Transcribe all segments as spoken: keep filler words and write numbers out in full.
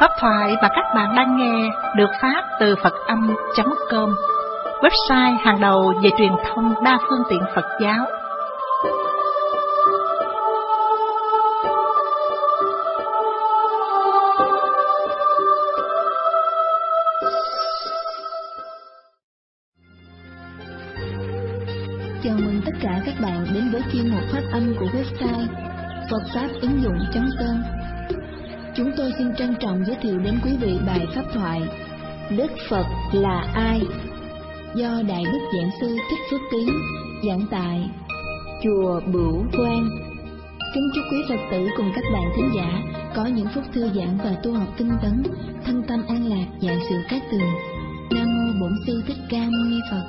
Pháp thoại mà các bạn đang nghe được phát từ Phật âm chấm com, website hàng đầu về truyền thông đa phương tiện Phật giáo. Chào mừng tất cả các bạn đến với chuyên mục phát âm của website Phật Pháp ứng dụng chấm com. Chúng tôi xin trân trọng giới thiệu đến quý vị bài pháp thoại Đức Phật là ai? Do Đại Đức Giảng Sư Thích Phước Tiến giảng tại Chùa Bửu Quang. Kính chúc quý Phật tử cùng các bạn thính giả có những phút thư giãn và tu học tinh tấn, thân tâm an lạc, vạn sự cát tường. Nam mô Bổn Sư Thích Ca Mâu Ni Phật.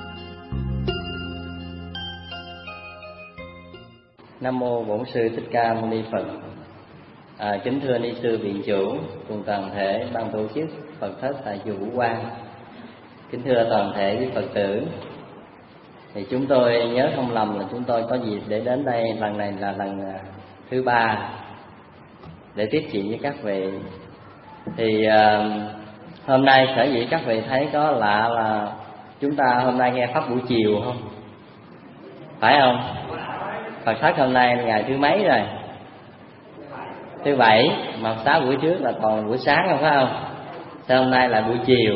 Nam mô Bổn Sư Thích Ca Mâu Ni Phật. À, kính thưa ni sư viện chủ cùng toàn thể ban tổ chức Phật thất tại chùa Vũ Quang. Kính thưa toàn thể quý Phật tử. Thì chúng tôi nhớ không lầm là chúng tôi có dịp để đến đây lần này là lần thứ ba để tiếp chuyện với các vị. Thì à, hôm nay sở dĩ các vị thấy có lạ là chúng ta hôm nay nghe pháp buổi chiều không? Phải không? Phật thất hôm nay là ngày thứ mấy rồi? Thứ bảy, mà sáu buổi trước là còn buổi sáng không phải không? Sao hôm nay là buổi chiều?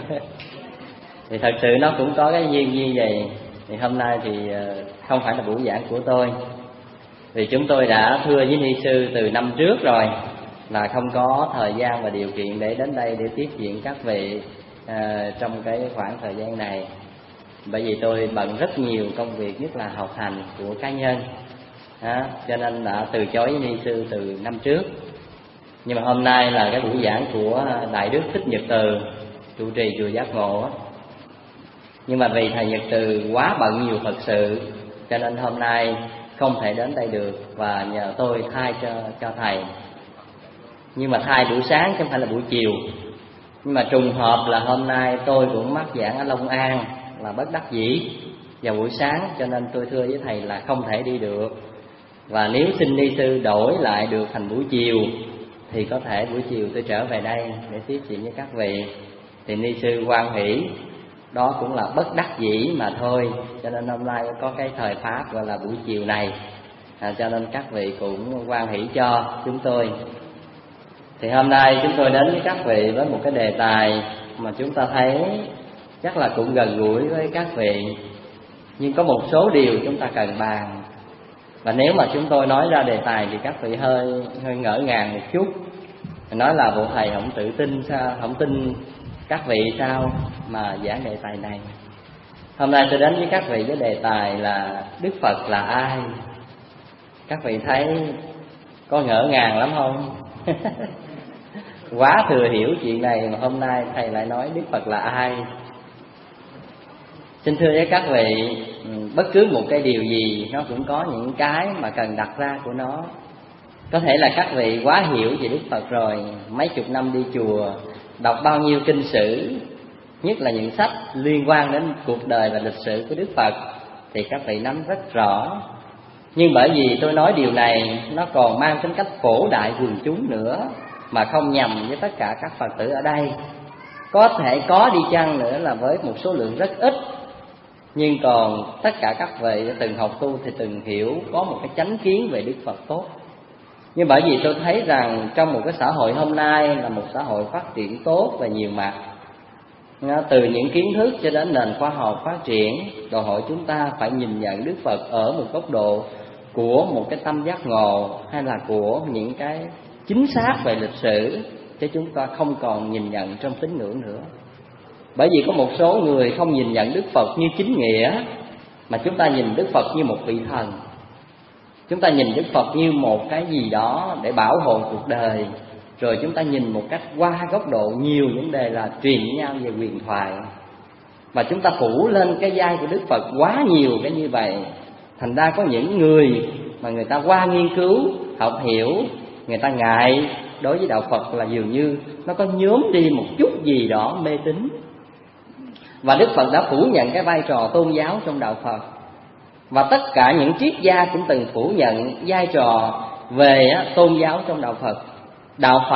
Thì thật sự nó cũng có cái duyên như vậy. Thì hôm nay thì không phải là buổi giảng của tôi. Vì chúng tôi đã thưa với ni sư từ năm trước rồi là không có thời gian và điều kiện để đến đây để tiếp diện các vị à, trong cái khoảng thời gian này. Bởi vì tôi bận rất nhiều công việc, nhất là học hành của cá nhân. À, cho nên đã từ chối với ni sư từ năm trước. Nhưng mà hôm nay là cái buổi giảng của Đại Đức Thích Nhật Từ trụ trì chùa Giác Ngộ. Nhưng mà vì thầy Nhật Từ quá bận nhiều Phật sự cho nên hôm nay không thể đến đây được, và nhờ tôi thay cho cho thầy. Nhưng mà thay buổi sáng chứ không phải là buổi chiều. Nhưng mà trùng hợp là hôm nay tôi cũng mắc giảng ở Long An, là bất đắc dĩ vào buổi sáng, cho nên tôi thưa với thầy là không thể đi được. Và nếu xin ni sư đổi lại được thành buổi chiều thì có thể buổi chiều tôi trở về đây để tiếp chuyện với các vị. Thì ni sư hoan hỷ, đó cũng là bất đắc dĩ mà thôi. Cho nên hôm nay có cái thời pháp gọi là buổi chiều này, à, cho nên các vị cũng hoan hỷ cho chúng tôi. Thì hôm nay chúng tôi đến với các vị với một cái đề tài mà chúng ta thấy chắc là cũng gần gũi với các vị, nhưng có một số điều chúng ta cần bàn. Và nếu mà chúng tôi nói ra đề tài thì các vị hơi hơi ngỡ ngàng một chút, nói là bộ thầy không tự tin sao, không tin các vị sao mà giảng đề tài này. Hôm nay tôi đến với các vị với đề tài là Đức Phật là ai. Các vị thấy có ngỡ ngàng lắm không? Quá thừa hiểu chuyện này mà hôm nay thầy lại nói Đức Phật là ai. Xin thưa với các vị, bất cứ một cái điều gì nó cũng có những cái mà cần đặt ra của nó. Có thể là các vị quá hiểu về Đức Phật rồi, mấy chục năm đi chùa, đọc bao nhiêu kinh sử, nhất là những sách liên quan đến cuộc đời và lịch sử của Đức Phật, thì các vị nắm rất rõ. Nhưng bởi vì tôi nói điều này nó còn mang tính cách phổ đại quần chúng nữa, mà không nhằm với tất cả các Phật tử ở đây. Có thể có đi chăng nữa là với một số lượng rất ít, nhưng còn tất cả các vị từng học tu thì từng hiểu, có một cái chánh kiến về Đức Phật tốt. Nhưng bởi vì tôi thấy rằng trong một cái xã hội hôm nay là một xã hội phát triển tốt về nhiều mặt, từ những kiến thức cho đến nền khoa học phát triển, đòi hỏi chúng ta phải nhìn nhận Đức Phật ở một góc độ của một cái tâm giác ngộ, hay là của những cái chính xác về lịch sử, chứ chúng ta không còn nhìn nhận trong tín ngưỡng nữa. Bởi vì có một số người không nhìn nhận Đức Phật như chính nghĩa, mà chúng ta nhìn Đức Phật như một vị thần. Chúng ta nhìn Đức Phật như một cái gì đó để bảo hộ cuộc đời. Rồi chúng ta nhìn một cách qua góc độ nhiều vấn đề là truyền nhau về huyền thoại. Và chúng ta phủ lên cái vai của Đức Phật quá nhiều cái như vậy. Thành ra có những người mà người ta qua nghiên cứu, học hiểu, người ta ngại đối với đạo Phật là dường như nó có nhuốm đi một chút gì đó mê tín. Và Đức Phật đã phủ nhận cái vai trò tôn giáo trong đạo Phật. Và tất cả những triết gia cũng từng phủ nhận vai trò về tôn giáo trong đạo Phật. Đạo Phật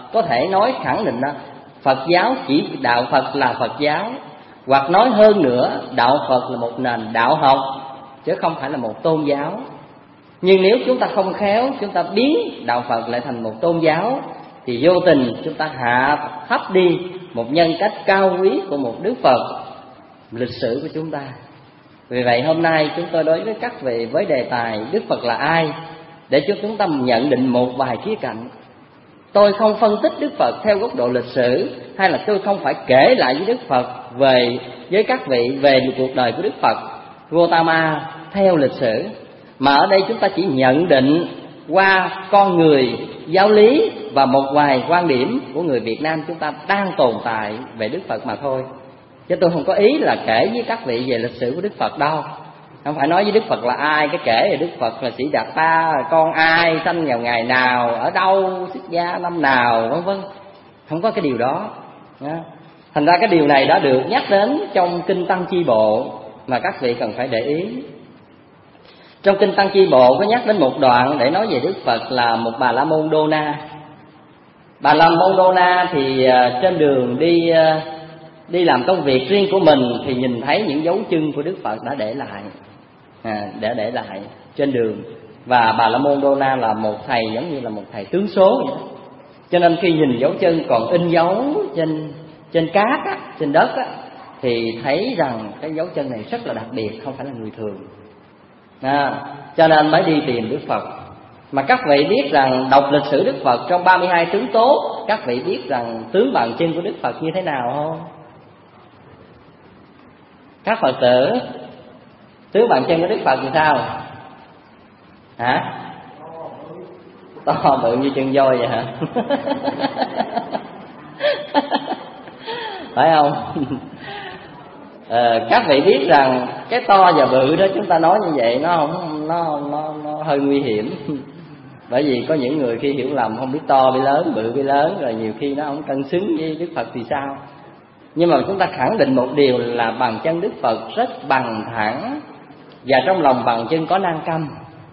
có thể nói khẳng định đó, Phật giáo chỉ đạo Phật là Phật giáo, hoặc nói hơn nữa, đạo Phật là một nền đạo học chứ không phải là một tôn giáo. Nhưng nếu chúng ta không khéo, chúng ta biến đạo Phật lại thành một tôn giáo thì vô tình chúng ta hạ thấp đi một nhân cách cao quý của một Đức Phật lịch sử của chúng ta. Vì vậy hôm nay chúng tôi đối với các vị với đề tài Đức Phật là ai, để cho chúng ta nhận định một vài khía cạnh. Tôi không phân tích Đức Phật theo góc độ lịch sử, hay là tôi không phải kể lại với Đức Phật về với các vị về cuộc đời của Đức Phật Gautama theo lịch sử, mà ở đây chúng ta chỉ nhận định qua con người, giáo lý và một vài quan điểm của người Việt Nam chúng ta đang tồn tại về Đức Phật mà thôi. Chứ tôi không có ý là kể với các vị về lịch sử của Đức Phật đâu. Không phải nói với Đức Phật là ai, cái kể về Đức Phật là Sĩ Đạt Ta, con ai, sanh vào ngày nào, ở đâu, xuất gia năm nào, vân vân. Không có cái điều đó. Thành ra cái điều này đã được nhắc đến trong Kinh Tăng Chi Bộ mà các vị cần phải để ý. Trong Kinh Tăng Chi Bộ có nhắc đến một đoạn để nói về Đức Phật là một Bà La Môn Đô Na. Bà La Môn Đô Na thì trên đường đi đi làm công việc riêng của mình thì nhìn thấy những dấu chân của Đức Phật đã để lại, à, để để lại trên đường. Và Bà La Môn Đô Na là một thầy giống như là một thầy tướng số vậy đó. Cho nên khi nhìn dấu chân còn in dấu trên trên cát á, trên đất á, thì thấy rằng cái dấu chân này rất là đặc biệt, không phải là người thường. À, cho nên mới đi tìm Đức Phật. Mà các vị biết rằng đọc lịch sử Đức Phật trong ba mươi hai tướng tốt, các vị biết rằng tướng bàn chân của Đức Phật như thế nào không? Các Phật tử, tướng bàn chân của Đức Phật như sao? Hả? To bự như chân voi vậy hả? Phải không? À, các vị biết rằng cái to và bự đó chúng ta nói như vậy nó không nó nó nó hơi nguy hiểm. Bởi vì có những người khi hiểu lầm không biết to với lớn, bự với lớn, rồi nhiều khi nó không cân xứng với Đức Phật thì sao? Nhưng mà chúng ta khẳng định một điều là bàn chân Đức Phật rất bằng thẳng, và trong lòng bàn chân có nan căm.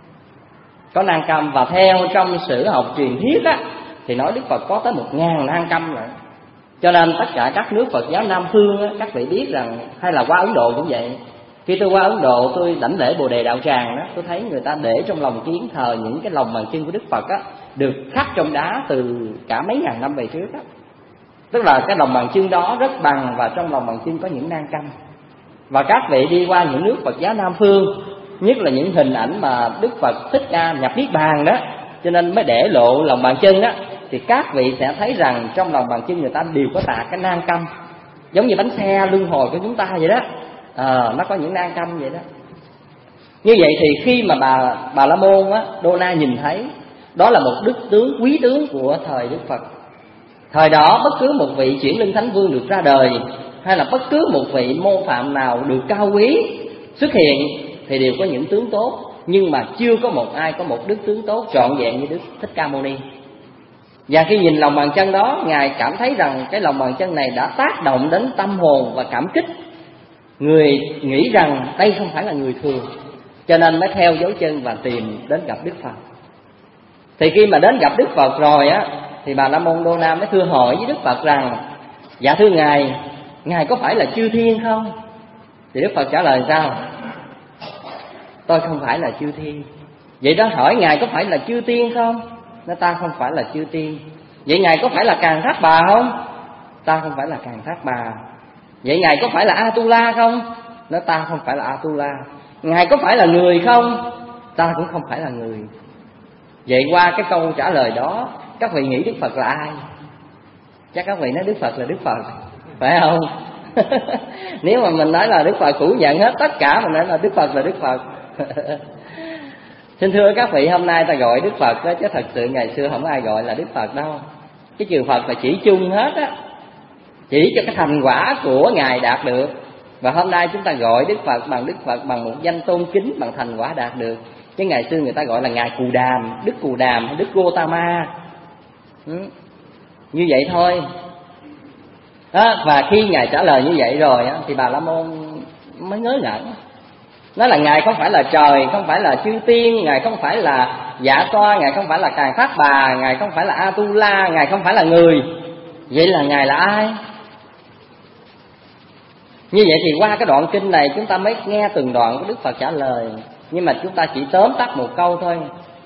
Có nan căm, và theo trong sử học truyền thuyết á thì nói Đức Phật có tới một ngàn nan căm rồi. Cho nên tất cả các nước Phật giáo Nam phương á, các vị biết rằng, hay là qua Ấn Độ cũng vậy. Khi tôi qua Ấn Độ tôi đảnh lễ Bồ Đề Đạo Tràng đó, tôi thấy người ta để trong lòng kiến thờ những cái lòng bàn chân của Đức Phật á, được khắc trong đá từ cả mấy ngàn năm về trước á. Tức là cái lòng bàn chân đó rất bằng, và trong lòng bàn chân có những nan căm. Và các vị đi qua những nước Phật giáo Nam phương, nhất là những hình ảnh mà Đức Phật Thích Ca nhập Niết Bàn đó, cho nên mới để lộ lòng bàn chân đó, thì các vị sẽ thấy rằng trong lòng bàn chân người ta đều có tạc cái nan căm, giống như bánh xe luân hồi của chúng ta vậy đó. À, nó có những nan căm vậy đó. Như vậy thì khi mà bà bà La Môn á, Đô Na nhìn thấy, đó là một đức tướng quý tướng của thời Đức Phật. Thời đó bất cứ một vị chuyển lưng thánh vương được ra đời, hay là bất cứ một vị mô phạm nào được cao quý xuất hiện thì đều có những tướng tốt, nhưng mà chưa có một ai có một đức tướng tốt trọn vẹn như Đức Thích Ca Mâu Ni. Và khi nhìn lòng bàn chân đó, Ngài cảm thấy rằng cái lòng bàn chân này đã tác động đến tâm hồn và cảm kích. Người nghĩ rằng đây không phải là người thường, cho nên mới theo dấu chân và tìm đến gặp Đức Phật. Thì khi mà đến gặp Đức Phật rồi á, thì bà La Môn Đô Na mới thưa hỏi với Đức Phật rằng: dạ thưa Ngài, Ngài có phải là chư thiên không? Thì Đức Phật trả lời sao? Tôi không phải là chư thiên. Vậy đó hỏi Ngài có phải là chư tiên không? Nói ta không phải là chư tiên. Vậy Ngài có phải là Càn Thác Bà không? Ta không phải là Càn Thác Bà. Vậy Ngài có phải là A-tu-la không? Nói ta không phải là A-tu-la. Ngài có phải là người không? Ta cũng không phải là người. Vậy qua cái câu trả lời đó, các vị nghĩ Đức Phật là ai? Chắc các vị nói Đức Phật là Đức Phật, phải không? Nếu mà mình nói là Đức Phật phủ nhận hết tất cả, mình nói là Đức Phật là Đức Phật. Xin thưa các vị, hôm nay ta gọi Đức Phật đó, chứ thật sự ngày xưa không ai gọi là Đức Phật đâu. Cái chữ Phật là chỉ chung hết á, chỉ cho cái thành quả của Ngài đạt được. Và hôm nay chúng ta gọi Đức Phật bằng Đức Phật, bằng một danh tôn kính, bằng thành quả đạt được. Chứ ngày xưa người ta gọi là Ngài Cù Đàm, Đức Cù Đàm hay Đức Gautama. Ừ. Như vậy thôi đó. Và khi Ngài trả lời như vậy rồi á, thì bà La Môn mới ngớ ngẩn. Nói là Ngài không phải là trời, không phải là chư tiên, Ngài không phải là Dạ Xoa, Ngài không phải là Càng Thác Bà, Ngài không phải là Atula, Ngài không phải là người. Vậy là Ngài là ai? Như vậy thì qua cái đoạn kinh này chúng ta mới nghe từng đoạn của Đức Phật trả lời. Nhưng mà chúng ta chỉ tóm tắt một câu thôi.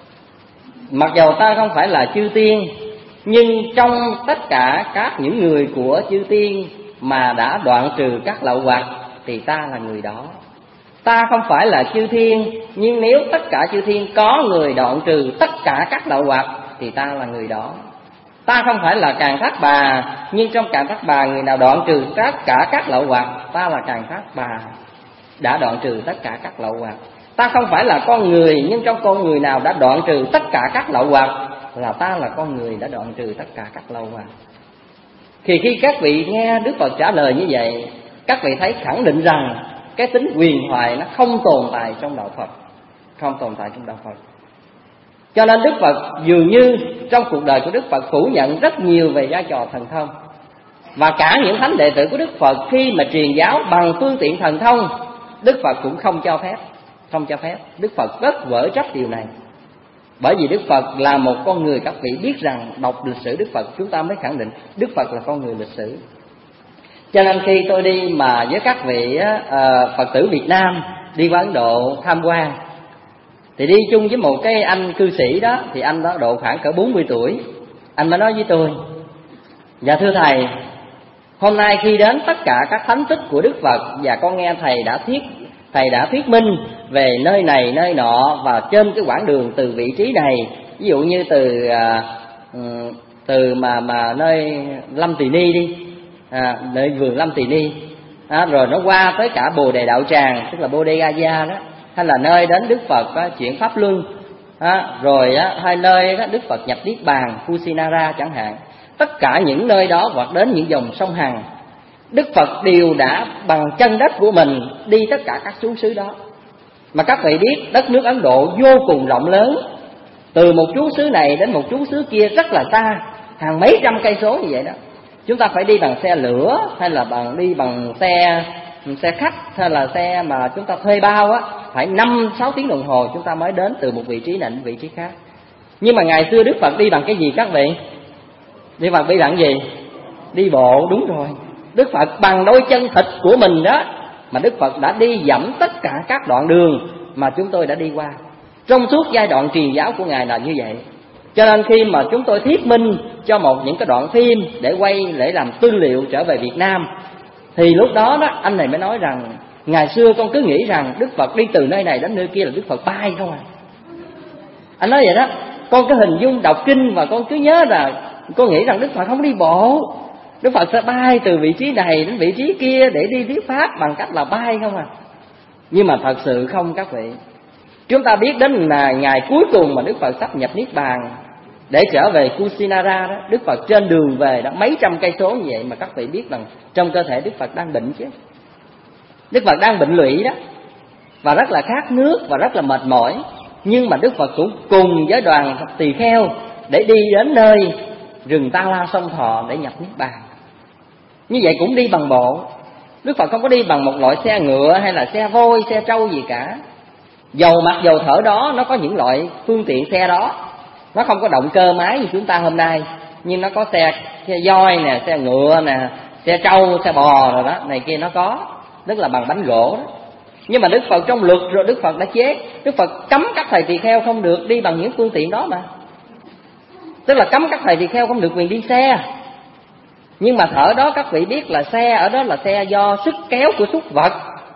Mặc dầu ta không phải là chư tiên, nhưng trong tất cả các những người của chư tiên mà đã đoạn trừ các lậu hoặc thì ta là người đó. Ta không phải là chư thiên, nhưng nếu tất cả chư thiên có người đoạn trừ tất cả các lậu hoặc thì ta là người đó. Ta không phải là Càng Thác Bà, nhưng trong Càng Thác Bà người nào đoạn trừ tất cả các lậu hoặc, ta là Càng Thác Bà đã đoạn trừ tất cả các lậu hoặc. Ta không phải là con người, nhưng trong con người nào đã đoạn trừ tất cả các lậu hoặc, là ta là con người đã đoạn trừ tất cả các lậu hoặc. Thì khi các vị nghe Đức Phật trả lời như vậy, các vị thấy khẳng định rằng cái tính huyền thoại nó không tồn tại trong đạo Phật, không tồn tại trong đạo Phật. Cho nên Đức Phật dường như trong cuộc đời của Đức Phật phủ nhận rất nhiều về vai trò thần thông. Và cả những thánh đệ tử của Đức Phật khi mà truyền giáo bằng phương tiện thần thông, Đức Phật cũng không cho phép, không cho phép. Đức Phật rất vỡ trách điều này. Bởi vì Đức Phật là một con người, các vị biết rằng đọc lịch sử Đức Phật chúng ta mới khẳng định Đức Phật là con người lịch sử. Cho nên khi tôi đi mà với các vị uh, Phật tử Việt Nam đi qua Ấn Độ tham quan, thì đi chung với một cái anh cư sĩ đó, thì anh đó độ khoảng cỡ bốn mươi tuổi. Anh mới nói với tôi: dạ thưa thầy, hôm nay khi đến tất cả các thánh tích của Đức Phật, và con nghe thầy đã thuyết thầy đã thuyết minh về nơi này nơi nọ, và trên cái quãng đường từ vị trí này, ví dụ như từ uh, từ mà mà nơi Lâm Tỳ Ni đi, à, nơi vườn Lâm Tỳ Ni, à, rồi nó qua tới cả Bồ Đề Đạo Tràng, tức là Bodh Gaya đó, hay là nơi đến Đức Phật á, chuyển pháp luân, á, rồi á, hai nơi á, Đức Phật nhập niết bàn Kusinara chẳng hạn. Tất cả những nơi đó hoặc đến những dòng sông Hằng, Đức Phật đều đã bằng chân đất của mình đi tất cả các chú xứ đó. Mà các vị biết đất nước Ấn Độ vô cùng rộng lớn, từ một chú xứ này đến một chú xứ kia rất là xa, hàng mấy trăm cây số như vậy đó. Chúng ta phải đi bằng xe lửa, hay là bằng đi bằng xe xe khách, hay là xe mà chúng ta thuê bao á, phải năm sáu tiếng đồng hồ chúng ta mới đến từ một vị trí này đến vị trí khác. Nhưng mà ngày xưa Đức Phật đi bằng cái gì các vị? Đức Phật đi bằng gì? Đi bộ, đúng rồi. Đức Phật bằng đôi chân thịt của mình đó mà Đức Phật đã đi dẫm tất cả các đoạn đường mà chúng tôi đã đi qua. Trong suốt giai đoạn truyền giáo của Ngài là như vậy. Cho nên khi mà chúng tôi thuyết minh cho một những cái đoạn phim để quay, để làm tư liệu trở về Việt Nam, thì lúc đó đó anh này mới nói rằng ngày xưa con cứ nghĩ rằng Đức Phật đi từ nơi này đến nơi kia là Đức Phật bay không à. Anh nói vậy đó, con cứ hình dung đọc kinh và con cứ nhớ là con nghĩ rằng Đức Phật không đi bộ, Đức Phật sẽ bay từ vị trí này đến vị trí kia để đi thuyết pháp bằng cách là bay không à. Nhưng mà thật sự không các vị. Chúng ta biết đến là ngày cuối cùng mà Đức Phật sắp nhập niết bàn để trở về Kusinara đó, Đức Phật trên đường về đó mấy trăm cây số như vậy, mà các vị biết rằng trong cơ thể Đức Phật đang bệnh chứ. Đức Phật đang bệnh lụy đó, và rất là khát nước và rất là mệt mỏi. Nhưng mà Đức Phật cũng cùng với đoàn tỳ kheo để đi đến nơi rừng Ta La Sông Thọ để nhập niết bàn. Như vậy cũng đi bằng bộ. Đức Phật không có đi bằng một loại xe ngựa hay là xe voi, xe trâu gì cả. Dầu mặc dầu thở đó, nó có những loại phương tiện xe đó, nó không có động cơ máy như chúng ta hôm nay, nhưng nó có xe, xe voi nè, xe ngựa nè, xe trâu, xe bò rồi đó, này kia nó có, tức là bằng bánh gỗ đó. Nhưng mà Đức Phật trong luật rồi Đức Phật đã chế, Đức Phật cấm các thầy tỳ kheo không được đi bằng những phương tiện đó mà. Tức là cấm các thầy tỳ kheo không được quyền đi xe. Nhưng mà thở đó các vị biết là xe ở đó là xe do sức kéo của súc vật.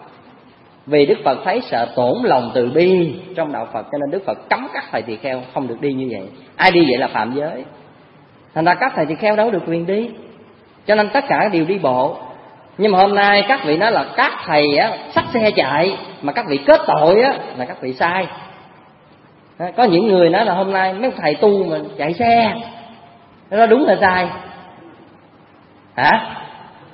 Vì Đức Phật thấy sợ tổn lòng từ bi trong đạo Phật, cho nên Đức Phật cấm các thầy tỳ kheo không được đi như vậy. Ai đi vậy là phạm giới. Thành ra các thầy tỳ kheo đâu được quyền đi, cho nên tất cả đều đi bộ. Nhưng mà hôm nay các vị nói là các thầy á xách xe chạy, mà các vị kết tội á là các vị sai. Có những người nói là hôm nay mấy thầy tu mà chạy xe, nó đúng là sai. Hả?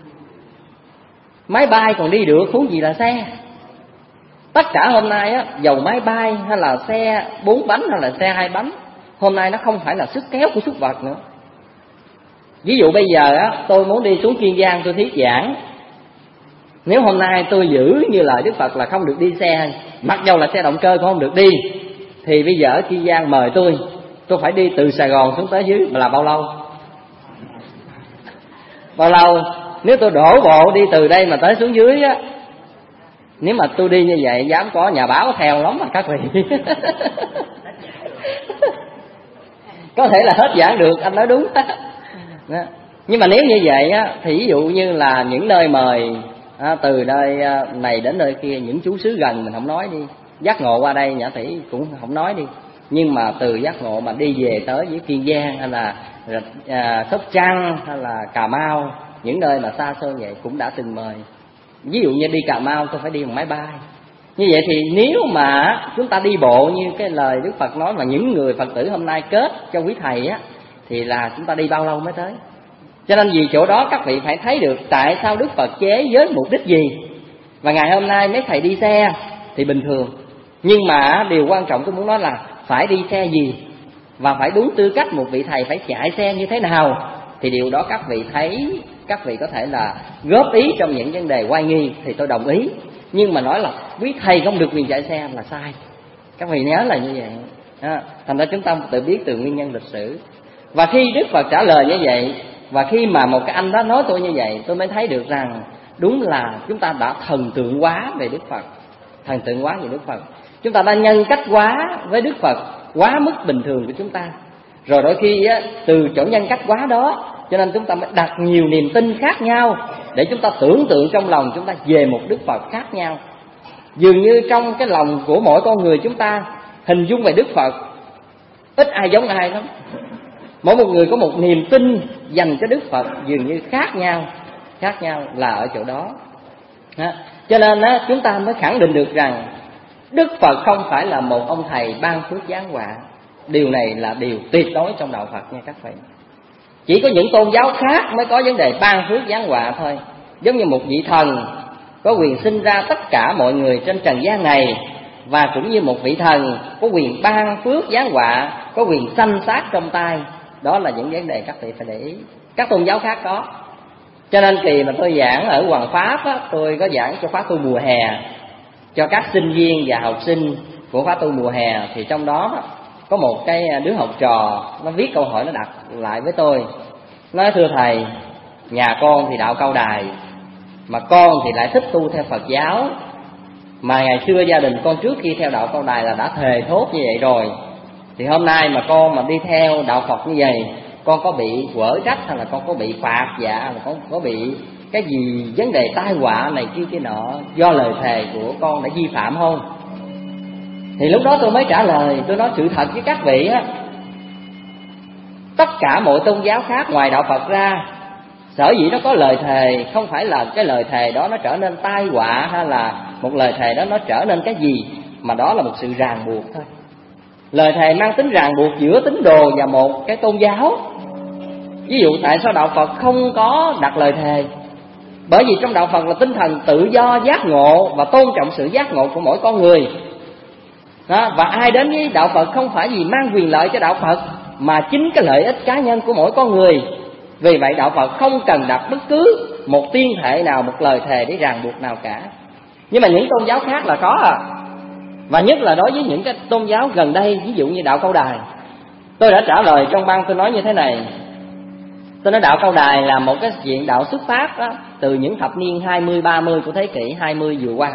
Máy bay còn đi được, huống gì là xe. Tất cả hôm nay á, dầu máy bay hay là xe bốn bánh hay là xe hai bánh, hôm nay nó không phải là sức kéo của súc vật nữa. Ví dụ bây giờ á, tôi muốn đi xuống Kiên Giang tôi thuyết giảng. Nếu hôm nay tôi giữ như lời Đức Phật là không được đi xe, mặc dầu là xe động cơ cũng không được đi, thì bây giờ ở Kiên Giang mời tôi, tôi phải đi từ Sài Gòn xuống tới dưới là bao lâu? Bao lâu? Nếu tôi đổ bộ đi từ đây mà tới xuống dưới á, nếu mà tôi đi như vậy dám có nhà báo theo lắm mà các vị. Có thể là hết giảng được, anh nói đúng. Đó. Nhưng mà nếu như vậy á, thì ví dụ như là những nơi mời à, từ nơi này đến nơi kia, những chú xứ gần mình không nói đi, giác ngộ qua đây Nhã Thủy cũng không nói đi, nhưng mà từ giác ngộ mà đi về tới với Kiên Giang hay là à, Sóc Trăng hay là Cà Mau, những nơi mà xa xôi vậy cũng đã từng mời. Ví dụ như đi Cà Mau tôi phải đi bằng máy bay. Như vậy thì nếu mà chúng ta đi bộ như cái lời Đức Phật nói mà những người Phật tử hôm nay kết cho quý thầy á, thì là chúng ta đi bao lâu mới tới? Cho nên vì chỗ đó các vị phải thấy được tại sao Đức Phật chế với mục đích gì. Và ngày hôm nay mấy thầy đi xe thì bình thường, nhưng mà điều quan trọng tôi muốn nói là phải đi xe gì và phải đúng tư cách một vị thầy phải chạy xe như thế nào. Thì điều đó các vị thấy, các vị có thể là góp ý trong những vấn đề oai nghi thì tôi đồng ý. Nhưng mà nói là quý thầy không được quyền chạy xe là sai. Các vị nhớ là như vậy. À, thành ra chúng ta tự biết từ nguyên nhân lịch sử. Và khi Đức Phật trả lời như vậy, và khi mà một cái anh đó nói tôi như vậy, tôi mới thấy được rằng đúng là chúng ta đã thần tượng hóa về Đức Phật. Thần tượng hóa về Đức Phật. Chúng ta đã nhân cách hóa với Đức Phật quá mức bình thường của chúng ta. Rồi đôi khi á, từ chỗ nhân cách quá đó, cho nên chúng ta mới đặt nhiều niềm tin khác nhau để chúng ta tưởng tượng trong lòng chúng ta về một Đức Phật khác nhau. Dường như trong cái lòng của mỗi con người chúng ta hình dung về Đức Phật ít ai giống ai lắm. Mỗi một người có một niềm tin dành cho Đức Phật dường như khác nhau. Khác nhau là ở chỗ đó. Đó. Cho nên á, chúng ta mới khẳng định được rằng Đức Phật không phải là một ông thầy ban phước giáng họa. Điều này là điều tuyệt đối trong đạo Phật nha các vị. Chỉ có những tôn giáo khác mới có vấn đề ban phước giáng họa thôi. Giống như một vị thần có quyền sinh ra tất cả mọi người trên trần gian này, và cũng như một vị thần có quyền ban phước giáng họa, có quyền sanh sát trong tay. Đó là những vấn đề các vị phải để ý. Các tôn giáo khác có. Cho nên kỳ mà tôi giảng ở Hoàng Pháp á, tôi có giảng cho khóa tu mùa hè cho các sinh viên và học sinh của khóa tu mùa hè. Thì trong đó có một cái đứa học trò nó viết câu hỏi, nó đặt lại với tôi. Nói thưa thầy, nhà con thì đạo Cao Đài, mà con thì lại thích tu theo Phật giáo. Mà ngày xưa gia đình con trước khi theo đạo Cao Đài là đã thề thốt như vậy rồi. Thì hôm nay mà con mà đi theo đạo Phật như vậy, con có bị quở trách hay là con có bị phạt dạ, hay là con có bị cái gì vấn đề tai họa này kia kia nọ do lời thề của con đã vi phạm không? Thì lúc đó tôi mới trả lời, tôi nói sự thật với các vị á, tất cả mọi tôn giáo khác ngoài đạo Phật ra, sở dĩ nó có lời thề không phải là cái lời thề đó nó trở nên tai họa hay là một lời thề đó nó trở nên cái gì, mà đó là một sự ràng buộc thôi. Lời thề mang tính ràng buộc giữa tín đồ và một cái tôn giáo. Ví dụ tại sao đạo Phật không có đặt lời thề? Bởi vì trong đạo Phật là tinh thần tự do giác ngộ và tôn trọng sự giác ngộ của mỗi con người đó. Và ai đến với đạo Phật không phải vì mang quyền lợi cho đạo Phật, mà chính cái lợi ích cá nhân của mỗi con người. Vì vậy đạo Phật không cần đặt bất cứ một tuyên thệ nào, một lời thề để ràng buộc nào cả. Nhưng mà những tôn giáo khác là có à. Và nhất là đối với những cái tôn giáo gần đây, ví dụ như đạo Cao Đài. Tôi đã trả lời trong băng, tôi nói như thế này. Tôi nói đạo Cao Đài là một cái diện đạo xuất phát đó, từ những thập niên hai mươi ba mươi của thế kỷ hai mươi vừa qua.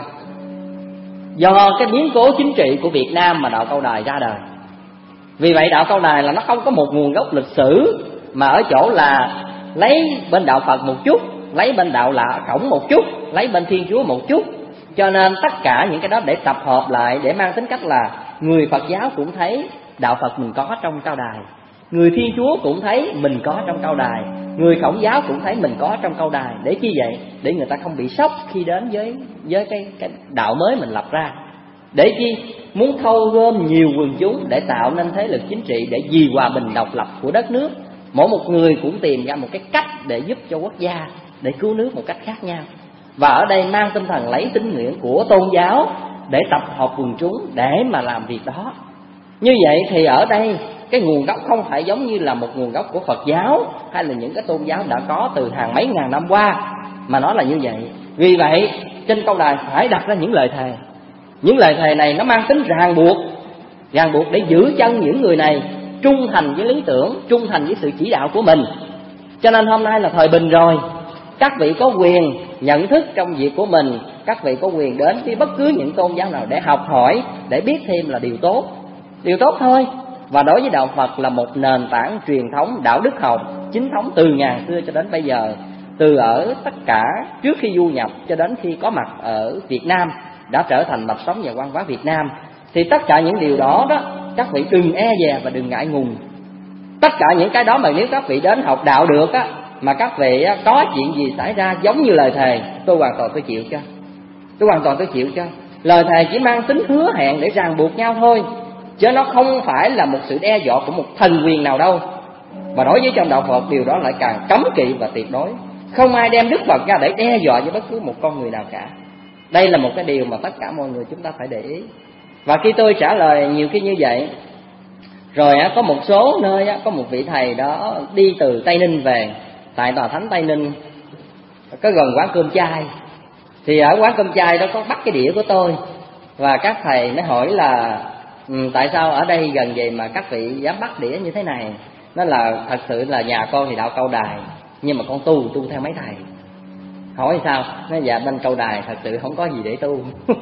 Do cái biến cố chính trị của Việt Nam mà đạo Cao Đài ra đời. Vì vậy đạo Cao Đài là nó không có một nguồn gốc lịch sử, mà ở chỗ là lấy bên đạo Phật một chút, lấy bên đạo Lạ Khổng một chút, lấy bên Thiên Chúa một chút. Cho nên tất cả những cái đó để tập hợp lại, để mang tính cách là người Phật giáo cũng thấy đạo Phật mình có trong Cao Đài, người Thiên Chúa cũng thấy mình có trong Cao Đài, người Khổng giáo cũng thấy mình có trong Cao Đài. Để chi vậy? Để người ta không bị sốc khi đến với với cái, cái đạo mới mình lập ra. Để chi? Muốn thâu gom nhiều quần chúng để tạo nên thế lực chính trị, để vì hòa bình độc lập của đất nước. Mỗi một người cũng tìm ra một cái cách để giúp cho quốc gia, để cứu nước một cách khác nhau. Và ở đây mang tinh thần lấy tín ngưỡng của tôn giáo để tập hợp quần chúng để mà làm việc đó. Như vậy thì ở đây cái nguồn gốc không phải giống như là một nguồn gốc của Phật giáo hay là những cái tôn giáo đã có từ hàng mấy ngàn năm qua, mà nó là như vậy. Vì vậy trên Cao Đài phải đặt ra những lời thề. Những lời thề này nó mang tính ràng buộc, ràng buộc để giữ chân những người này trung thành với lý tưởng, trung thành với sự chỉ đạo của mình. Cho nên hôm nay là thời bình rồi, các vị có quyền nhận thức trong việc của mình, các vị có quyền đến với bất cứ những tôn giáo nào để học hỏi, để biết thêm là điều tốt, điều tốt thôi. Và đối với đạo Phật là một nền tảng truyền thống đạo đức học chính thống từ ngàn xưa cho đến bây giờ, từ ở tất cả trước khi du nhập cho đến khi có mặt ở Việt Nam, đã trở thành mạch sống và văn hóa Việt Nam. Thì tất cả những điều đó đó, các vị đừng e dè và đừng ngại ngùng. Tất cả những cái đó mà nếu các vị đến học đạo được á, mà các vị á, có chuyện gì xảy ra giống như lời thề, tôi hoàn toàn tôi chịu cho. Tôi hoàn toàn tôi chịu cho. Lời thề chỉ mang tính hứa hẹn để ràng buộc nhau thôi, chứ nó không phải là một sự đe dọa của một thần quyền nào đâu. Và đối với trong đạo Phật, điều đó lại càng cấm kỵ và tuyệt đối. Không ai đem Đức Phật ra để đe dọa với bất cứ một con người nào cả. Đây là một cái điều mà tất cả mọi người chúng ta phải để ý. Và khi tôi trả lời nhiều khi như vậy, rồi á, có một số nơi á, có một vị thầy đó đi từ Tây Ninh về, tại tòa thánh Tây Ninh có gần quán cơm chay. Thì ở quán cơm chay đó có bắt cái đĩa của tôi, và các thầy mới hỏi là ừ, tại sao ở đây gần vậy mà các vị dám bắt đĩa như thế này. Nó là thật sự là nhà con thì đạo Câu Đài, nhưng mà con tu tu theo mấy thầy. Hỏi sao? Nói dạ bên Câu Đài thật sự không có gì để tu.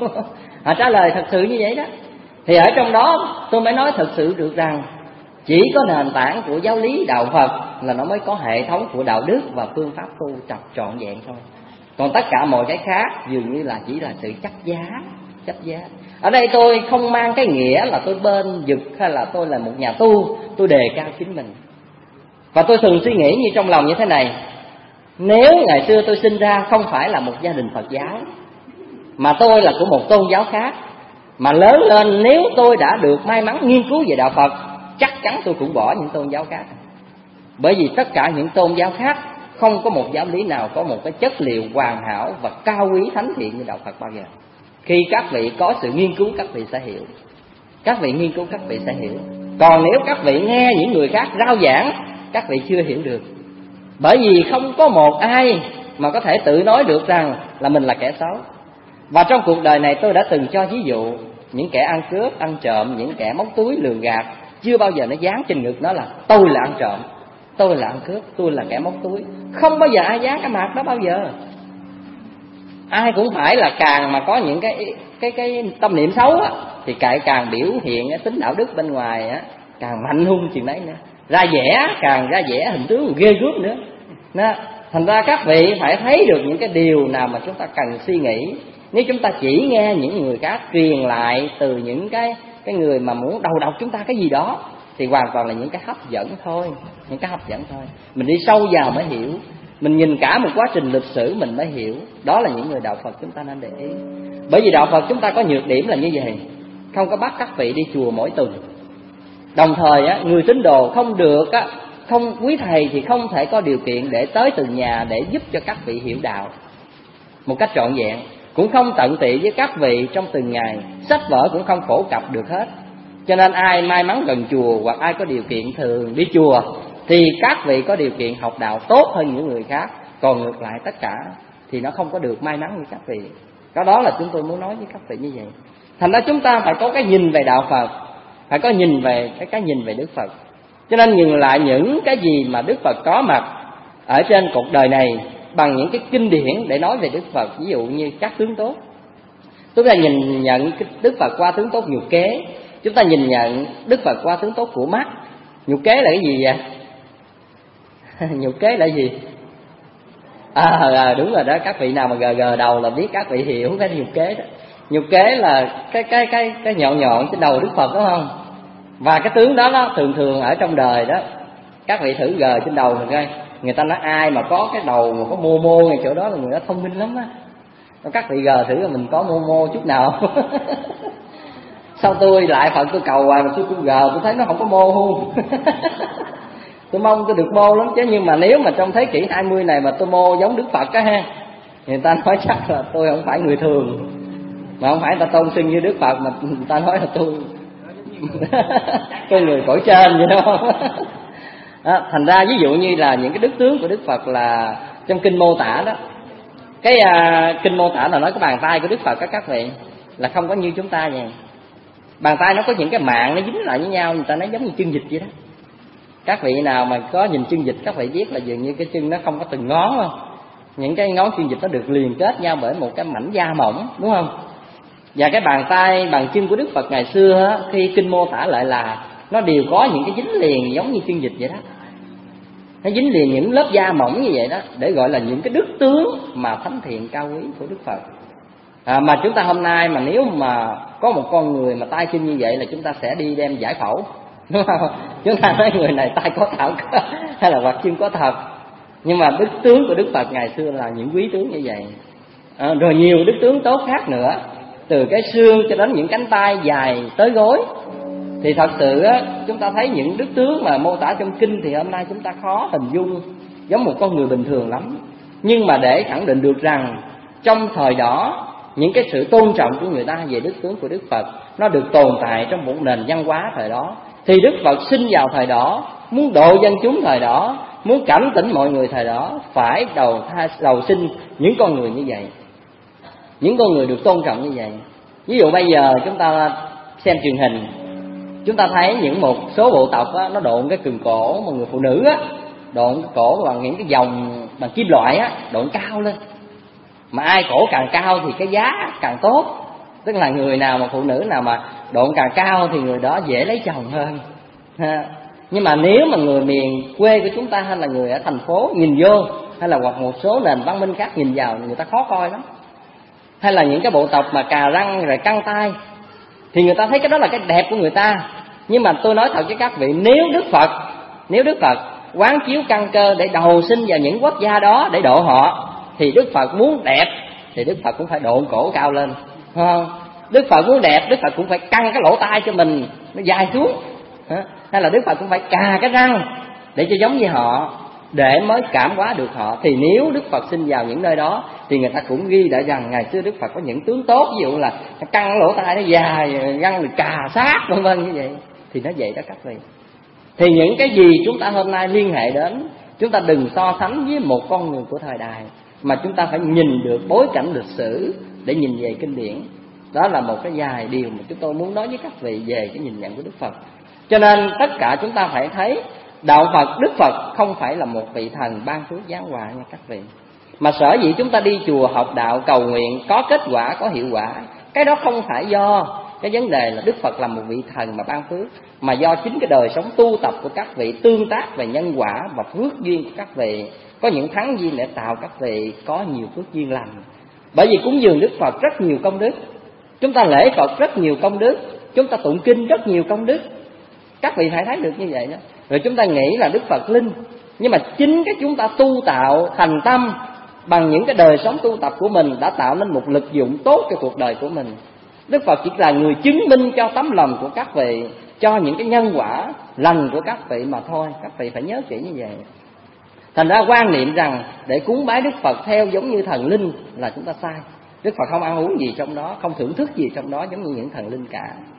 Họ trả lời thật sự như vậy đó. Thì ở trong đó tôi mới nói thật sự được rằng chỉ có nền tảng của giáo lý đạo Phật là nó mới có hệ thống của đạo đức và phương pháp tu trọn trọn vẹn thôi. Còn tất cả mọi cái khác dường như là chỉ là sự chấp giá, chấp giá. Ở đây tôi không mang cái nghĩa là tôi bên vực hay là tôi là một nhà tu, tôi đề cao chính mình. Và tôi thường suy nghĩ như trong lòng như thế này: nếu ngày xưa tôi sinh ra không phải là một gia đình Phật giáo, mà tôi là của một tôn giáo khác, mà lớn lên nếu tôi đã được may mắn nghiên cứu về đạo Phật, chắc chắn tôi cũng bỏ những tôn giáo khác. Bởi vì tất cả những tôn giáo khác không có một giáo lý nào có một cái chất liệu hoàn hảo và cao quý thánh thiện như đạo Phật bao giờ. Khi các vị có sự nghiên cứu, các vị sẽ hiểu. Các vị nghiên cứu, các vị sẽ hiểu. Còn nếu các vị nghe những người khác rao giảng, các vị chưa hiểu được. Bởi vì không có một ai mà có thể tự nói được rằng là mình là kẻ xấu. Và trong cuộc đời này tôi đã từng cho ví dụ, những kẻ ăn cướp, ăn trộm, những kẻ móc túi, lường gạt, chưa bao giờ nó dán trên ngực nó là tôi là ăn trộm, tôi là ăn cướp, tôi là kẻ móc túi. Không bao giờ ai dán cái mặt đó bao giờ. Ai cũng phải là càng mà có những cái cái cái tâm niệm xấu á, thì càng càng biểu hiện cái tính đạo đức bên ngoài á, càng mạnh hung chừng đấy nữa. Ra vẻ càng ra vẻ hình tướng ghê gớm nữa. Đó. Thành ra các vị phải thấy được những cái điều nào mà chúng ta cần suy nghĩ. Nếu chúng ta chỉ nghe những người khác truyền lại từ những cái cái người mà muốn đầu độc chúng ta cái gì đó, thì hoàn toàn là những cái hấp dẫn thôi, những cái hấp dẫn thôi. Mình đi sâu vào mới hiểu, mình nhìn cả một quá trình lịch sử mình mới hiểu. Đó là những người đạo Phật chúng ta nên để ý. Bởi vì đạo Phật chúng ta có nhược điểm là như vậy, không có bắt các vị đi chùa mỗi tuần. Đồng thời á, người tín đồ không được á, không quý thầy thì không thể có điều kiện để tới từng nhà để giúp cho các vị hiểu đạo một cách trọn vẹn. Cũng không tận tụy với các vị trong từng ngày, sách vở cũng không phổ cập được hết. Cho nên ai may mắn gần chùa hoặc ai có điều kiện thường đi chùa thì các vị có điều kiện học đạo tốt hơn những người khác. Còn ngược lại tất cả thì nó không có được may mắn như các vị. Cái đó là chúng tôi muốn nói với các vị như vậy. Thành ra chúng ta phải có cái nhìn về đạo Phật, phải có nhìn về cái cái nhìn về Đức Phật. Cho nên nhìn lại những cái gì mà Đức Phật có mặt ở trên cuộc đời này bằng những cái kinh điển để nói về Đức Phật. Ví dụ như các tướng tốt, chúng ta nhìn nhận Đức Phật qua tướng tốt nhục kế. Chúng ta nhìn nhận Đức Phật qua tướng tốt của mắt. Nhục kế là cái gì vậy? Nhục kế là gì? À, à đúng rồi đó, các vị nào mà gờ gờ đầu là biết các vị hiểu cái nhục kế đó. Nhục kế là cái cái cái cái nhọn nhọn trên đầu Đức Phật, đúng không? Và cái tướng đó nó thường thường ở trong đời đó, các vị thử gờ trên đầu mình coi. Người ta nói ai mà có cái đầu mà có mô mô ngay chỗ đó là người đó thông minh lắm á. Các vị gờ thử là mình có mô mô chút nào. Sao tôi lại Phật tôi cầu hoài mà tôi cũng gờ tôi thấy nó không có mô hôn. Tôi mong tôi được mô lắm chứ, nhưng mà nếu mà trong thế kỷ hai mươi này mà tôi mô giống Đức Phật á ha, người ta nói chắc là tôi không phải người thường, mà không phải người ta tôn xưng như Đức Phật, mà người ta nói là tôi tôi người cõi trên vậy đó. Đó, thành ra ví dụ như là những cái đức tướng của Đức Phật là trong kinh mô tả đó, cái uh, kinh mô tả là nói cái bàn tay của Đức Phật các các vị là không có như chúng ta vậy. Bàn tay nó có những cái mạng nó dính lại với nhau, người ta nói giống như chân vịt vậy đó. Các vị nào mà có nhìn chân vịt, các vị biết là dường như cái chân nó không có từng ngón không? Những cái ngón chân vịt nó được liền kết nhau bởi một cái mảnh da mỏng, đúng không? Và cái bàn tay, bàn chân của Đức Phật ngày xưa á, khi kinh mô tả lại là nó đều có những cái dính liền giống như chân vịt vậy đó. Nó dính liền những lớp da mỏng như vậy đó, để gọi là những cái đức tướng mà thánh thiện cao quý của Đức Phật. À, mà chúng ta hôm nay mà nếu mà có một con người mà tay chân như vậy là chúng ta sẽ đi đem giải phẫu, đúng không? Chúng ta nói người này tay có thảo hay là hoặc chân có thật. Nhưng mà đức tướng của Đức Phật ngày xưa là những quý tướng như vậy. À, rồi nhiều đức tướng tốt khác nữa, từ cái xương cho đến những cánh tay dài tới gối. Thì thật sự á, chúng ta thấy những đức tướng mà mô tả trong kinh thì hôm nay chúng ta khó hình dung giống một con người bình thường lắm. Nhưng mà để khẳng định được rằng trong thời đó, những cái sự tôn trọng của người ta về đức tướng của Đức Phật nó được tồn tại trong một nền văn hóa thời đó. Thì Đức Phật sinh vào thời đó, muốn độ dân chúng thời đó, muốn cảnh tỉnh mọi người thời đó, phải đầu tha, đầu sinh những con người như vậy, những con người được tôn trọng như vậy. Ví dụ bây giờ chúng ta xem truyền hình, chúng ta thấy những một số bộ tộc á, nó độn cái cừng cổ mà người phụ nữ á, độn cái cổ bằng những cái vòng bằng kim loại á, độn cao lên. Mà ai cổ càng cao thì cái giá càng tốt. Tức là người nào mà phụ nữ nào mà độn càng cao thì người đó dễ lấy chồng hơn ha. Nhưng mà nếu mà người miền quê của chúng ta hay là người ở thành phố nhìn vô, hay là hoặc một số nền văn minh khác nhìn vào, người ta khó coi lắm. Hay là những cái bộ tộc mà cà răng rồi căng tay, thì người ta thấy cái đó là cái đẹp của người ta. Nhưng mà tôi nói thật với các vị, nếu Đức Phật Nếu Đức Phật quán chiếu căn cơ để đầu sinh vào những quốc gia đó để độ họ, thì Đức Phật muốn đẹp thì Đức Phật cũng phải độn cổ cao lên, không? Đức Phật muốn đẹp, Đức Phật cũng phải căng cái lỗ tai cho mình nó dài xuống, hay là Đức Phật cũng phải cà cái răng để cho giống như họ, để mới cảm hóa được họ. Thì nếu Đức Phật sinh vào những nơi đó thì người ta cũng ghi lại rằng ngày xưa Đức Phật có những tướng tốt, ví dụ là căng lỗ tai nó dài, răng được cà sát vân vân như vậy. Thì nó vậy đó các vị. Thì những cái gì chúng ta hôm nay liên hệ đến, chúng ta đừng so sánh với một con người của thời đại, mà chúng ta phải nhìn được bối cảnh lịch sử để nhìn về kinh điển. Đó là một cái vài điều mà chúng tôi muốn nói với các vị về cái nhìn nhận của Đức Phật. Cho nên tất cả chúng ta phải thấy đạo Phật, Đức Phật không phải là một vị thần ban phước giáng hòa nha các vị. Mà sở dĩ chúng ta đi chùa học đạo cầu nguyện có kết quả, có hiệu quả, cái đó không phải do cái vấn đề là Đức Phật là một vị thần mà ban phước, mà do chính cái đời sống tu tập của các vị, tương tác về nhân quả và phước duyên của các vị, có những thắng duyên để tạo các vị có nhiều phước duyên lành. Bởi vì cúng dường Đức Phật rất nhiều công đức, chúng ta lễ Phật rất nhiều công đức, chúng ta tụng kinh rất nhiều công đức. Các vị phải thấy được như vậy đó. Rồi chúng ta nghĩ là Đức Phật linh, nhưng mà chính cái chúng ta tu tạo thành tâm bằng những cái đời sống tu tập của mình đã tạo nên một lực dụng tốt cho cuộc đời của mình. Đức Phật chỉ là người chứng minh cho tấm lòng của các vị, cho những cái nhân quả lành của các vị mà thôi. Các vị phải nhớ kỹ như vậy. Thành ra quan niệm rằng để cúng bái Đức Phật theo giống như thần linh là chúng ta sai. Đức Phật không ăn uống gì trong đó, không thưởng thức gì trong đó giống như những thần linh cả.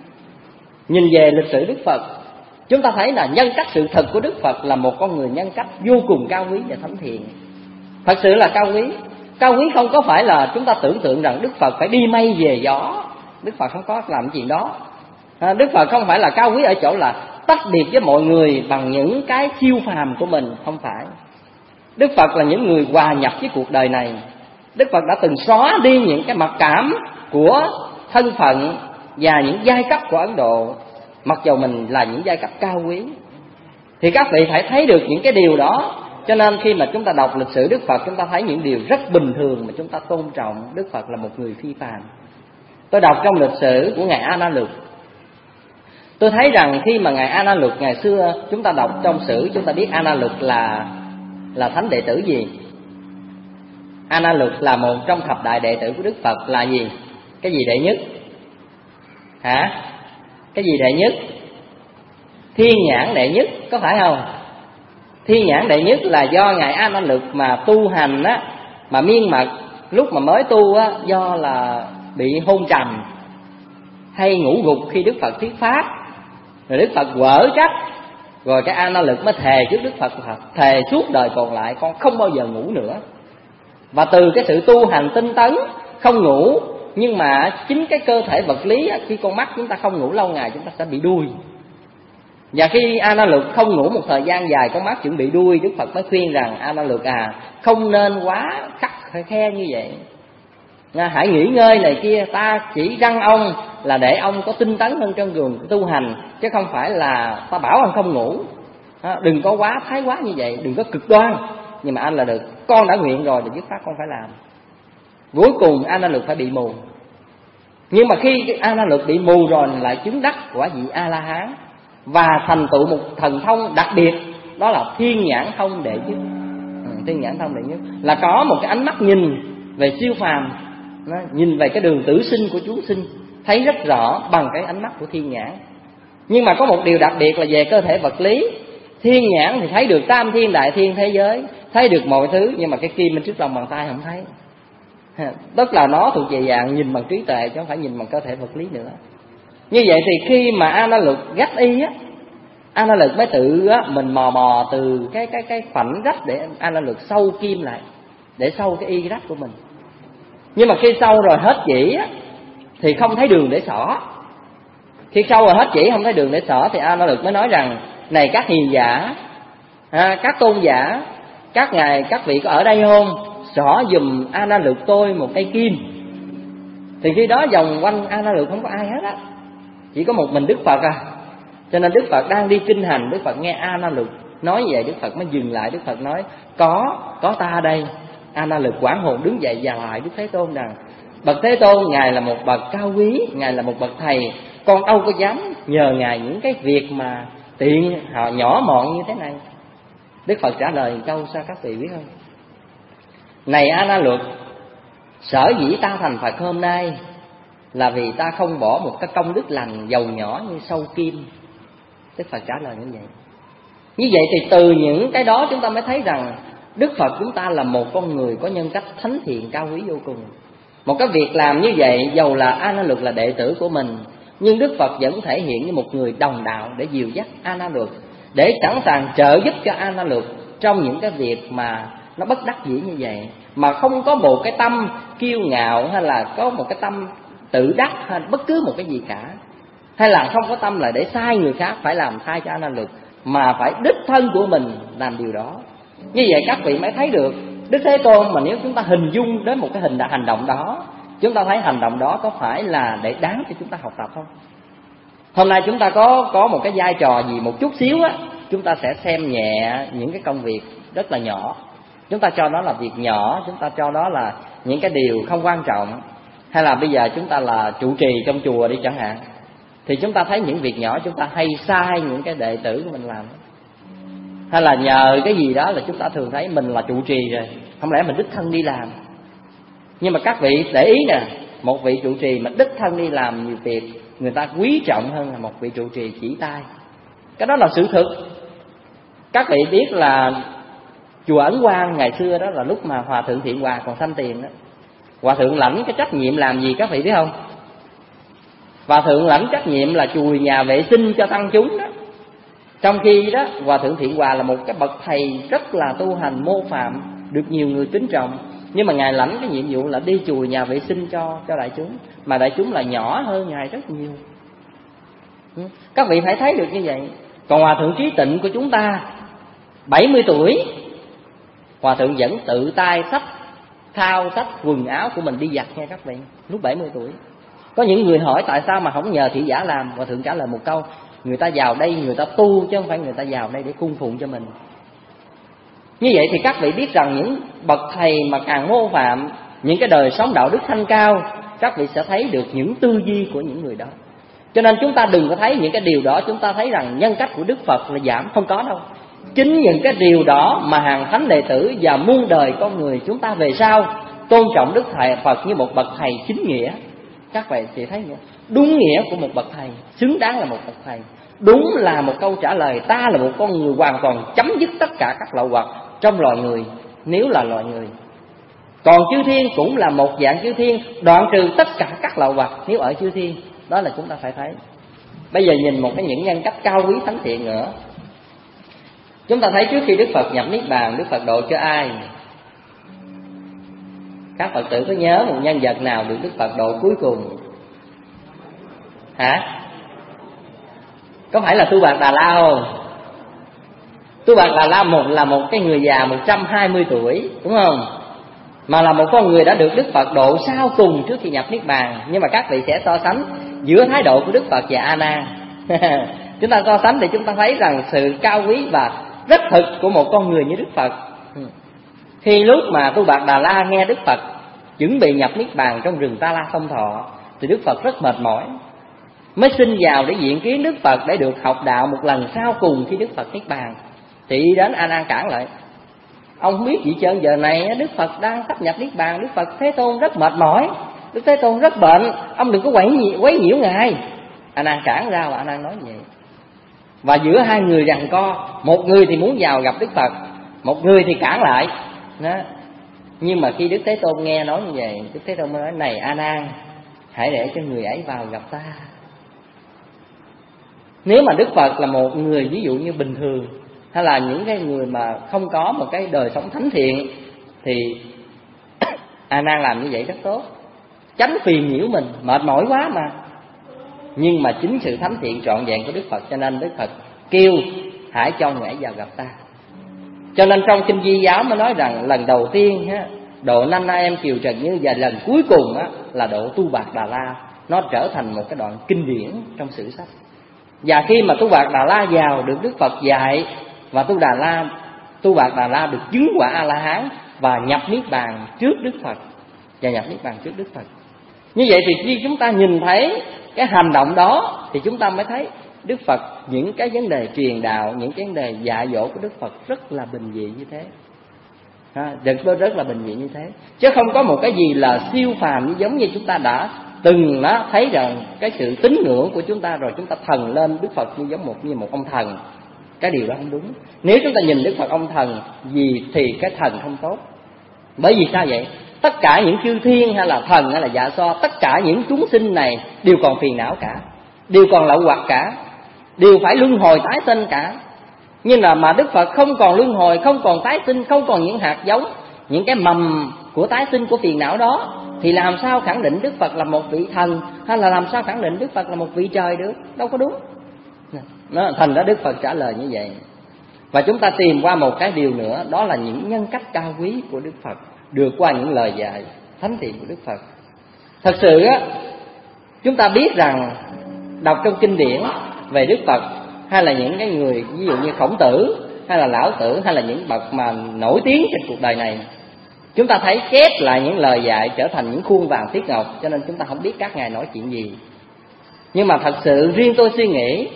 Nhìn về lịch sử Đức Phật, chúng ta thấy là nhân cách sự thật của Đức Phật là một con người nhân cách vô cùng cao quý và thánh thiện. Thật sự là cao quý. Cao quý không có phải là chúng ta tưởng tượng rằng Đức Phật phải đi mây về gió. Đức Phật không có làm chuyện đó. à, Đức Phật không phải là cao quý ở chỗ là tách biệt với mọi người bằng những cái siêu phàm của mình. Không phải. Đức Phật là những người hòa nhập với cuộc đời này. Đức Phật đã từng xóa đi những cái mặc cảm của thân phận và những giai cấp của Ấn Độ, mặc dù mình là những giai cấp cao quý. Thì các vị phải thấy được những cái điều đó. Cho nên khi mà chúng ta đọc lịch sử Đức Phật, chúng ta thấy những điều rất bình thường mà chúng ta tôn trọng Đức Phật là một người phi phàm. Tôi đọc trong lịch sử của Ngài A Na Luật, tôi thấy rằng khi mà Ngài A Na Luật ngày xưa, chúng ta đọc trong sử, chúng ta biết A Na Luật là là thánh đệ tử gì? A Na Luật là một trong thập đại đệ tử của Đức Phật là gì? Cái gì đệ nhất? Hả? Cái gì đệ nhất? Thiên nhãn đệ nhất, có phải không? Thiên nhãn đệ nhất là do Ngài A Na Luật mà tu hành á, mà miên mật lúc mà mới tu á, do là bị hôn trầm hay ngủ gục khi Đức Phật thuyết pháp, rồi Đức Phật quở trách, rồi cái A Na Luật mới thề trước Đức Phật, thề suốt đời còn lại con không bao giờ ngủ nữa. Và từ cái sự tu hành tinh tấn, không ngủ Nhưng mà chính cái cơ thể vật lý, khi con mắt chúng ta không ngủ lâu ngày chúng ta sẽ bị đuôi. Và khi A Na Luật không ngủ một thời gian dài, con mắt chuẩn bị đuôi, Đức Phật mới khuyên rằng A Na Luật à, không nên quá khắt khe như vậy, hãy nghỉ ngơi này kia. Ta chỉ răng ông là để ông có tinh tấn hơn trong đường tu hành, chứ không phải là ta bảo ông không ngủ. Đừng có quá thái quá như vậy, đừng có cực đoan. Nhưng mà anh là được, con đã nguyện rồi thì dứt khoát con phải làm. Cuối cùng A Na Luật phải bị mù. Nhưng mà khi A Na Luật bị mù rồi lại chứng đắc quả vị A La Hán và thành tựu một thần thông đặc biệt, đó là thiên nhãn thông đệ nhất. Thiên nhãn thông đệ nhất là có một cái ánh mắt nhìn về siêu phàm, nhìn về cái đường tử sinh của chúng sinh, thấy rất rõ bằng cái ánh mắt của thiên nhãn. Nhưng mà có một điều đặc biệt là về cơ thể vật lý. Thiên nhãn thì thấy được tam thiên đại thiên thế giới, thấy được mọi thứ, nhưng mà cái kim bên trước lòng bàn tay không thấy. Tức là nó thuộc về dạng nhìn bằng trí tuệ, chứ không phải nhìn bằng cơ thể vật lý nữa. Như vậy thì khi mà A Na Luật gách y á, A Na Luật mới tự á, mình mò mò từ cái cái cái khoảnh rách để A Na Luật sâu kim lại, để sâu cái y rách của mình. Nhưng mà khi sâu rồi hết chỉ á, thì không thấy đường để xỏ. Khi sâu rồi hết chỉ không thấy đường để xỏ thì A Na Luật mới nói rằng: này các hiền giả, à, các tôn giả, các ngài các vị có ở đây không? Xỏ giùm A Na Luật tôi một cây kim. Thì khi đó vòng quanh A Na Luật không có ai hết á, chỉ có một mình Đức Phật à. Cho nên Đức Phật đang đi kinh hành, Đức Phật nghe A Na Luật nói vậy, Đức Phật mới dừng lại. Đức Phật nói: có có ta đây. A Na Luật hoảng hồn đứng dậy và lại Đức Thế Tôn rằng: bậc Thế Tôn, ngài là một bậc cao quý, ngài là một bậc thầy, con đâu có dám nhờ ngài những cái việc mà tiện họ nhỏ mọn như thế này. Đức Phật trả lời câu sao các vị biết không? Này A Na Luật, sở dĩ ta thành Phật hôm nay là vì ta không bỏ một cái công đức lành dầu nhỏ như sâu kim. Đức Phật trả lời như vậy. Như vậy thì từ những cái đó chúng ta mới thấy rằng Đức Phật chúng ta là một con người có nhân cách thánh thiện cao quý vô cùng. Một cái việc làm như vậy, dầu là A Na Luật là đệ tử của mình, nhưng Đức Phật vẫn thể hiện như một người đồng đạo để dìu dắt A Na Luật, để sẵn sàng trợ giúp cho A Na Luật trong những cái việc mà nó bất đắc dĩ như vậy, mà không có một cái tâm kiêu ngạo hay là có một cái tâm tự đắc hay bất cứ một cái gì cả, hay là không có tâm là để sai người khác phải làm thay cho A Na Luật, mà phải đích thân của mình làm điều đó. Như vậy các vị mới thấy được Đức Thế Tôn mà nếu chúng ta hình dung đến một cái hình hành động đó, chúng ta thấy hành động đó có phải là để đáng cho chúng ta học tập không? Hôm nay chúng ta có có một cái vai trò gì một chút xíu á, chúng ta sẽ xem nhẹ những cái công việc rất là nhỏ, chúng ta cho đó là việc nhỏ, chúng ta cho đó là những cái điều không quan trọng. Hay là bây giờ chúng ta là trụ trì trong chùa đi chẳng hạn, thì chúng ta thấy những việc nhỏ chúng ta hay sai những cái đệ tử của mình làm. Hay là nhờ cái gì đó là chúng ta thường thấy mình là trụ trì rồi, không lẽ mình đích thân đi làm. Nhưng mà các vị để ý nè, một vị trụ trì mà đích thân đi làm nhiều việc, người ta quý trọng hơn là một vị trụ trì chỉ tay. Cái đó là sự thực. Các vị biết là chùa Ấn Quang ngày xưa đó là lúc mà Hòa Thượng Thiện Hòa còn sanh tiền đó, Hòa Thượng lãnh cái trách nhiệm làm gì các vị biết không? Hòa Thượng lãnh trách nhiệm là chùi nhà vệ sinh cho tăng chúng đó. Trong khi đó Hòa Thượng Thiện Hòa là một cái bậc thầy rất là tu hành mô phạm, được nhiều người kính trọng, nhưng mà ngài lãnh cái nhiệm vụ là đi chùi nhà vệ sinh cho cho đại chúng, mà đại chúng là nhỏ hơn ngài rất nhiều. Các vị phải thấy được như vậy. Còn Hòa Thượng Trí Tịnh của chúng ta bảy mươi tuổi, Hòa Thượng vẫn tự tay xách thao xách quần áo của mình đi giặt nha các vị, lúc bảy mươi tuổi. Có những người hỏi tại sao mà không nhờ thị giả làm, Hòa Thượng trả lời một câu: người ta vào đây người ta tu, chứ không phải người ta vào đây để cung phụng cho mình. Như vậy thì các vị biết rằng những bậc thầy mà càng mô phạm những cái đời sống đạo đức thanh cao, các vị sẽ thấy được những tư duy của những người đó. Cho nên chúng ta đừng có thấy những cái điều đó chúng ta thấy rằng nhân cách của Đức Phật là giảm, không có đâu. Chính những cái điều đó mà hàng thánh đệ tử và muôn đời con người chúng ta về sau tôn trọng Đức Thầy Phật như một bậc thầy chính nghĩa. Các vị chỉ thấy nữa, đúng nghĩa của một bậc thầy, xứng đáng là một bậc thầy. Đúng là một câu trả lời: ta là một con người hoàn toàn chấm dứt tất cả các lậu hoặc trong loài người, nếu là loài người. Còn chư thiên cũng là một dạng chư thiên, đoạn trừ tất cả các lậu hoặc nếu ở chư thiên. Đó là chúng ta phải thấy. Bây giờ nhìn một cái những nhân cách cao quý thánh thiện nữa. Chúng ta thấy trước khi Đức Phật nhập Niết Bàn, Đức Phật độ cho ai? Các Phật tử có nhớ một nhân vật nào được Đức Phật độ cuối cùng? Hả? Có phải là Tu Bạt Đà La không? Tu Bạt Đà La một là một cái người già một trăm hai mươi tuổi, đúng không? Mà là một con người đã được Đức Phật độ sau cùng trước khi nhập Niết Bàn. Nhưng mà các vị sẽ so sánh giữa thái độ của Đức Phật và A Nan. Chúng ta so sánh thì chúng ta thấy rằng sự cao quý và rất thực của một con người như Đức Phật. Khi lúc mà Tu Bạt Đà La nghe Đức Phật chuẩn bị nhập Niết Bàn trong rừng Ta La Thông Thọ, thì Đức Phật rất mệt mỏi, mới xin vào để diện kiến Đức Phật để được học đạo một lần sau cùng khi Đức Phật Niết Bàn. Thì đến A Nan cản lại: ông không biết gì trơn, giờ này Đức Phật đang sắp nhập Niết Bàn, Đức Phật Thế Tôn rất mệt mỏi, Đức Thế Tôn rất bệnh, ông đừng có quấy nhiễu, quấy nhiễu ngài. A Nan cản ra và A Nan nói vậy. Và giữa hai người giằng co, một người thì muốn vào gặp Đức Phật, một người thì cản lại đó. Nhưng mà khi Đức Thế Tôn nghe nói như vậy, Đức Thế Tôn mới nói: này A Nan, hãy để cho người ấy vào gặp ta. Nếu mà Đức Phật là một người ví dụ như bình thường, hay là những cái người mà không có một cái đời sống thánh thiện, thì A Nan làm như vậy rất tốt, tránh phiền nhiễu mình, mệt mỏi quá mà. Nhưng mà chính sự thánh thiện trọn vẹn của Đức Phật, cho nên Đức Phật kêu hãy cho người ấy vào gặp ta. Cho nên trong Kinh Di Giáo mới nói rằng lần đầu tiên ha, độ năm nay em Kiều Trần Như, và lần cuối cùng á, là độ Tu Bạt Đà La. Nó trở thành một cái đoạn kinh điển trong sử sách. Và khi mà Tu Bạt Đà La vào được Đức Phật dạy, và Tu Đà La, Tu Bạt Đà La được chứng quả A La Hán và nhập Niết Bàn trước Đức Phật, và nhập Niết Bàn trước Đức Phật. Như vậy thì khi chúng ta nhìn thấy cái hành động đó, thì chúng ta mới thấy Đức Phật những cái vấn đề truyền đạo, những cái vấn đề dạy dỗ của Đức Phật rất là bình dị như thế, ha, rất, rất là bình dị như thế, chứ không có một cái gì là siêu phàm, như giống như chúng ta đã từng đó thấy rằng cái sự tín ngưỡng của chúng ta rồi chúng ta thần lên Đức Phật như giống một như một ông thần. Cái điều đó không đúng. Nếu chúng ta nhìn Đức Phật ông thần gì thì cái thần không tốt. Bởi vì sao vậy? Tất cả những chư thiên hay là thần hay là dạ so, tất cả những chúng sinh này đều còn phiền não cả, đều còn lậu hoặc cả, đều phải luân hồi tái sinh cả. Nhưng là mà Đức Phật không còn luân hồi, không còn tái sinh, không còn những hạt giống, những cái mầm của tái sinh của phiền não đó, thì làm sao khẳng định Đức Phật là một vị thần, hay là làm sao khẳng định Đức Phật là một vị trời được? Đâu có đúng. Nó, thành ra Đức Phật trả lời như vậy. Và chúng ta tìm qua một cái điều nữa, đó là những nhân cách cao quý của Đức Phật được qua những lời dạy thánh thiện của Đức Phật. Thật sự á, chúng ta biết rằng đọc trong kinh điển về Đức Phật, hay là những cái người ví dụ như Khổng Tử hay là Lão Tử, hay là những bậc mà nổi tiếng trên cuộc đời này, chúng ta thấy chép lại những lời dạy trở thành những khuôn vàng tiết ngọc, cho nên chúng ta không biết các ngài nói chuyện gì. Nhưng mà thật sự riêng tôi suy nghĩ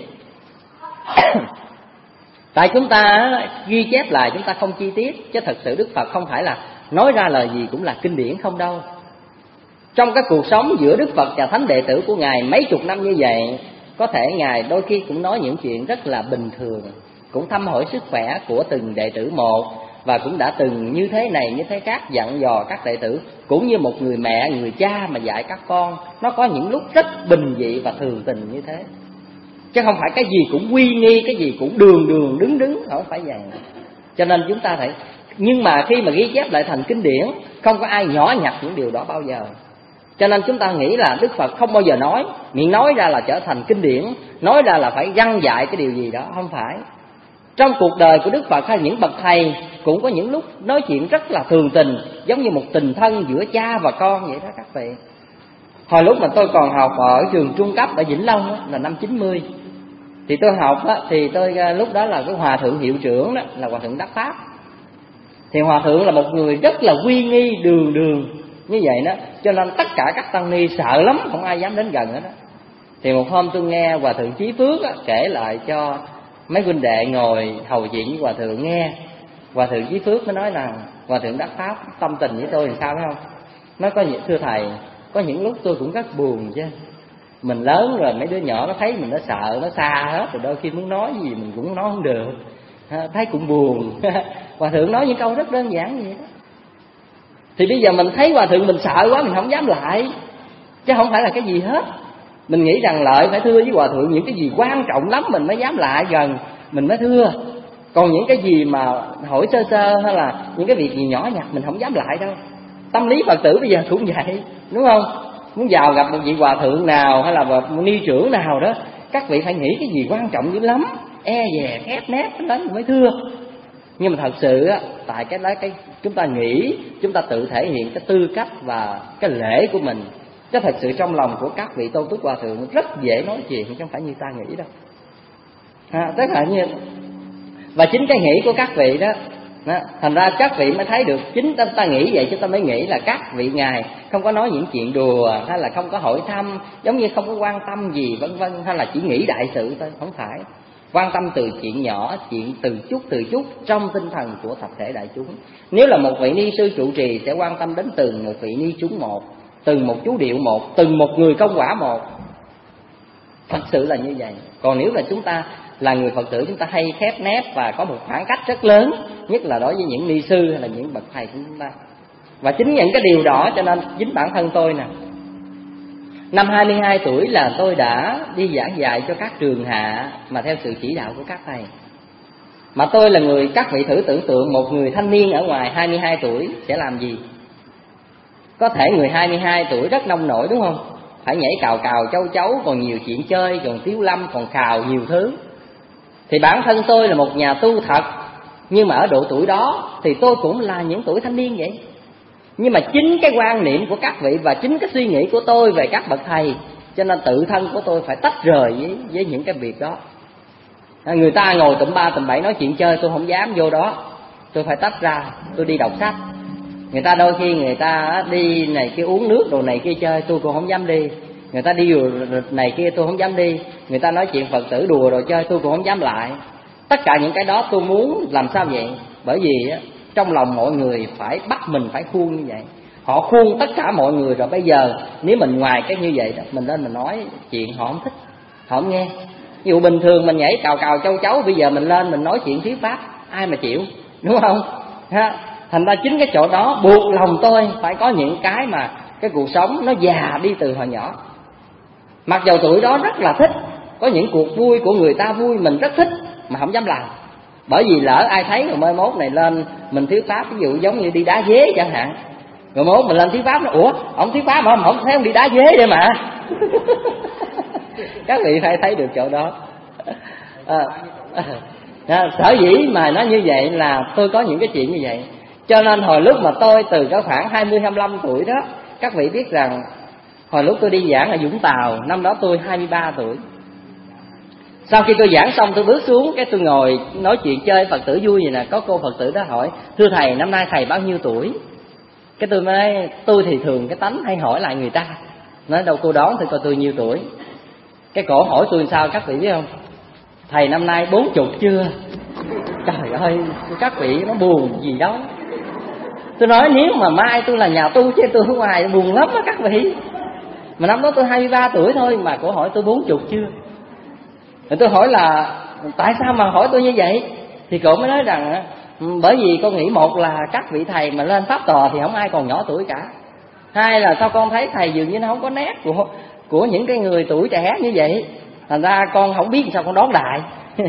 tại chúng ta ghi chép lại, chúng ta không chi tiết, chứ thật sự Đức Phật không phải là nói ra lời gì cũng là kinh điển không đâu. Trong cái cuộc sống giữa Đức Phật và thánh đệ tử của ngài mấy chục năm như vậy, có thể ngài đôi khi cũng nói những chuyện rất là bình thường, cũng thăm hỏi sức khỏe của từng đệ tử một, và cũng đã từng như thế này như thế khác dặn dò các đệ tử, cũng như một người mẹ, người cha mà dạy các con. Nó có những lúc rất bình dị và thường tình như thế, chứ không phải cái gì cũng uy nghi, cái gì cũng đường đường đứng đứng, không phải vậy. Cho nên chúng ta thấy, nhưng mà khi mà ghi chép lại thành kinh điển, không có ai nhỏ nhặt những điều đó bao giờ. Cho nên chúng ta nghĩ là Đức Phật không bao giờ nói, miệng nói ra là trở thành kinh điển, nói ra là phải răn dạy cái điều gì đó, không phải. Trong cuộc đời của Đức Phật hay những bậc thầy cũng có những lúc nói chuyện rất là thường tình, giống như một tình thân giữa cha và con vậy đó các vị. Hồi lúc mà tôi còn học ở trường trung cấp ở Vĩnh Long đó, là năm chín mươi, thì tôi học đó, thì tôi lúc đó là cái hòa thượng hiệu trưởng đó, là hòa thượng Đắc Pháp. Thì hòa thượng là một người rất là uy nghi, đường đường như vậy đó, cho nên tất cả các tăng ni sợ lắm, không ai dám đến gần hết đó. Thì một hôm tôi nghe hòa thượng Chí Phước đó, kể lại cho mấy huynh đệ ngồi hầu chuyện với hòa thượng nghe. Hòa thượng Chí Phước mới nói rằng hòa thượng Đắc Pháp tâm tình với tôi làm sao phải không? Nó có những, thưa thầy, có những lúc tôi cũng rất buồn chứ. Mình lớn rồi, mấy đứa nhỏ nó thấy mình nó sợ, nó xa hết, rồi đôi khi muốn nói gì mình cũng nói không được, thấy cũng buồn. Hòa thượng nói những câu rất đơn giản như vậy đó. Thì bây giờ mình thấy hòa thượng mình sợ quá, mình không dám lại, chứ không phải là cái gì hết. Mình nghĩ rằng lợi phải thưa với hòa thượng những cái gì quan trọng lắm mình mới dám lại gần, mình mới thưa. Còn những cái gì mà hỏi sơ sơ hay là những cái việc gì nhỏ nhặt mình không dám lại đâu. Tâm lý Phật tử bây giờ cũng vậy, đúng không? Muốn vào gặp một vị hòa thượng nào hay là một ni trưởng nào đó, các vị phải nghĩ cái gì quan trọng dữ lắm, e dè khép nép đến mới thưa. Nhưng mà thật sự á, tại cái đó cái chúng ta nghĩ, chúng ta tự thể hiện cái tư cách và cái lễ của mình, chứ thật sự trong lòng của các vị tôn túc hòa thượng rất dễ nói chuyện, chứ không phải như ta nghĩ đâu. À, tức là như và chính cái nghĩ của các vị đó, đó thành ra các vị mới thấy được, chính ta, ta nghĩ vậy chúng ta mới nghĩ là các vị ngài không có nói những chuyện đùa, hay là không có hỏi thăm, giống như không có quan tâm gì vân vân, hay là chỉ nghĩ đại sự thôi. Không phải, quan tâm từ chuyện nhỏ, chuyện từ chút từ chút trong tinh thần của thập thể đại chúng. Nếu là một vị ni sư trụ trì sẽ quan tâm đến từng một vị ni chúng một, từng một chú điệu một, từng một người công quả một. Thật sự là như vậy. Còn nếu là chúng ta là người Phật tử, chúng ta hay khép nép và có một khoảng cách rất lớn, nhất là đối với những ni sư hay là những bậc thầy của chúng ta. Và chính những cái điều đó cho nên chính bản thân tôi nè, năm hai mươi hai tuổi là tôi đã đi giảng dạy cho các trường hạ mà theo sự chỉ đạo của các thầy. Mà tôi là người, các vị thử tưởng tượng một người thanh niên ở ngoài hai mươi hai tuổi sẽ làm gì? Có thể người hai mươi hai tuổi rất nông nổi, đúng không? Phải nhảy cào cào châu chấu, còn nhiều chuyện chơi, còn tiếu lâm, còn khào nhiều thứ. Thì bản thân tôi là một nhà tu thật, nhưng mà ở độ tuổi đó thì tôi cũng là những tuổi thanh niên vậy. Nhưng mà chính cái quan niệm của các vị và chính cái suy nghĩ của tôi về các bậc thầy, cho nên tự thân của tôi phải tách rời với, với những cái việc đó. Người ta ngồi tụm ba tụm bảy nói chuyện chơi, tôi không dám vô đó, tôi phải tách ra, tôi đi đọc sách. Người ta đôi khi người ta đi này kia uống nước đồ này kia chơi, tôi cũng không dám đi. Người ta đi đùa này kia tôi không dám đi. Người ta nói chuyện Phật tử đùa rồi chơi, tôi cũng không dám lại. Tất cả những cái đó tôi muốn làm sao vậy? Bởi vì á, trong lòng mọi người phải bắt mình phải khuôn như vậy. Họ khuôn tất cả mọi người rồi, bây giờ nếu mình ngoài cái như vậy đó, mình lên mình nói chuyện họ không thích, họ không nghe. Ví dụ bình thường mình nhảy cào cào châu chấu, bây giờ mình lên mình nói chuyện thuyết pháp, ai mà chịu, đúng không? Ha? Thành ra chính cái chỗ đó buộc lòng tôi phải có những cái mà cái cuộc sống nó già đi từ hồi nhỏ. Mặc dầu tuổi đó rất là thích, có những cuộc vui của người ta vui mình rất thích mà không dám làm. Bởi vì lỡ ai thấy rồi mai mốt này lên mình thuyết pháp, ví dụ giống như đi đá dế chẳng hạn, rồi mốt mình lên thuyết pháp nó ủa ông thuyết pháp mà ông không thấy ông đi đá dế đây mà. Các vị phải thấy được chỗ đó. À, à, sở dĩ mà nó như vậy là tôi có những cái chuyện như vậy. Cho nên hồi lúc mà tôi từ cái khoảng hai mươi hai mươi lăm tuổi đó, các vị biết rằng hồi lúc tôi đi giảng ở Vũng Tàu, năm đó tôi hai mươi ba tuổi. Sau khi tôi giảng xong tôi bước xuống, cái tôi ngồi nói chuyện chơi Phật tử vui vậy nè. Có cô Phật tử đó hỏi: thưa thầy, năm nay thầy bao nhiêu tuổi? Cái tôi nói, tôi thì thường cái tánh hay hỏi lại người ta. Nói đâu cô đoán thì coi tôi nhiêu tuổi. Cái cổ hỏi tôi sao các vị biết không? Thầy năm nay bốn chục chưa? Trời ơi, các vị nó buồn gì đâu. Tôi nói nếu mà mai tôi là nhà tu chứ tôi ở ngoài buồn lắm đó các vị. Mà năm đó tôi hai mươi ba tuổi thôi mà cổ hỏi tôi bốn chục chưa? Rồi tôi hỏi là tại sao mà hỏi tôi như vậy? Thì cổ mới nói rằng bởi vì con nghĩ một là các vị thầy mà lên pháp tòa thì không ai còn nhỏ tuổi cả. Hai là sao con thấy thầy dường như nó không có nét của của những cái người tuổi trẻ như vậy. Thành ra con không biết sao con đón đại.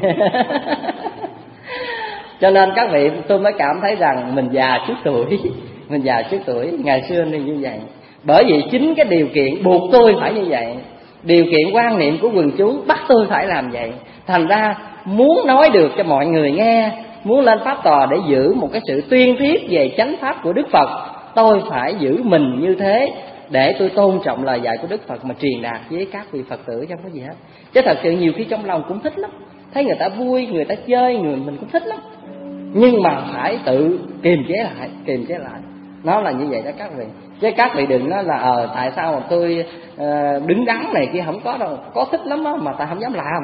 Cho nên các vị, tôi mới cảm thấy rằng mình già trước tuổi. Mình già trước tuổi, ngày xưa nên như vậy. Bởi vì chính cái điều kiện buộc tôi phải như vậy. Điều kiện quan niệm của quần chúng bắt tôi phải làm vậy. Thành ra muốn nói được cho mọi người nghe, muốn lên pháp tòa để giữ một cái sự tuyên thuyết về chánh pháp của Đức Phật, tôi phải giữ mình như thế để tôi tôn trọng lời dạy của Đức Phật mà truyền đạt với các vị Phật tử, chứ không có gì hết. Chứ thật sự nhiều khi trong lòng cũng thích lắm, thấy người ta vui, người ta chơi, người mình cũng thích lắm. Nhưng mà phải tự kiềm chế lại, kiềm chế lại. Nó là như vậy đó các vị. Chứ các vị đừng nói là ờ tại sao mà tôi uh, đứng đắn này kia, không có đâu. Có thích lắm đó mà ta không dám làm.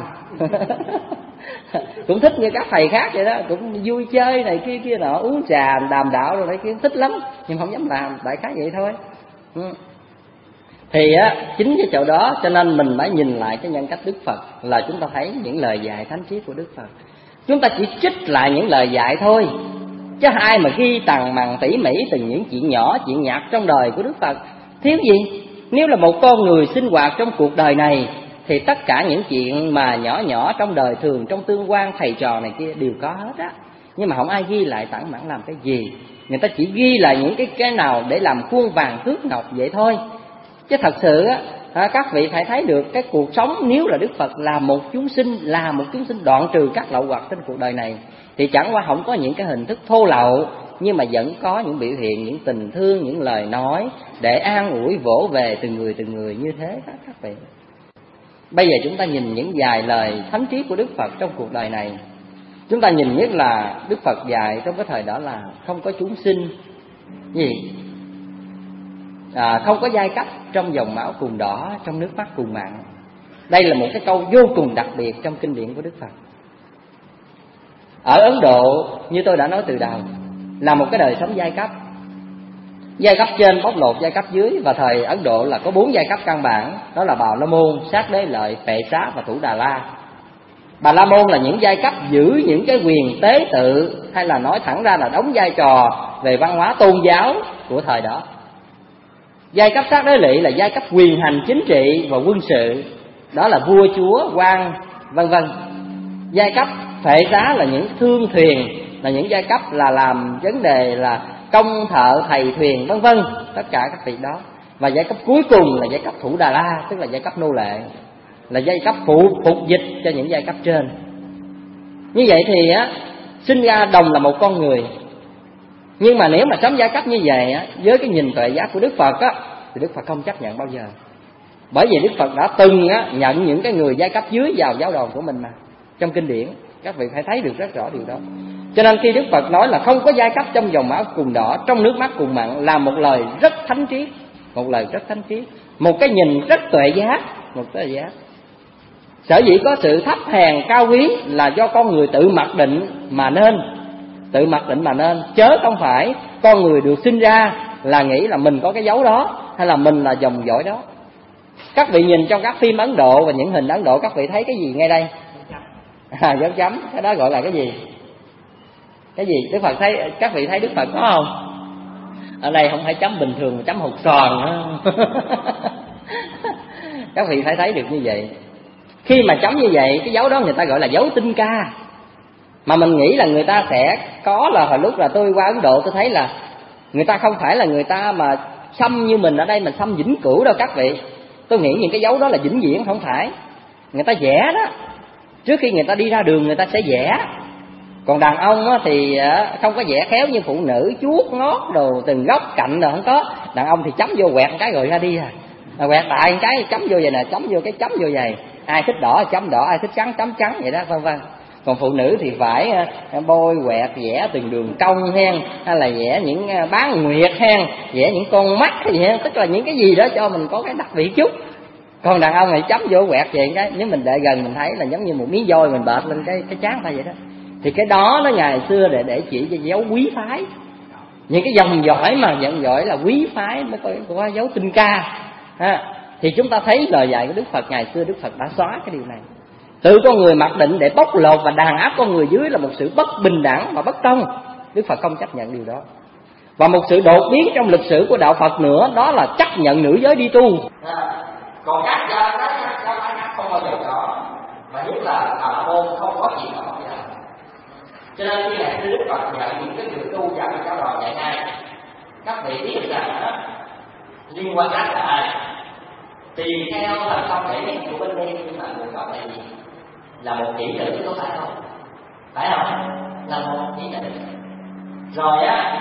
Cũng thích như các thầy khác vậy đó, cũng vui chơi này kia kia nọ, uống trà đàm đạo rồi này kia, thích lắm nhưng không dám làm, đại khái vậy thôi. Ừ. Thì á, chính cái chỗ đó cho nên mình phải nhìn lại cái nhân cách Đức Phật, là chúng ta thấy những lời dạy thánh triết của Đức Phật. Chúng ta chỉ trích lại những lời dạy thôi, chứ ai mà ghi tằn mằn tỉ mỉ từng những chuyện nhỏ, chuyện nhặt trong đời của Đức Phật. Thiếu gì? Nếu là một con người sinh hoạt trong cuộc đời này thì tất cả những chuyện mà nhỏ nhỏ trong đời thường, trong tương quan thầy trò này kia đều có hết á. Nhưng mà không ai ghi lại tản mạn làm cái gì. người ta chỉ ghi lại những cái cái nào để làm khuôn vàng thước ngọc vậy thôi. Chứ thật sự á, các vị phải thấy được cái cuộc sống, nếu là Đức Phật là một chúng sinh, là một chúng sinh đoạn trừ các lậu hoặc trên cuộc đời này, thì chẳng qua không có những cái hình thức thô lậu, nhưng mà vẫn có những biểu hiện, những tình thương, những lời nói để an ủi vỗ về từng người từng người như thế đó các vị. Bây giờ chúng ta nhìn những vài lời thánh triết của Đức Phật trong cuộc đời này. Chúng ta nhìn nhất là Đức Phật dạy trong cái thời đó là không có chúng sinh gì à, không có giai cấp trong dòng máu cùng đỏ, trong nước mắt cùng mặn. Đây là một cái câu vô cùng đặc biệt trong kinh điển của Đức Phật. Ở Ấn Độ, như tôi đã nói từ đầu, là một cái đời sống giai cấp. Giai cấp trên bóc lột giai cấp dưới. Và thời Ấn Độ là có bốn giai cấp căn bản, đó là Bà La Môn, Sát Đế Lợi, Phệ Xá và Thủ Đà La. Bà La Môn là những giai cấp giữ những cái quyền tế tự, hay là nói thẳng ra là đóng vai trò về văn hóa tôn giáo của thời đó. Giai cấp Sát Đế Lỵ là giai cấp quyền hành chính trị và quân sự, đó là vua chúa, quan, vân vân. Giai cấp Phệ Xá là những thương thuyền, là những giai cấp là làm vấn đề là công thợ, thầy thuyền, vân vân, tất cả các vị đó. Và giai cấp cuối cùng là giai cấp Thủ Đà La, tức là giai cấp nô lệ, là giai cấp phụ phục dịch cho những giai cấp trên. Như vậy thì á, sinh ra đồng là một con người. Nhưng mà nếu mà sống giai cấp như vậy á, với cái nhìn tuệ giác của Đức Phật á, thì Đức Phật không chấp nhận bao giờ. Bởi vì Đức Phật đã từng á, nhận những cái người giai cấp dưới vào giáo đoàn của mình mà. Trong kinh điển các vị phải thấy được rất rõ điều đó. Cho nên khi Đức Phật nói là không có giai cấp trong dòng máu cùng đỏ, trong nước mắt cùng mặn, là một lời rất thánh triết, một lời rất thánh triết, một cái nhìn rất tuệ giác, một tuệ giác. Sở dĩ có sự thấp hèn cao quý là do con người tự mặc định mà nên, tự mặc định mà nên, chớ không phải con người được sinh ra là nghĩ là mình có cái dấu đó, hay là mình là dòng dõi đó. Các vị nhìn trong các phim Ấn Độ và những hình Ấn Độ, các vị thấy cái gì ngay đây? À, dấu chấm, cái đó gọi là cái gì? Cái gì? Đức Phật thấy, các vị thấy Đức Phật có không? Ở đây không phải chấm bình thường mà chấm hột tròn nữa. Các vị phải thấy được như vậy. Khi mà chấm như vậy, cái dấu đó người ta gọi là dấu tinh ca. Mà mình nghĩ là người ta sẽ có, là hồi lúc là tôi qua Ấn Độ tôi thấy là người ta không phải là người ta mà xăm như mình ở đây, mà xăm vĩnh cửu đâu các vị. Tôi nghĩ những cái dấu đó là vĩnh viễn, không phải. Người ta vẽ đó, trước khi người ta đi ra đường người ta sẽ vẽ. Còn đàn ông thì không có vẽ khéo như phụ nữ, chuốt ngót đồ từng góc cạnh rồi không có. Đàn ông thì chấm vô quẹt một cái rồi ra đi à. Quẹt đại một cái chấm vô vậy nè, chấm vô cái chấm vô vậy. Ai thích đỏ chấm đỏ, ai thích trắng chấm trắng vậy đó, vân vân. Còn phụ nữ thì phải bôi quẹt vẽ từng đường cong hen, hay là vẽ những bán nguyệt hen, vẽ những con mắt gì hen, tức là những cái gì đó cho mình có cái đặc biệt chút. Còn đàn ông này chấm vô quẹt vậy cái, nếu mình để gần mình thấy là giống như một miếng vôi mình bệt lên cái cái trán ta vậy đó. Thì cái đó nó ngày xưa để để chỉ cho dấu quý phái. Những cái dòng dõi mà dòng dõi là quý phái mới có, có dấu tinh ca ha. Thì chúng ta thấy lời dạy của Đức Phật ngày xưa, Đức Phật đã xóa cái điều này. Tự con người mặc định để bóc lột và đàn áp con người dưới là một sự bất bình đẳng và bất công. Đức Phật không chấp nhận điều đó. Và một sự đột biến trong lịch sử của đạo Phật nữa, đó là chấp nhận nữ giới đi tu. À, còn các gia các không bao giờ có, và nhất là Bà La Môn không có gì đó. Cho nên khi ngày xưa Đức Phật dạy những cái người tu vào cái giáo đoàn dạy ngay, các vị biết rằng đó, liên quan ác là ai? Tùy theo thành công thể hiện của bên đây, nhưng mà người chọn là gì? Là một kỹ nữ, có phải không? Phải không? Là một kỹ nữ. Rồi á,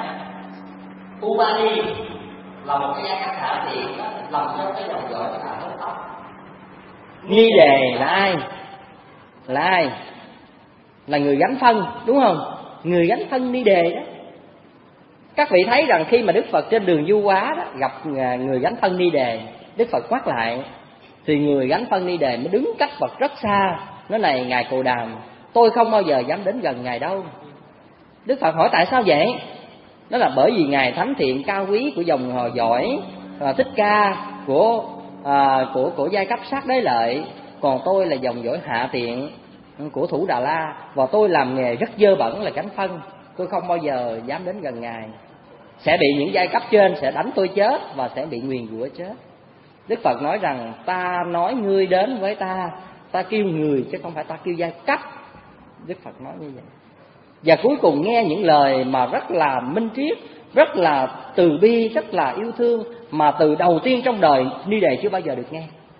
Ubani là một cái gia cấp hạ thiện, nằm trong cái dòng dõi của đạo Phật tộc. Ni đề là ai? Là ai? Là người gánh phân, đúng không? Người gánh phân ni đề đó. Các vị thấy rằng khi mà Đức Phật trên đường du hóa đó, gặp người gánh phân ni đề, Đức Phật quát lại, thì người gánh phân ni đề mới đứng cách Phật rất xa, nói này Ngài Cồ Đàm, tôi không bao giờ dám đến gần Ngài đâu. Đức Phật hỏi tại sao vậy? Đó là bởi vì Ngài thánh thiện cao quý của dòng họ giỏi à, Thích Ca của à, của của giai cấp Sát Đế Lợi, còn tôi là dòng dõi hạ tiện của Thủ Đà La, và tôi làm nghề rất dơ bẩn là gánh phân, tôi không bao giờ dám đến gần Ngài, sẽ bị những giai cấp trên sẽ đánh tôi chết và sẽ bị nguyền rủa chết. Đức Phật nói rằng ta nói ngươi đến với ta, ta kêu người chứ không phải ta kêu giai cấp. Đức Phật nói như vậy. Và cuối cùng nghe những lời mà rất là minh triết, rất là từ bi, rất là yêu thương, mà từ đầu tiên trong đời Ni Đề chưa bao giờ được nghe.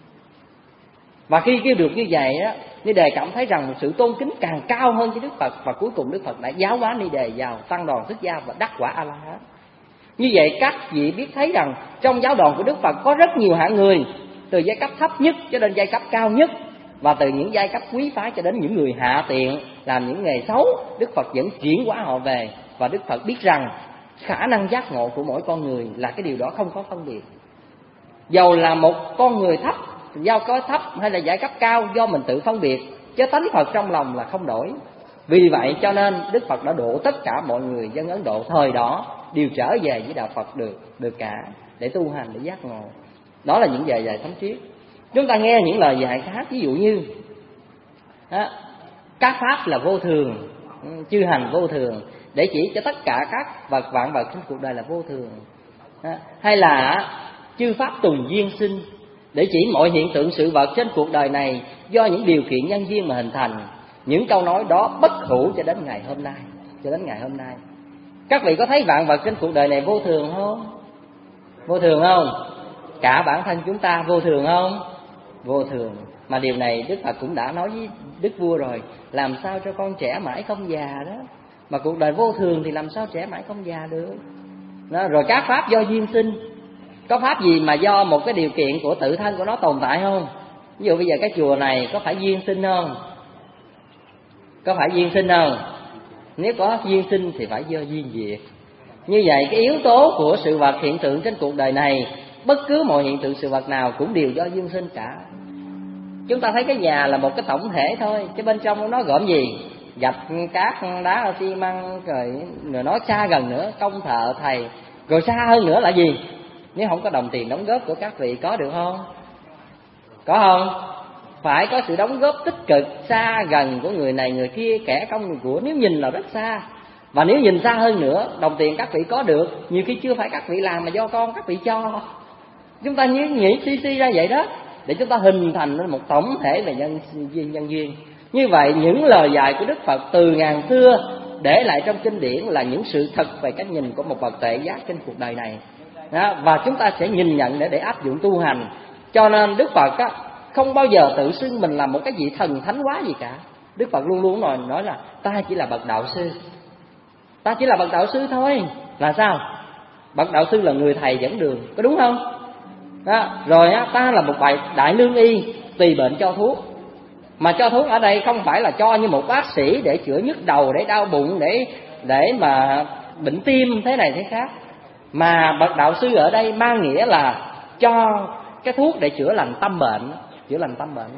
Và khi kêu được như vậy á, Ni Đề cảm thấy rằng một sự tôn kính càng cao hơn với Đức Phật, và cuối cùng Đức Phật đã giáo hóa Ni Đề vào tăng đoàn xuất gia và đắc quả A La Hán. Như vậy các vị biết thấy rằng trong giáo đoàn của Đức Phật có rất nhiều hạng người, từ giai cấp thấp nhất cho đến giai cấp cao nhất, và từ những giai cấp quý phái cho đến những người hạ tiện làm những nghề xấu, Đức Phật vẫn chuyển hóa họ về. Và Đức Phật biết rằng khả năng giác ngộ của mỗi con người là cái điều đó không có phân biệt. Dầu là một con người thấp, do có thấp hay là giai cấp cao, do mình tự phân biệt, chứ tánh Phật trong lòng là không đổi. Vì vậy cho nên Đức Phật đã độ tất cả mọi người dân Ấn Độ thời đó đều trở về với đạo Phật được được cả, để tu hành, để giác ngộ. Đó là những lời dạy thánh triết. Chúng ta nghe những lời dạy khác, ví dụ như đó, các pháp là vô thường, chư hành vô thường, để chỉ cho tất cả các vật vạn vật trong cuộc đời là vô thường. Đó. Hay là chư pháp tùn duyên sinh, để chỉ mọi hiện tượng sự vật trên cuộc đời này do những điều kiện nhân duyên mà hình thành. Những câu nói đó bất hủ cho đến ngày hôm nay, cho đến ngày hôm nay. Các vị có thấy vạn vật trên cuộc đời này vô thường không? Vô thường không? Cả bản thân chúng ta vô thường không? Vô thường. Mà điều này Đức Phật cũng đã nói với Đức Vua rồi, làm sao cho con trẻ mãi không già đó. Mà cuộc đời vô thường thì làm sao trẻ mãi không già được đó. Rồi các pháp do duyên sinh, có pháp gì mà do một cái điều kiện của tự thân của nó tồn tại không? Ví dụ bây giờ cái chùa này có phải duyên sinh không? Có phải duyên sinh không? Nếu có duyên sinh thì phải do duyên diệt. Như vậy cái yếu tố của sự vật hiện tượng trên cuộc đời này, bất cứ mọi hiện tượng sự vật nào cũng đều do duyên sinh cả. Chúng ta thấy cái nhà là một cái tổng thể thôi, chứ bên trong nó gồm gì? Gạch, cát, đá, xi măng, rồi, rồi nói xa gần nữa, công thợ, thầy. Rồi xa hơn nữa là gì? Nếu không có đồng tiền đóng góp của các vị có được không? Có không? Phải có sự đóng góp tích cực, xa gần của người này người kia, kẻ công người của. Nếu nhìn là rất xa. Và nếu nhìn xa hơn nữa, đồng tiền các vị có được, nhiều khi chưa phải các vị làm mà do con các vị cho. Chúng ta nghĩ suy suy ra vậy đó, để chúng ta hình thành nên một tổng thể về nhân duyên, nhân duyên. Như vậy những lời dạy của Đức Phật từ ngàn xưa để lại trong kinh điển là những sự thật về cách nhìn của một bậc tuệ giác trên cuộc đời này đó, và chúng ta sẽ nhìn nhận để để áp dụng tu hành. Cho nên Đức Phật á, không bao giờ tự xưng mình là một cái vị thần thánh hóa gì cả. Đức Phật luôn luôn nói, nói là ta chỉ là bậc đạo sư. Ta chỉ là bậc đạo sư thôi. Là sao? Bậc đạo sư là người thầy dẫn đường, có đúng không? Đó. Rồi á, ta là một bài đại lương y, tùy bệnh cho thuốc. Mà cho thuốc ở đây không phải là cho như một bác sĩ để chữa nhức đầu, để đau bụng, để để mà bệnh tim thế này thế khác. Mà bậc đạo sư ở đây mang nghĩa là cho cái thuốc để chữa lành tâm bệnh, chữa lành tâm bệnh.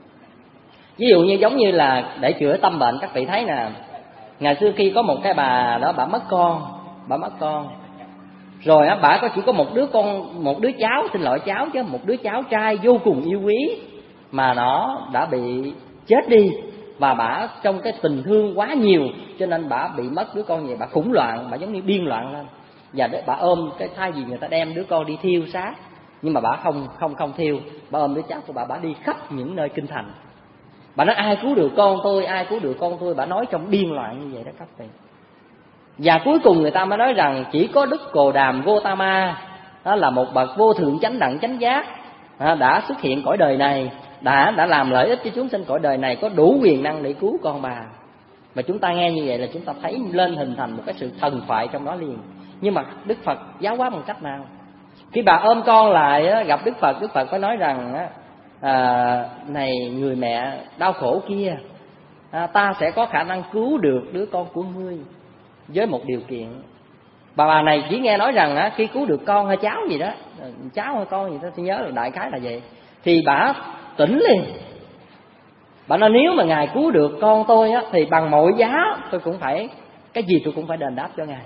Ví dụ như giống như là để chữa tâm bệnh, các vị thấy nè, ngày xưa khi có một cái bà đó, bà mất con, bà mất con. Rồi á, bà có chỉ có một đứa con, một đứa cháu, xin lỗi cháu chứ, một đứa cháu trai vô cùng yêu quý, mà nó đã bị chết đi. Và bà trong cái tình thương quá nhiều, cho nên bà bị mất đứa con vậy, bà khủng loạn, bà giống như điên loạn lên. Và bà ôm cái thay vì người ta đem đứa con đi thiêu xác, nhưng mà bà không không không thiêu, bà ôm đứa cháu của bà, bà đi khắp những nơi kinh thành. Bà nói ai cứu được con tôi, ai cứu được con tôi, bà nói trong điên loạn như vậy đó các vị. Và cuối cùng người ta mới nói rằng chỉ có Đức Cồ Đàm Gotama, đó là một bậc vô thượng chánh đẳng chánh giác, đã xuất hiện cõi đời này, đã đã làm lợi ích cho chúng sinh cõi đời này, có đủ quyền năng để cứu con bà. Mà chúng ta nghe như vậy là chúng ta thấy lên hình thành một cái sự thần thoại trong đó liền. Nhưng mà Đức Phật giáo hóa bằng cách nào? Khi bà ôm con lại gặp Đức Phật, Đức Phật có nói rằng à, này người mẹ đau khổ kia, à, ta sẽ có khả năng cứu được đứa con của ngươi với một điều kiện. Bà bà này chỉ nghe nói rằng á, khi cứu được con hay cháu gì đó, cháu hay con gì đó, tôi nhớ là đại khái là vậy, thì bà tỉnh liền. Bà nói nếu mà Ngài cứu được con tôi á, thì bằng mọi giá tôi cũng phải, cái gì tôi cũng phải đền đáp cho Ngài.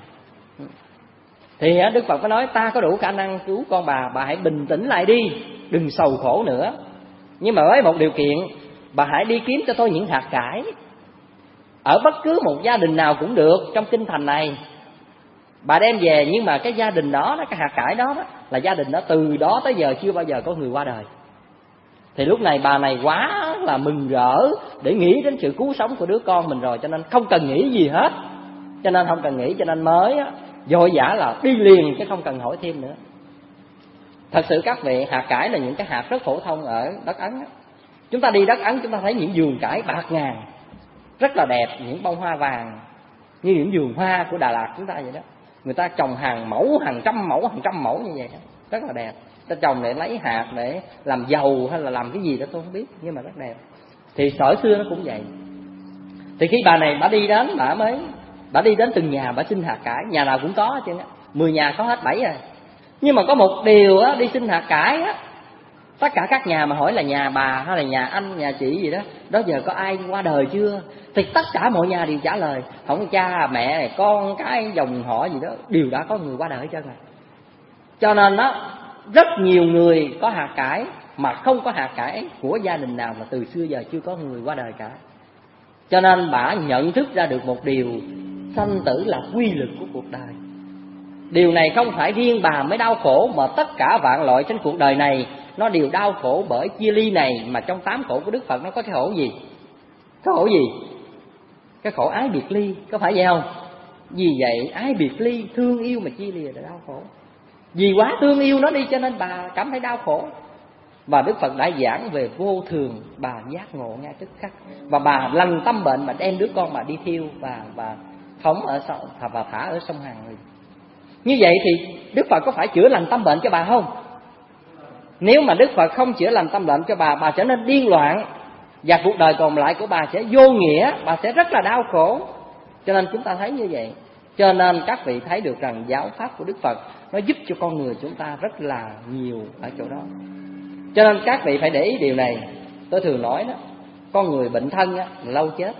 Thì Đức Phật có nói ta có đủ khả năng cứu con bà, bà hãy bình tĩnh lại đi, đừng sầu khổ nữa. Nhưng mà với một điều kiện, bà hãy đi kiếm cho tôi những hạt cải, ở bất cứ một gia đình nào cũng được trong kinh thành này. Bà đem về, nhưng mà cái gia đình đó, cái hạt cải đó, đó là gia đình đó từ đó tới giờ chưa bao giờ có người qua đời. Thì lúc này bà này quá là mừng rỡ để nghĩ đến sự cứu sống của đứa con mình rồi, cho nên không cần nghĩ gì hết. Cho nên không cần nghĩ, cho nên mới vội vã là đi liền chứ không cần hỏi thêm nữa. Thật sự các vị, hạt cải là những cái hạt rất phổ thông ở đất Ấn đó. Chúng ta đi đất Ấn chúng ta thấy những vườn cải bạt ngàn rất là đẹp, những bông hoa vàng như những vườn hoa của Đà Lạt chúng ta vậy đó. Người ta trồng hàng mẫu, hàng trăm mẫu, hàng trăm mẫu như vậy đó. Rất là đẹp. Ta trồng để lấy hạt để làm dầu hay là làm cái gì đó tôi không biết, nhưng mà rất đẹp. Thì sở xưa nó cũng vậy. Thì khi bà này bà đi đến, bà mới bà đi đến từng nhà bà xin hạt cải, nhà nào cũng có hết trơn á, mười nhà có hết bảy rồi. Nhưng mà có một điều á, đi xin hạt cải á, tất cả các nhà mà hỏi là nhà bà hay là nhà anh, nhà chị gì đó, đó giờ có ai qua đời chưa, thì tất cả mọi nhà đều trả lời không, cha mẹ con cái dòng họ gì đó đều đã có người qua đời hết trơn rồi. Cho nên đó, rất nhiều người có hạt cải mà không có hạt cải của gia đình nào mà từ xưa giờ chưa có người qua đời cả. Cho nên bà nhận thức ra được một điều, sanh tử là quy luật của cuộc đời. Điều này không phải riêng bà mới đau khổ, mà tất cả vạn loại trên cuộc đời này nó đều đau khổ bởi chia ly này. Mà trong tám khổ của Đức Phật nó có cái khổ gì? Cái khổ gì? Cái khổ ái biệt ly, có phải vậy không? Vì vậy ái biệt ly, thương yêu mà chia lìa là đau khổ. Vì quá thương yêu nó đi cho nên bà cảm thấy đau khổ. Và Đức Phật đã giảng về vô thường, bà giác ngộ ngay tức khắc. Và bà lành tâm bệnh, bà đem đứa con bà đi thiêu và và phóng ở sông, và thả ở sông Hằng. Như vậy thì Đức Phật có phải chữa lành tâm bệnh cho bà không? Nếu mà Đức Phật không chữa lành tâm bệnh cho bà, bà trở nên điên loạn, và cuộc đời còn lại của bà sẽ vô nghĩa, bà sẽ rất là đau khổ. Cho nên chúng ta thấy như vậy. Cho nên các vị thấy được rằng giáo pháp của Đức Phật nó giúp cho con người chúng ta rất là nhiều ở chỗ đó. Cho nên các vị phải để ý điều này. Tôi thường nói đó, con người bệnh thân á, lâu chết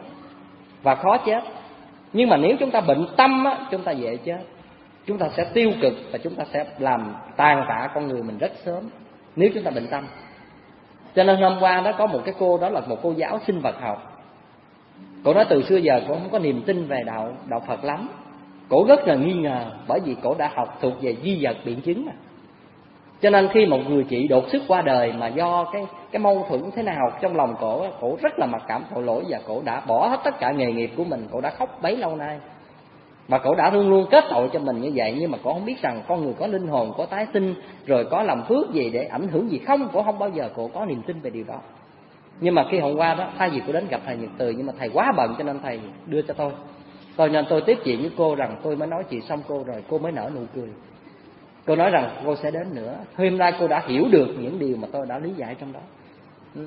và khó chết. Nhưng mà nếu chúng ta bệnh tâm á, chúng ta dễ chết. Chúng ta sẽ tiêu cực và chúng ta sẽ làm tàn tạ con người mình rất sớm nếu chúng ta bệnh tâm. Cho nên hôm qua đó có một cái cô, đó là một cô giáo sinh vật học. Cô nói từ xưa giờ cô không có niềm tin về đạo đạo Phật lắm. Cô rất là nghi ngờ, bởi vì cô đã học thuộc về di vật biện chứng mà. Cho nên khi một người chị đột sức qua đời mà do cái cái mâu thuẫn thế nào trong lòng cổ, cổ rất là mặc cảm tội lỗi, và cổ đã bỏ hết tất cả nghề nghiệp của mình, cổ đã khóc bấy lâu nay. Và cổ đã luôn luôn kết tội cho mình như vậy. Nhưng mà cổ không biết rằng con người có linh hồn, có tái sinh, rồi có làm phước gì để ảnh hưởng gì không. Cổ không bao giờ cổ có niềm tin về điều đó. Nhưng mà khi hôm qua đó, thay vì cô đến gặp thầy Nhật Từ, nhưng mà thầy quá bận cho nên thầy đưa cho tôi. Tôi nên tôi tiếp chuyện với cô rằng tôi mới nói chuyện xong cô rồi, cô mới nở nụ cười. Cô nói rằng cô sẽ đến nữa. Hôm nay cô đã hiểu được những điều mà tôi đã lý giải trong đó. Ừ.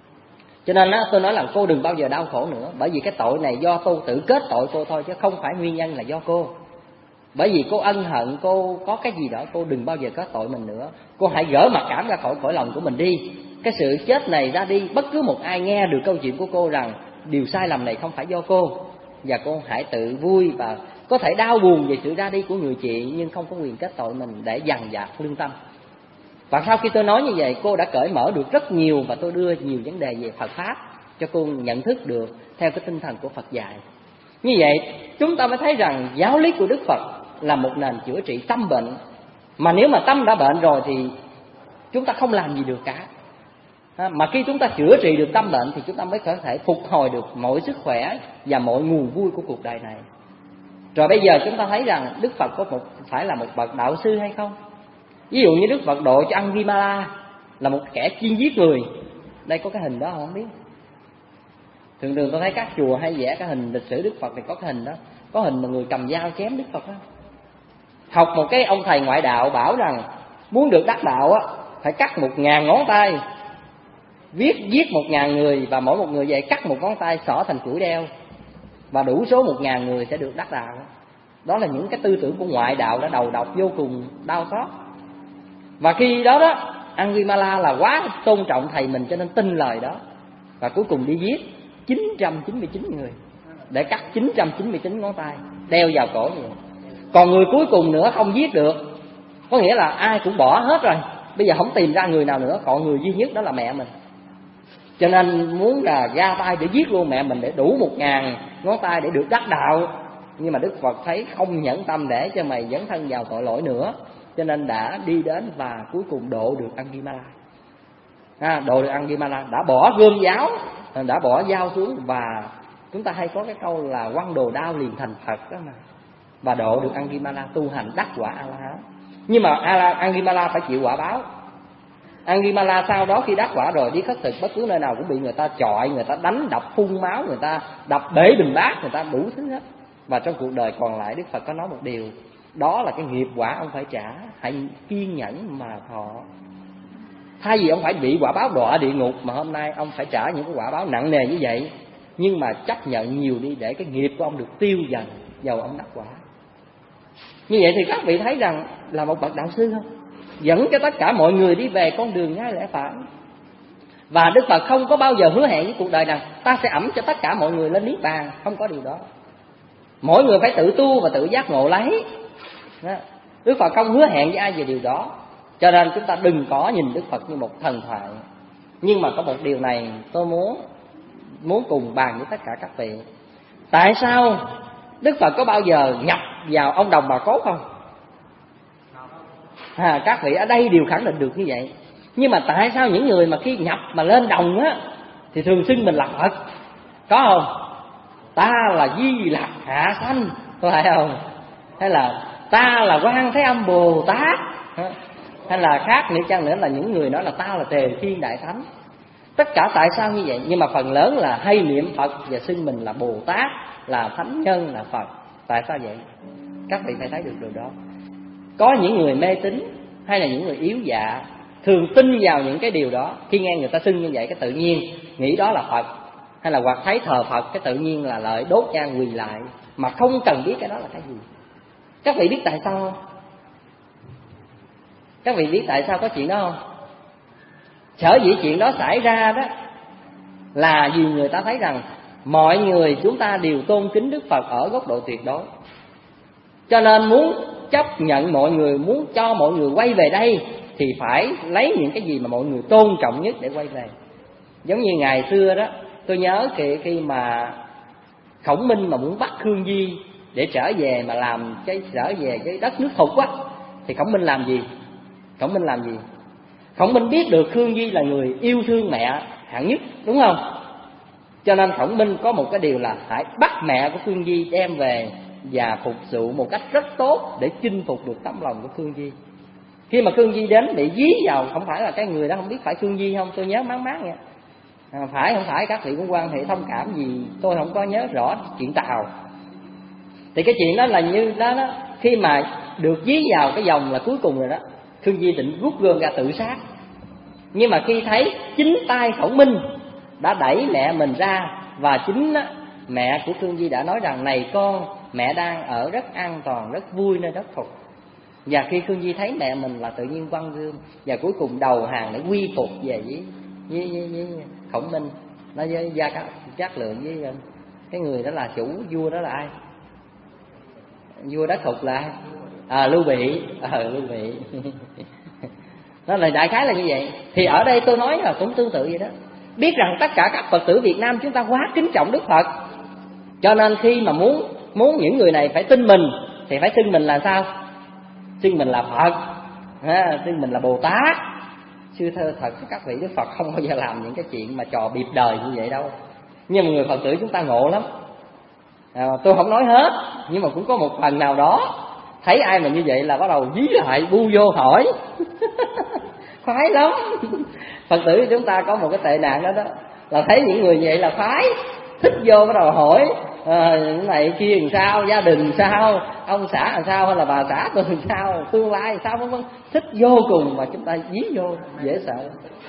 Cho nên á, tôi nói là cô đừng bao giờ đau khổ nữa. Bởi vì cái tội này do tôi tự kết tội cô thôi, chứ không phải nguyên nhân là do cô. Bởi vì cô ân hận, cô có cái gì đó, cô đừng bao giờ kết tội mình nữa. Cô hãy gỡ mặc cảm ra khỏi cõi lòng của mình đi. Cái sự chết này ra đi, bất cứ một ai nghe được câu chuyện của cô rằng điều sai lầm này không phải do cô, và cô hãy tự vui và có thể đau buồn về sự ra đi của người chị, nhưng không có quyền kết tội mình để dằn vặt lương tâm. Và sau khi tôi nói như vậy, cô đã cởi mở được rất nhiều, và tôi đưa nhiều vấn đề về Phật Pháp cho cô nhận thức được theo cái tinh thần của Phật dạy. Như vậy chúng ta mới thấy rằng giáo lý của Đức Phật là một nền chữa trị tâm bệnh. Mà nếu mà tâm đã bệnh rồi thì chúng ta không làm gì được cả. Mà khi chúng ta chữa trị được tâm bệnh thì chúng ta mới có thể phục hồi được mọi sức khỏe và mọi nguồn vui của cuộc đời này. Rồi bây giờ chúng ta thấy rằng Đức Phật có một phải là một bậc đạo sư hay không? Ví dụ như Đức Phật độ cho Anguimala là một kẻ chuyên giết người. Đây có cái hình đó không biết. Thường thường tôi thấy các chùa hay vẽ cái hình lịch sử Đức Phật thì có cái hình đó. Có hình mà người cầm dao chém Đức Phật đó. Học một cái ông thầy ngoại đạo bảo rằng muốn được đắc đạo á, phải cắt một ngàn ngón tay, viết giết một ngàn người, và mỗi một người vậy cắt một ngón tay xỏ thành chuỗi đeo, và đủ số một ngàn người sẽ được đắc đạo. Đó là những cái tư tưởng của ngoại đạo đã đầu độc vô cùng đau xót. Và khi đó đó, Anguimala là quá tôn trọng thầy mình cho nên tin lời đó, và cuối cùng đi giết chín trăm chín mươi chín người để cắt chín trăm chín mươi chín ngón tay đeo vào cổ như vậy. Còn người cuối cùng nữa không giết được, có nghĩa là ai cũng bỏ hết rồi, bây giờ không tìm ra người nào nữa, còn người duy nhất đó là mẹ mình. Cho nên muốn là ra tay để giết luôn mẹ mình để đủ một ngàn ngón tay để được đắc đạo. Nhưng mà Đức Phật thấy không nhẫn tâm để cho mày dấn thân vào tội lỗi nữa, cho nên đã đi đến và cuối cùng độ được Anguimala. À, độ được Anguimala, đã bỏ gươm giáo, đã bỏ dao xuống. Và chúng ta hay có cái câu là quăng đồ đao liền thành Phật đó mà. và độ được Angimala, tu hành đắc quả A-la-hán. Nhưng mà Angimala phải chịu quả báo. Angimala sau đó khi đắc quả rồi đi khất thực bất cứ nơi nào cũng bị người ta chọi, người ta đánh đập phun máu, người ta đập bể bình bát, người ta đủ thứ hết. Và trong cuộc đời còn lại Đức Phật có nói một điều, đó là cái nghiệp quả ông phải trả, hãy kiên nhẫn mà thọ. Thay vì ông phải bị quả báo đọa địa ngục, mà hôm nay ông phải trả những cái quả báo nặng nề như vậy, nhưng mà chấp nhận nhiều đi để cái nghiệp của ông được tiêu dần, dầu ông đắc quả. Như vậy thì các vị thấy rằng là một bậc đạo sư không? Dẫn cho tất cả mọi người đi về con đường ngay lẽ phải. Và Đức Phật không có bao giờ hứa hẹn với cuộc đời rằng ta sẽ ẵm cho tất cả mọi người lên niết bàn, không có điều đó. Mỗi người phải tự tu và tự giác ngộ lấy. Đức Phật không hứa hẹn với ai về điều đó. Cho nên chúng ta đừng có nhìn Đức Phật như một thần thoại. Nhưng mà có một điều này tôi muốn muốn cùng bàn với tất cả các vị. Tại sao Đức Phật có bao giờ nhập vào ông đồng bà cốt không? À, các vị ở đây đều khẳng định được như vậy. Nhưng mà tại sao những người mà khi nhập mà lên đồng á thì thường xưng mình là Phật? Có không? Ta là Di Lặc hạ sanh, có phải không? Hay là ta là Quan Thế Âm Bồ Tát, hay là khác nữa chăng nữa là những người nói là ta là Tề Thiên Đại Thánh. Tất cả tại sao như vậy? Nhưng mà phần lớn là hay niệm Phật và xưng mình là Bồ Tát, là Thánh Nhân, là Phật. Tại sao vậy? Các vị phải thấy được điều đó. Có những người mê tín hay là những người yếu dạ thường tin vào những cái điều đó. Khi nghe người ta xưng như vậy cái tự nhiên nghĩ đó là Phật, hay là hoặc thấy thờ Phật cái tự nhiên là lợi đốt nhang quỳ lại, mà không cần biết cái đó là cái gì. Các vị biết tại sao không? Các vị biết tại sao có chuyện đó không? Sở dĩ chuyện đó xảy ra đó là vì người ta thấy rằng mọi người chúng ta đều tôn kính Đức Phật ở góc độ tuyệt đối. Cho nên muốn chấp nhận mọi người, muốn cho mọi người quay về đây thì phải lấy những cái gì mà mọi người tôn trọng nhất để quay về. Giống như ngày xưa đó, tôi nhớ khi, khi mà Khổng Minh mà muốn bắt Khương Di để trở về mà làm cái trở về cái đất nước Thục á, thì Khổng Minh làm gì? Khổng Minh làm gì? Khổng Minh biết được Khương Di là người yêu thương mẹ hạng nhất, đúng không? Cho nên Khổng Minh có một cái điều là phải bắt mẹ của Khương Di đem về và phục vụ một cách rất tốt để chinh phục được tấm lòng của Khương Di. Khi mà Khương Di đến bị dí vào, không phải là cái người đó không biết phải Khương Di không, tôi nhớ máng máng vậy. À, phải không phải các vị cũng quan hệ thông cảm gì, tôi không có nhớ rõ chuyện Tàu. Thì cái chuyện đó là như đó đó, khi mà được dí vào cái vòng là cuối cùng rồi đó, Khương Di định rút gươm ra tự sát. Nhưng mà khi thấy chính tay Khổng Minh đã đẩy mẹ mình ra, và chính á, mẹ của Khương Di đã nói rằng này con, mẹ đang ở rất an toàn, rất vui nơi đất Thục. Và khi Khương Di thấy mẹ mình là tự nhiên quăng gươm và cuối cùng đầu hàng để quy phục về với với, với, với Khổng Minh, nó với Gia Cát Lượng, với cái người đó là chủ vua đó là ai? Vua đất Thục là ai? À, Lưu Bị. À, Lưu Bị. Nó là đại khái là như vậy. Thì ở đây tôi nói là cũng tương tự vậy đó. Biết rằng tất cả các Phật tử Việt Nam chúng ta quá kính trọng Đức Phật, cho nên khi mà muốn muốn những người này phải tin mình thì phải xưng mình là sao? Xưng mình là Phật, ha, xưng mình là Bồ Tát. Sư thơ thật các vị, Đức Phật không bao giờ làm những cái chuyện mà trò biệp đời như vậy đâu. Nhưng mà người Phật tử chúng ta ngộ lắm. À, tôi không nói hết, nhưng mà cũng có một phần nào đó thấy ai mà như vậy là bắt đầu dí lại bu vô hỏi. Khoái lắm. Phật tử chúng ta có một cái tệ nạn đó đó, là thấy những người vậy là khoái, thích vô bắt đầu hỏi à, cái này kia làm sao, gia đình sao, ông xã làm sao, hay là bà xã tôi làm sao, tương lai làm sao, vân vân, thích vô cùng mà chúng ta dí vô dễ sợ.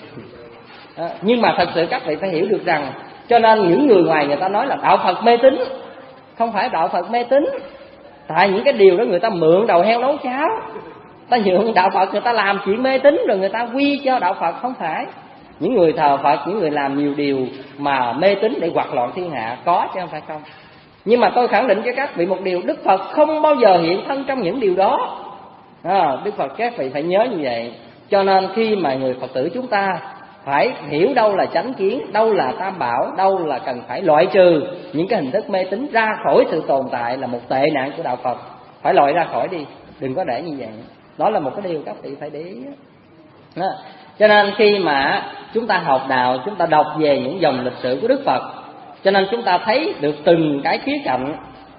À, nhưng mà thật sự các vị phải hiểu được rằng, cho nên những người ngoài người ta nói là đạo Phật mê tín, không phải đạo Phật mê tín. Tại những cái điều đó người ta mượn đầu heo nấu cháo, ta nhượng đạo Phật, người ta làm chuyện mê tín rồi người ta quy cho đạo Phật. Không phải. Những người thờ Phật, những người làm nhiều điều mà mê tín để hoạch loạn thiên hạ có, chứ không phải không. Nhưng mà tôi khẳng định cho các vị một điều, Đức Phật không bao giờ hiện thân trong những điều đó. À, Đức Phật các vị phải nhớ như vậy. Cho nên khi mà người Phật tử chúng ta phải hiểu đâu là chánh kiến, đâu là tam bảo, đâu là cần phải loại trừ những cái hình thức mê tín ra khỏi sự tồn tại là một tệ nạn của đạo Phật. Phải loại ra khỏi đi, đừng có để như vậy. Đó là một cái điều các vị phải để ý đó. Cho nên khi mà chúng ta học đạo, chúng ta đọc về những dòng lịch sử của Đức Phật, cho nên chúng ta thấy được từng cái khía cạnh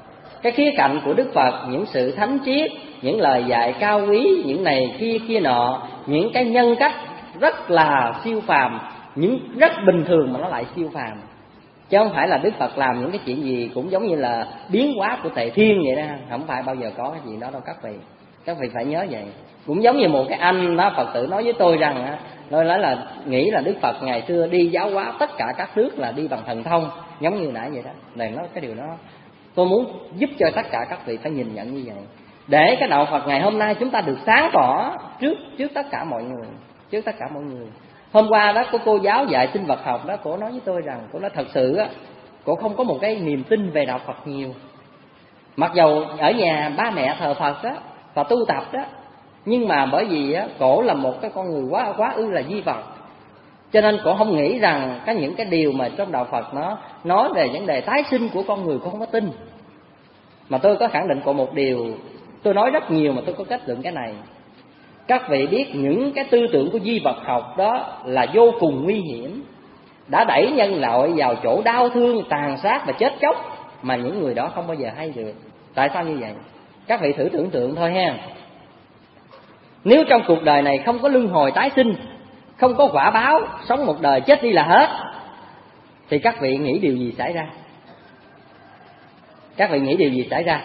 cái khía cạnh của Đức Phật, những sự thánh triết, những lời dạy cao quý, những này kia kia nọ, những cái nhân cách rất là siêu phàm, những rất bình thường mà nó lại siêu phàm. Chứ không phải là Đức Phật làm những cái chuyện gì cũng giống như là biến hóa của Tề Thiên vậy đó, không phải bao giờ có cái gì đó đâu các vị. Các vị phải nhớ vậy. Cũng giống như một cái anh đó, Phật tử nói với tôi rằng á, nói là nghĩ là Đức Phật ngày xưa đi giáo hóa tất cả các nước là đi bằng thần thông, giống như nãy vậy đó. Này nói cái điều đó tôi muốn giúp cho tất cả các vị phải nhìn nhận như vậy, để cái đạo Phật ngày hôm nay chúng ta được sáng tỏ trước trước tất cả mọi người, trước tất cả mọi người. Hôm qua đó có cô giáo dạy sinh vật học đó, cô nói với tôi rằng cô nói thật sự á, cô không có một cái niềm tin về đạo Phật nhiều. Mặc dầu ở nhà ba mẹ thờ Phật đó và tu tập đó, nhưng mà bởi vì á, cổ là một cái con người quá quá ư là di vật, cho nên cổ không nghĩ rằng có những cái điều mà trong đạo Phật nó nói về vấn đề tái sinh của con người, cô không có tin. Mà tôi có khẳng định cổ một điều, tôi nói rất nhiều mà tôi có kết luận cái này. Các vị biết những cái tư tưởng của di vật học đó là vô cùng nguy hiểm, đã đẩy nhân loại vào chỗ đau thương, tàn sát và chết chóc mà những người đó không bao giờ hay được. Tại sao như vậy? Các vị thử tưởng tượng thôi ha. Nếu trong cuộc đời này không có luân hồi tái sinh, không có quả báo, sống một đời chết đi là hết, thì các vị nghĩ điều gì xảy ra? Các vị nghĩ điều gì xảy ra?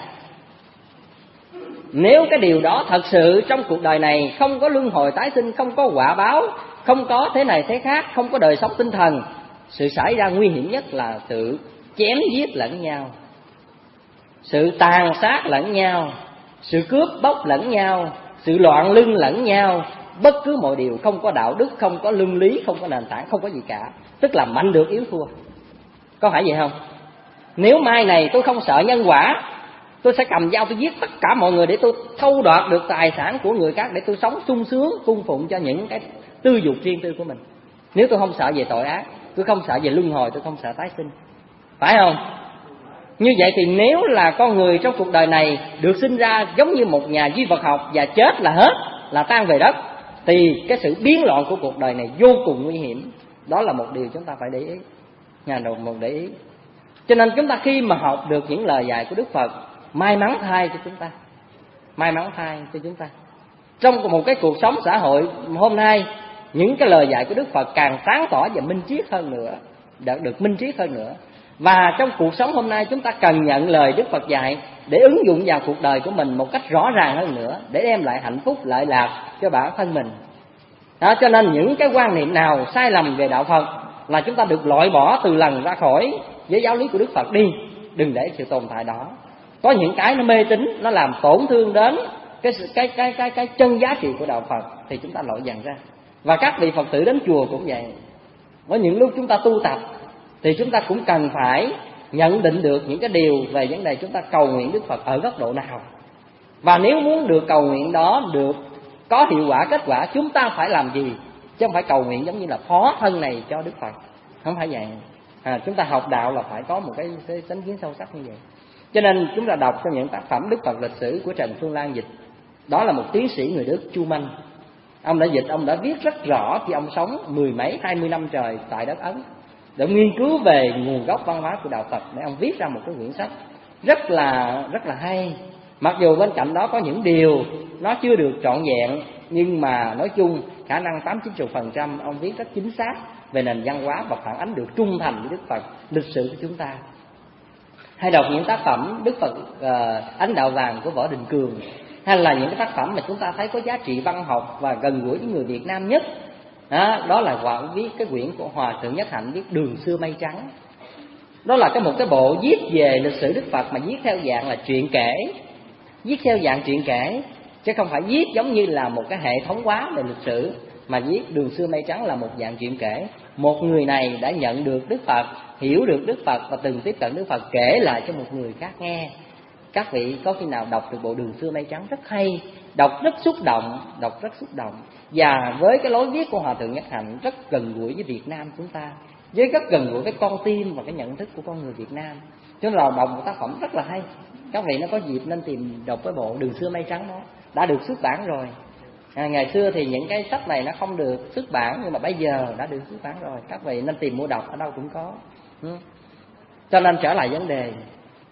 Nếu cái điều đó thật sự trong cuộc đời này không có luân hồi tái sinh, không có quả báo, không có thế này thế khác, không có đời sống tinh thần, sự xảy ra nguy hiểm nhất là sự chém giết lẫn nhau, sự tàn sát lẫn nhau, sự cướp bóc lẫn nhau, sự loạn lưng lẫn nhau, bất cứ mọi điều không có đạo đức, không có luân lý, không có nền tảng, không có gì cả. Tức là mạnh được yếu thua. Có phải vậy không? Nếu mai này tôi không sợ nhân quả, tôi sẽ cầm dao tôi giết tất cả mọi người để tôi thâu đoạt được tài sản của người khác, để tôi sống sung sướng cung phụng cho những cái tư dục riêng tư của mình. Nếu tôi không sợ về tội ác, tôi không sợ về luân hồi, tôi không sợ tái sinh, phải không? Như vậy thì nếu là con người trong cuộc đời này được sinh ra giống như một nhà di vật học và chết là hết, là tan về đất, thì cái sự biến loạn của cuộc đời này vô cùng nguy hiểm. Đó là một điều chúng ta phải để ý, nhà đầu một để ý. Cho nên chúng ta khi mà học được những lời dạy của Đức Phật, may mắn thay cho chúng ta, may mắn thay cho chúng ta. Trong một cái cuộc sống xã hội hôm nay, những cái lời dạy của Đức Phật càng sáng tỏ và minh triết hơn nữa, được, được minh triết hơn nữa. Và trong cuộc sống hôm nay chúng ta cần nhận lời Đức Phật dạy để ứng dụng vào cuộc đời của mình một cách rõ ràng hơn nữa, để đem lại hạnh phúc lợi lạc cho bản thân mình. Đó, cho nên những cái quan niệm nào sai lầm về đạo Phật là chúng ta được loại bỏ từ lần ra khỏi với giáo lý của Đức Phật đi, đừng để sự tồn tại đó. Có những cái nó mê tín, nó làm tổn thương đến cái cái cái cái cái chân giá trị của đạo Phật thì chúng ta loại dần ra. Và các vị Phật tử đến chùa cũng vậy. Có những lúc chúng ta tu tập thì chúng ta cũng cần phải nhận định được những cái điều về vấn đề chúng ta cầu nguyện Đức Phật ở góc độ nào. Và nếu muốn được cầu nguyện đó được có hiệu quả, kết quả, chúng ta phải làm gì, chứ không phải cầu nguyện giống như là phó thân này cho Đức Phật. Không phải vậy. À, chúng ta học đạo là phải có một cái chánh kiến sâu sắc như vậy. Cho nên chúng ta đọc trong những tác phẩm Đức Phật lịch sử của Trần Phương Lan dịch. Đó là một tiến sĩ người Đức, Chu Manh. Ông đã dịch, ông đã viết rất rõ khi ông sống mười mấy, hai mươi năm trời tại đất Ấn, để nghiên cứu về nguồn gốc văn hóa của đạo Phật, để ông viết ra một cái quyển sách rất là rất là hay. Mặc dù bên cạnh đó có những điều nó chưa được trọn vẹn, nhưng mà nói chung khả năng tám chín mươi phần trăm ông viết rất chính xác về nền văn hóa và phản ánh được trung thành với Đức Phật, lịch sử của chúng ta. Hay đọc những tác phẩm Đức Phật uh, Ánh Đạo Vàng của Võ Đình Cường, hay là những cái tác phẩm mà chúng ta thấy có giá trị văn học và gần gũi với người Việt Nam nhất. Đó, đó là Hòa viết cái quyển của Hòa Thượng Nhất Hạnh viết Đường Xưa Mây Trắng. Đó là cái một cái bộ viết về lịch sử Đức Phật mà viết theo dạng là truyện kể, viết theo dạng truyện kể, chứ không phải viết giống như là một cái hệ thống hóa về lịch sử, mà viết Đường Xưa Mây Trắng là một dạng truyện kể. Một người này đã nhận được Đức Phật, hiểu được Đức Phật và từng tiếp cận Đức Phật kể lại cho một người khác nghe. Các vị có khi nào đọc được bộ Đường Xưa Mây Trắng? Rất hay, đọc rất xúc động, đọc rất xúc động. Và với cái lối viết của Hòa Thượng Nhất Hạnh rất gần gũi với Việt Nam chúng ta, với rất gần gũi với con tim và cái nhận thức của con người Việt Nam. Cho nên là đọc một tác phẩm rất là hay. Các vị nó có dịp nên tìm đọc cái bộ Đường Xưa Mây Trắng đó, đã được xuất bản rồi. À, ngày xưa thì những cái sách này nó không được xuất bản, nhưng mà bây giờ đã được xuất bản rồi. Các vị nên tìm mua đọc, ở đâu cũng có. Ừ. Cho nên trở lại vấn đề,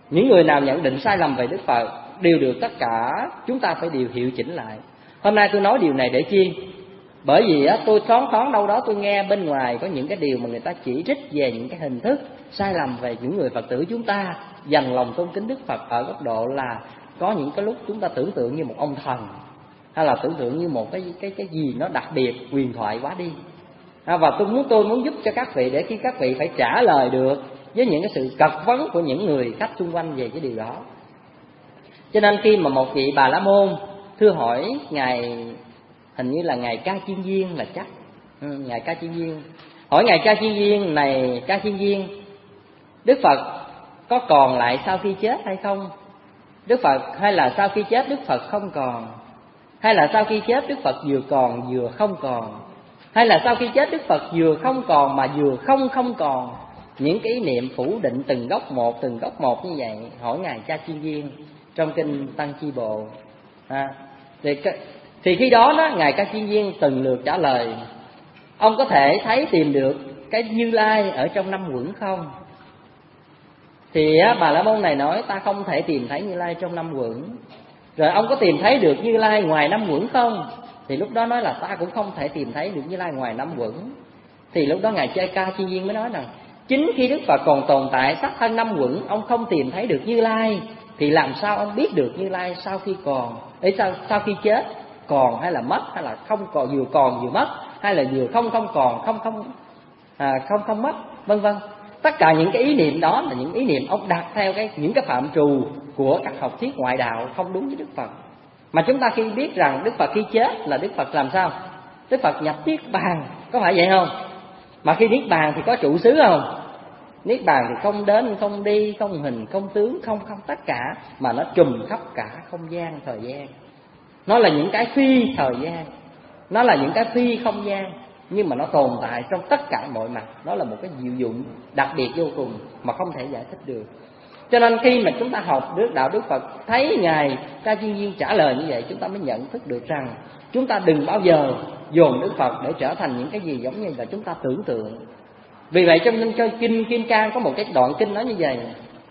Những người nào nhận định sai lầm về Đức Phật đều được tất cả chúng ta phải đều hiệu chỉnh lại. Hôm nay tôi nói điều này để chi? Bởi vì á, tôi thoáng thoáng đâu đó tôi nghe bên ngoài có những cái điều mà người ta chỉ trích về những cái hình thức sai lầm về những người Phật tử chúng ta dành lòng tôn kính Đức Phật ở góc độ là có những cái lúc chúng ta tưởng tượng như một ông thần, hay là tưởng tượng như một cái cái cái gì nó đặc biệt, huyền thoại quá đi. À, và tôi muốn tôi muốn giúp cho các vị để khi các vị phải trả lời được với những cái sự cật vấn của những người khách xung quanh về cái điều đó. Cho nên khi mà một vị Bà La Môn thưa hỏi ngài, hình như là ngài Ca Chiên Viên là chắc, ừ, ngài Ca Chiên Viên hỏi ngài Ca Chiên Viên này, Ca Chiên Viên, Đức Phật có còn lại sau khi chết hay không? Đức Phật hay là sau khi chết Đức Phật không còn? Hay là sau khi chết Đức Phật vừa còn vừa không còn? Hay là sau khi chết Đức Phật vừa không còn mà vừa không không còn? Những cái ý niệm phủ định từng góc một, từng góc một như vậy, hỏi ngài Ca Chiên Viên trong kinh Tăng Chi Bộ. À, thì, thì khi đó đó ngài Ca Chiên Viên từng lượt trả lời: ông có thể thấy tìm được cái Như Lai ở trong năm quẩn không? Thì á, Bà La Môn này nói: ta không thể tìm thấy Như Lai trong năm quẩn. Rồi ông có tìm thấy được Như Lai ngoài năm quẩn không? Thì lúc đó nói là ta cũng không thể tìm thấy được Như Lai ngoài năm quẩn. Thì lúc đó ngài Ca Chiên Viên mới nói rằng chính khi Đức Phật còn tồn tại sắc thân năm quẩn, ông không tìm thấy được Như Lai, thì làm sao ông biết được Như Lai sau khi còn, ấy sau sau khi chết, còn hay là mất, hay là không còn, vừa còn vừa mất, hay là vừa không không còn, không không à, không không mất, vân vân. Tất cả những cái ý niệm đó là những ý niệm ông đặt theo cái những cái phạm trù của các học thuyết ngoại đạo không đúng với Đức Phật. Mà chúng ta khi biết rằng Đức Phật khi chết là Đức Phật làm sao? Đức Phật nhập niết bàn, có phải vậy không? Mà khi niết bàn thì có trụ xứ không? Niết bàn thì không đến, không đi, không hình, không tướng, không không tất cả, mà nó trùm khắp cả không gian, thời gian. Nó là những cái phi thời gian, nó là những cái phi không gian, nhưng mà nó tồn tại trong tất cả mọi mặt. Nó là một cái diệu dụng đặc biệt vô cùng mà không thể giải thích được. Cho nên khi mà chúng ta học Đức Đạo Đức Phật, thấy ngài Ca Chiên Viên trả lời như vậy, chúng ta mới nhận thức được rằng chúng ta đừng bao giờ dồn Đức Phật để trở thành những cái gì giống như là chúng ta tưởng tượng. Vì vậy trong cho kinh Kim Cang có một cái đoạn kinh nói như vậy: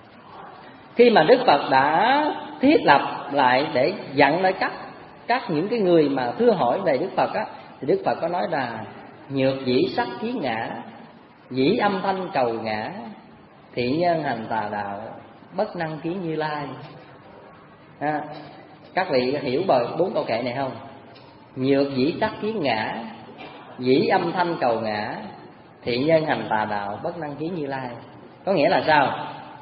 khi mà Đức Phật đã thiết lập lại để dặn lại các các những cái người mà thưa hỏi về Đức Phật á, thì Đức Phật có nói là nhược dĩ sắc kiến ngã, dĩ âm thanh cầu ngã, thị nhân hành tà đạo, bất năng kiến Như Lai. À, các vị hiểu bài bốn câu kệ này không? Nhược dĩ sắc kiến ngã, dĩ âm thanh cầu ngã, thị nhân hành tà đạo, bất năng kiến Như Lai. Có nghĩa là sao?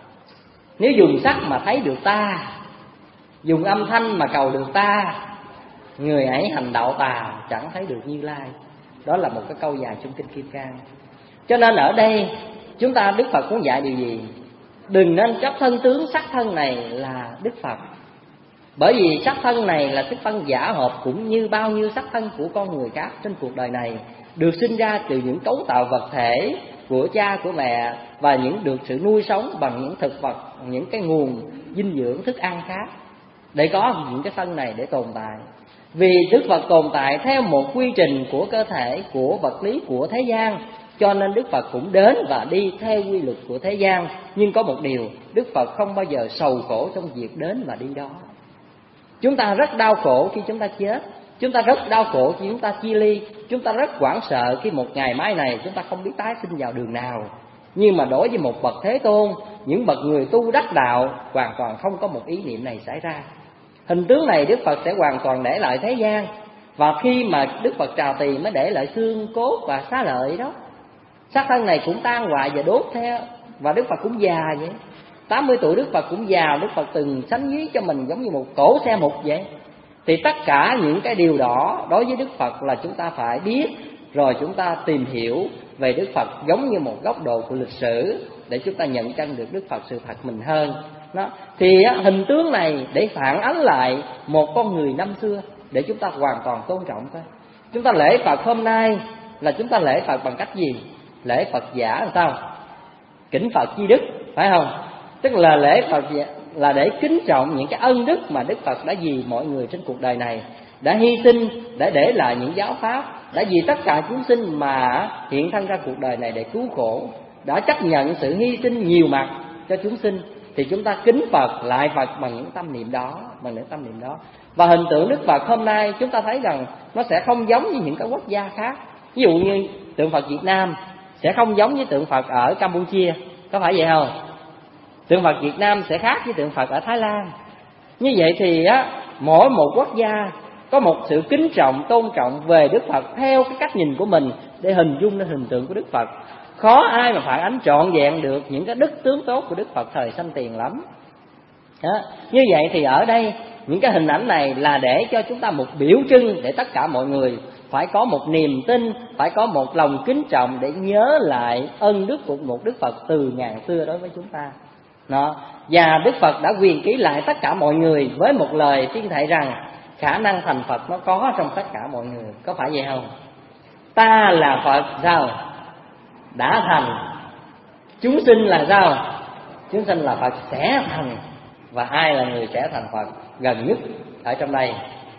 Nếu dùng sắc mà thấy được ta, dùng âm thanh mà cầu được ta, người ấy hành đạo tà, chẳng thấy được Như Lai. Đó là một cái câu dài trong kinh Kim Cang. Cho nên ở đây chúng ta, Đức Phật muốn dạy điều gì? Đừng nên chấp thân tướng sắc thân này là Đức Phật. Bởi vì sắc thân này là sắc thân giả hợp, cũng như bao nhiêu sắc thân của con người khác trên cuộc đời này, được sinh ra từ những cấu tạo vật thể của cha của mẹ, và những được sự nuôi sống bằng những thực vật, những cái nguồn dinh dưỡng thức ăn khác, để có những cái thân này để tồn tại. Vì Đức Phật tồn tại theo một quy trình của cơ thể, của vật lý, của thế gian, cho nên Đức Phật cũng đến và đi theo quy luật của thế gian. Nhưng có một điều, Đức Phật không bao giờ sầu khổ trong việc đến và đi đó. Chúng ta rất đau khổ khi chúng ta chết, chúng ta rất đau khổ khi chúng ta chia ly, chúng ta rất hoảng sợ khi một ngày mai này chúng ta không biết tái sinh vào đường nào. Nhưng mà đối với một bậc Thế Tôn, những bậc người tu đắc đạo, hoàn toàn không có một ý niệm này xảy ra. Hình tướng này Đức Phật sẽ hoàn toàn để lại thế gian. Và khi mà Đức Phật trào tỳ mới để lại xương cốt và xá lợi đó. Xác thân này cũng tan hoại và đốt theo. Và Đức Phật cũng già vậy, tám mươi tuổi Đức Phật cũng già. Đức Phật từng sánh ví cho mình giống như một cổ xe mục vậy. Thì tất cả những cái điều đó đối với Đức Phật là chúng ta phải biết, rồi chúng ta tìm hiểu về Đức Phật giống như một góc độ của lịch sử, để chúng ta nhận chân được Đức Phật sự thật mình hơn. Đó. Thì á, hình tướng này để phản ánh lại một con người năm xưa, để chúng ta hoàn toàn tôn trọng thôi. Chúng ta lễ Phật hôm nay là chúng ta lễ Phật bằng cách gì? Lễ Phật giả làm sao? Kính Phật chi đức, phải không? Tức là lễ Phật là để kính trọng những cái ân đức mà Đức Phật đã vì mọi người trên cuộc đời này, đã hy sinh, đã để lại những giáo pháp, đã vì tất cả chúng sinh mà hiện thân ra cuộc đời này để cứu khổ, đã chấp nhận sự hy sinh nhiều mặt cho chúng sinh. thì chúng ta kính Phật, lại Phật bằng những tâm niệm đó, bằng những tâm niệm đó. Và hình tượng Đức Phật hôm nay chúng ta thấy rằng nó sẽ không giống như những cái quốc gia khác. Ví dụ như tượng Phật Việt Nam sẽ không giống với tượng Phật ở Campuchia, có phải vậy không? Tượng Phật Việt Nam sẽ khác với tượng Phật ở Thái Lan. Như vậy thì á, mỗi một quốc gia có một sự kính trọng, tôn trọng về Đức Phật theo cái cách nhìn của mình để hình dung lên hình tượng của Đức Phật. Khó ai mà phản ánh trọn vẹn được những cái đức tướng tốt của Đức Phật thời sanh tiền lắm. Đó. Như vậy thì ở đây những cái hình ảnh này là để cho chúng ta một biểu trưng để tất cả mọi người phải có một niềm tin, phải có một lòng kính trọng để nhớ lại ân đức của một Đức Phật từ ngàn xưa đối với chúng ta. Đó. Và Đức Phật đã quyền ký lại tất cả mọi người với một lời tuyên thệ rằng khả năng thành Phật nó có trong tất cả mọi người. Có phải vậy không? Ta là Phật sao? Đã thành. Chúng sinh là sao? Chúng sinh là Phật sẽ thành. Và ai là người sẽ thành Phật gần nhất ở trong đây?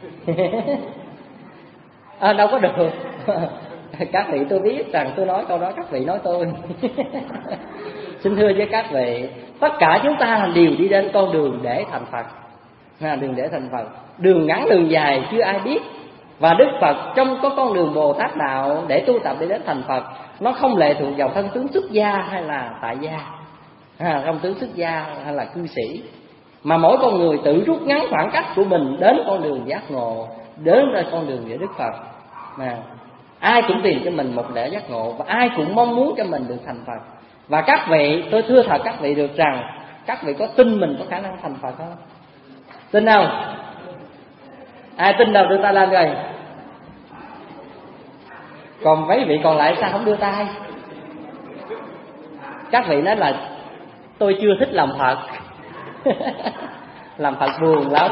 À, đâu có được. Các vị tôi biết rằng tôi nói câu đó các vị nói tôi. Xin thưa với các vị, tất cả chúng ta đều đi đến con đường để thành Phật. À, đường để thành Phật, đường ngắn đường dài chưa ai biết. Và Đức Phật trong có con đường Bồ Tát đạo để tu tập để đến thành Phật, nó không lệ thuộc vào thân tướng xuất gia hay là tại gia, à, thân tướng xuất gia hay là cư sĩ, mà mỗi con người tự rút ngắn khoảng cách của mình đến con đường giác ngộ, đến ra con đường về Đức Phật. Mà ai cũng tìm cho mình một lẽ giác ngộ, và ai cũng mong muốn cho mình được thành Phật. Và các vị, tôi thưa thật các vị được rằng các vị có tin mình có khả năng thành Phật không? Tin không? Ai tin đâu đưa tay lên rồi. Còn mấy vị còn lại sao không đưa tay? Các vị nói là tôi chưa thích làm Phật. Làm Phật buồn lắm.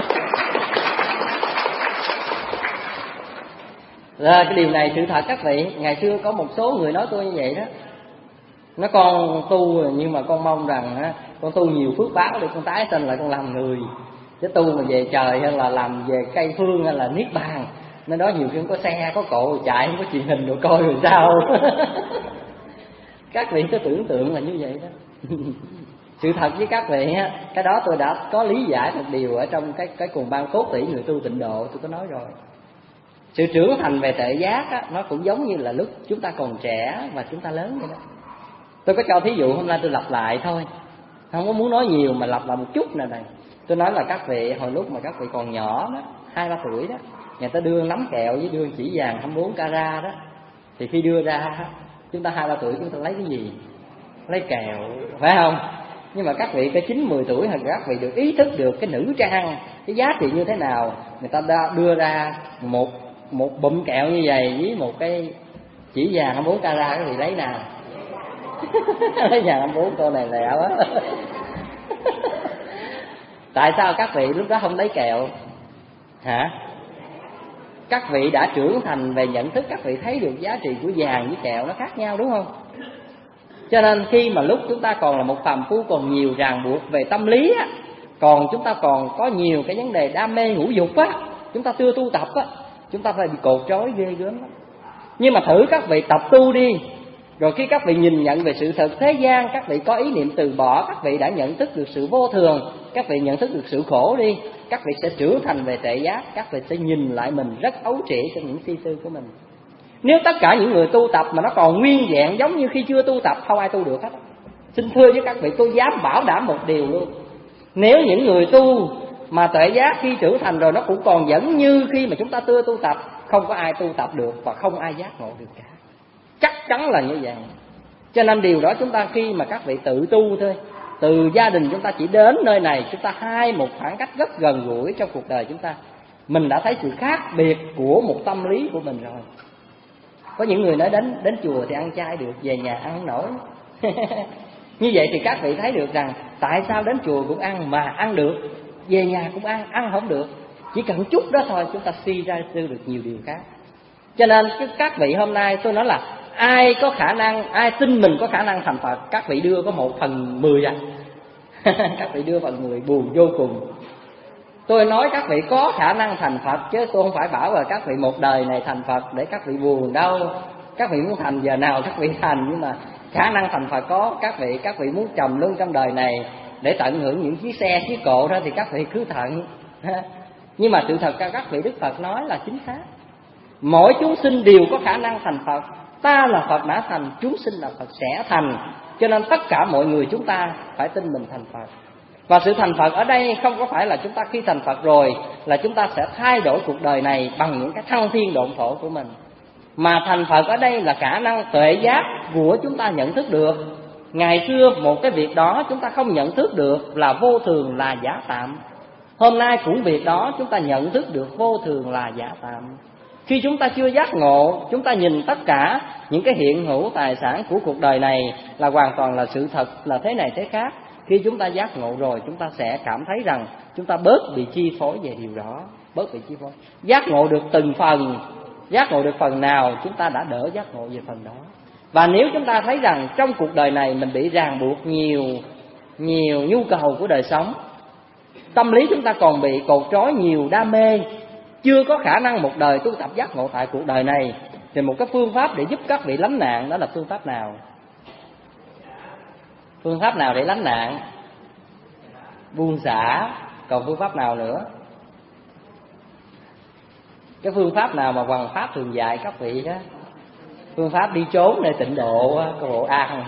Rồi cái điều này sự thật các vị. Ngày xưa có một số người nói tôi như vậy đó. Nó con tu nhưng mà con mong rằng á, con tu nhiều phước báo để con tái sinh lại con làm người. Chứ tu mà về trời hay là làm về cây phương hay là niết bàn, nên đó nhiều khi không có xe, có cộ chạy, không có truyền hình rồi coi rồi sao. Các vị có tưởng tượng là như vậy đó. Sự thật với các vị á, cái đó tôi đã có lý giải một điều ở trong cái cái cuồng ban cốt tỷ người tu tịnh độ, tôi có nói rồi. Sự trưởng thành về tuệ giác á, nó cũng giống như là lúc chúng ta còn trẻ và chúng ta lớn vậy đó. Tôi có cho thí dụ hôm nay tôi lặp lại thôi, không có muốn nói nhiều mà lặp lại một chút này này. Tôi nói là các vị hồi lúc mà các vị còn nhỏ đó, hai ba tuổi đó, nhà ta đưa nắm kẹo với đưa chỉ vàng hai mươi bốn carat đó, thì khi đưa ra chúng ta hai ba tuổi chúng ta lấy cái gì? Lấy kẹo, phải không? Nhưng mà các vị cái chín mười tuổi hoặc các vị được ý thức được cái nữ trang, cái giá trị như thế nào, người ta đưa ra một một bụm kẹo như vậy với một cái chỉ vàng hai mươi bốn carat, các vị lấy nào? Lấy vàng hai mươi bốn, cô này lẹ quá. Tại sao các vị lúc đó không lấy kẹo? Hả? Các vị đã trưởng thành về nhận thức, các vị thấy được giá trị của vàng với kẹo nó khác nhau, đúng không? Cho nên khi mà lúc chúng ta còn là một phàm phu, còn nhiều ràng buộc về tâm lý á, còn chúng ta còn có nhiều cái vấn đề đam mê ngũ dục á, chúng ta chưa tu tập á, chúng ta phải bị cột trói ghê gớm lắm. Nhưng mà thử các vị tập tu đi, rồi khi các vị nhìn nhận về sự thật thế gian, các vị có ý niệm từ bỏ, các vị đã nhận thức được sự vô thường, các vị nhận thức được sự khổ đi, các vị sẽ trưởng thành về tuệ giác, các vị sẽ nhìn lại mình rất ấu trĩ trong những suy tư của mình. Nếu tất cả những người tu tập mà nó còn nguyên vẹn giống như khi chưa tu tập, không ai tu được hết. Xin thưa với các vị, tôi dám bảo đảm một điều luôn, nếu những người tu mà tuệ giác khi trưởng thành rồi nó cũng còn vẫn như khi mà chúng ta chưa tu tập, không có ai tu tập được và không ai giác ngộ được cả. Chắc chắn là như vậy. Cho nên điều đó chúng ta khi mà các vị tự tu thôi, từ gia đình chúng ta chỉ đến nơi này, chúng ta hai một khoảng cách rất gần gũi trong cuộc đời chúng ta, mình đã thấy sự khác biệt của một tâm lý của mình rồi. Có những người nói đến đến chùa thì ăn chay được, về nhà ăn không nổi. Như vậy thì các vị thấy được rằng tại sao đến chùa cũng ăn mà ăn được, về nhà cũng ăn, ăn không được. Chỉ cần chút đó thôi chúng ta suy ra tư được nhiều điều khác. Cho nên các vị hôm nay tôi nói là ai có khả năng, ai tin mình có khả năng thành Phật, các vị đưa có một phần mười à. Các vị đưa phần mười buồn vô cùng. Tôi nói các vị có khả năng thành Phật, chứ tôi không phải bảo là các vị một đời này thành Phật để các vị buồn đâu. Các vị muốn thành giờ nào các vị thành, nhưng mà khả năng thành Phật có. Các vị các vị muốn trầm luân trong đời này để tận hưởng những chiếc xe chiếc cộ đó thì các vị cứ tận. Nhưng mà sự thật các vị Đức Phật nói là chính xác. Mỗi chúng sinh đều có khả năng thành Phật. Ta là Phật đã thành, chúng sinh là Phật sẽ thành. Cho nên tất cả mọi người chúng ta phải tin mình thành Phật. Và sự thành Phật ở đây không có phải là chúng ta khi thành Phật rồi là chúng ta sẽ thay đổi cuộc đời này bằng những cái thăng thiên độn thổ của mình. Mà thành Phật ở đây là khả năng tuệ giác của chúng ta nhận thức được. Ngày xưa một cái việc đó chúng ta không nhận thức được là vô thường, là giả tạm. Hôm nay cũng việc đó chúng ta nhận thức được vô thường là giả tạm. Khi chúng ta chưa giác ngộ, chúng ta nhìn tất cả những cái hiện hữu tài sản của cuộc đời này là hoàn toàn là sự thật, là thế này thế khác. Khi chúng ta giác ngộ rồi, chúng ta sẽ cảm thấy rằng chúng ta bớt bị chi phối về điều đó, bớt bị chi phối. Giác ngộ được từng phần, giác ngộ được phần nào, chúng ta đã đỡ giác ngộ về phần đó. Và nếu chúng ta thấy rằng trong cuộc đời này mình bị ràng buộc nhiều, nhiều nhu cầu của đời sống, tâm lý chúng ta còn bị cột trói nhiều đam mê, chưa có khả năng một đời tu tập giác ngộ tại cuộc đời này, thì một cái phương pháp để giúp các vị lánh nạn đó là phương pháp nào? Phương pháp nào để lánh nạn? Buông xả. Còn phương pháp nào nữa? Cái phương pháp nào mà Hoằng Pháp thường dạy các vị đó? Phương pháp đi trốn để tịnh độ, có bộ an.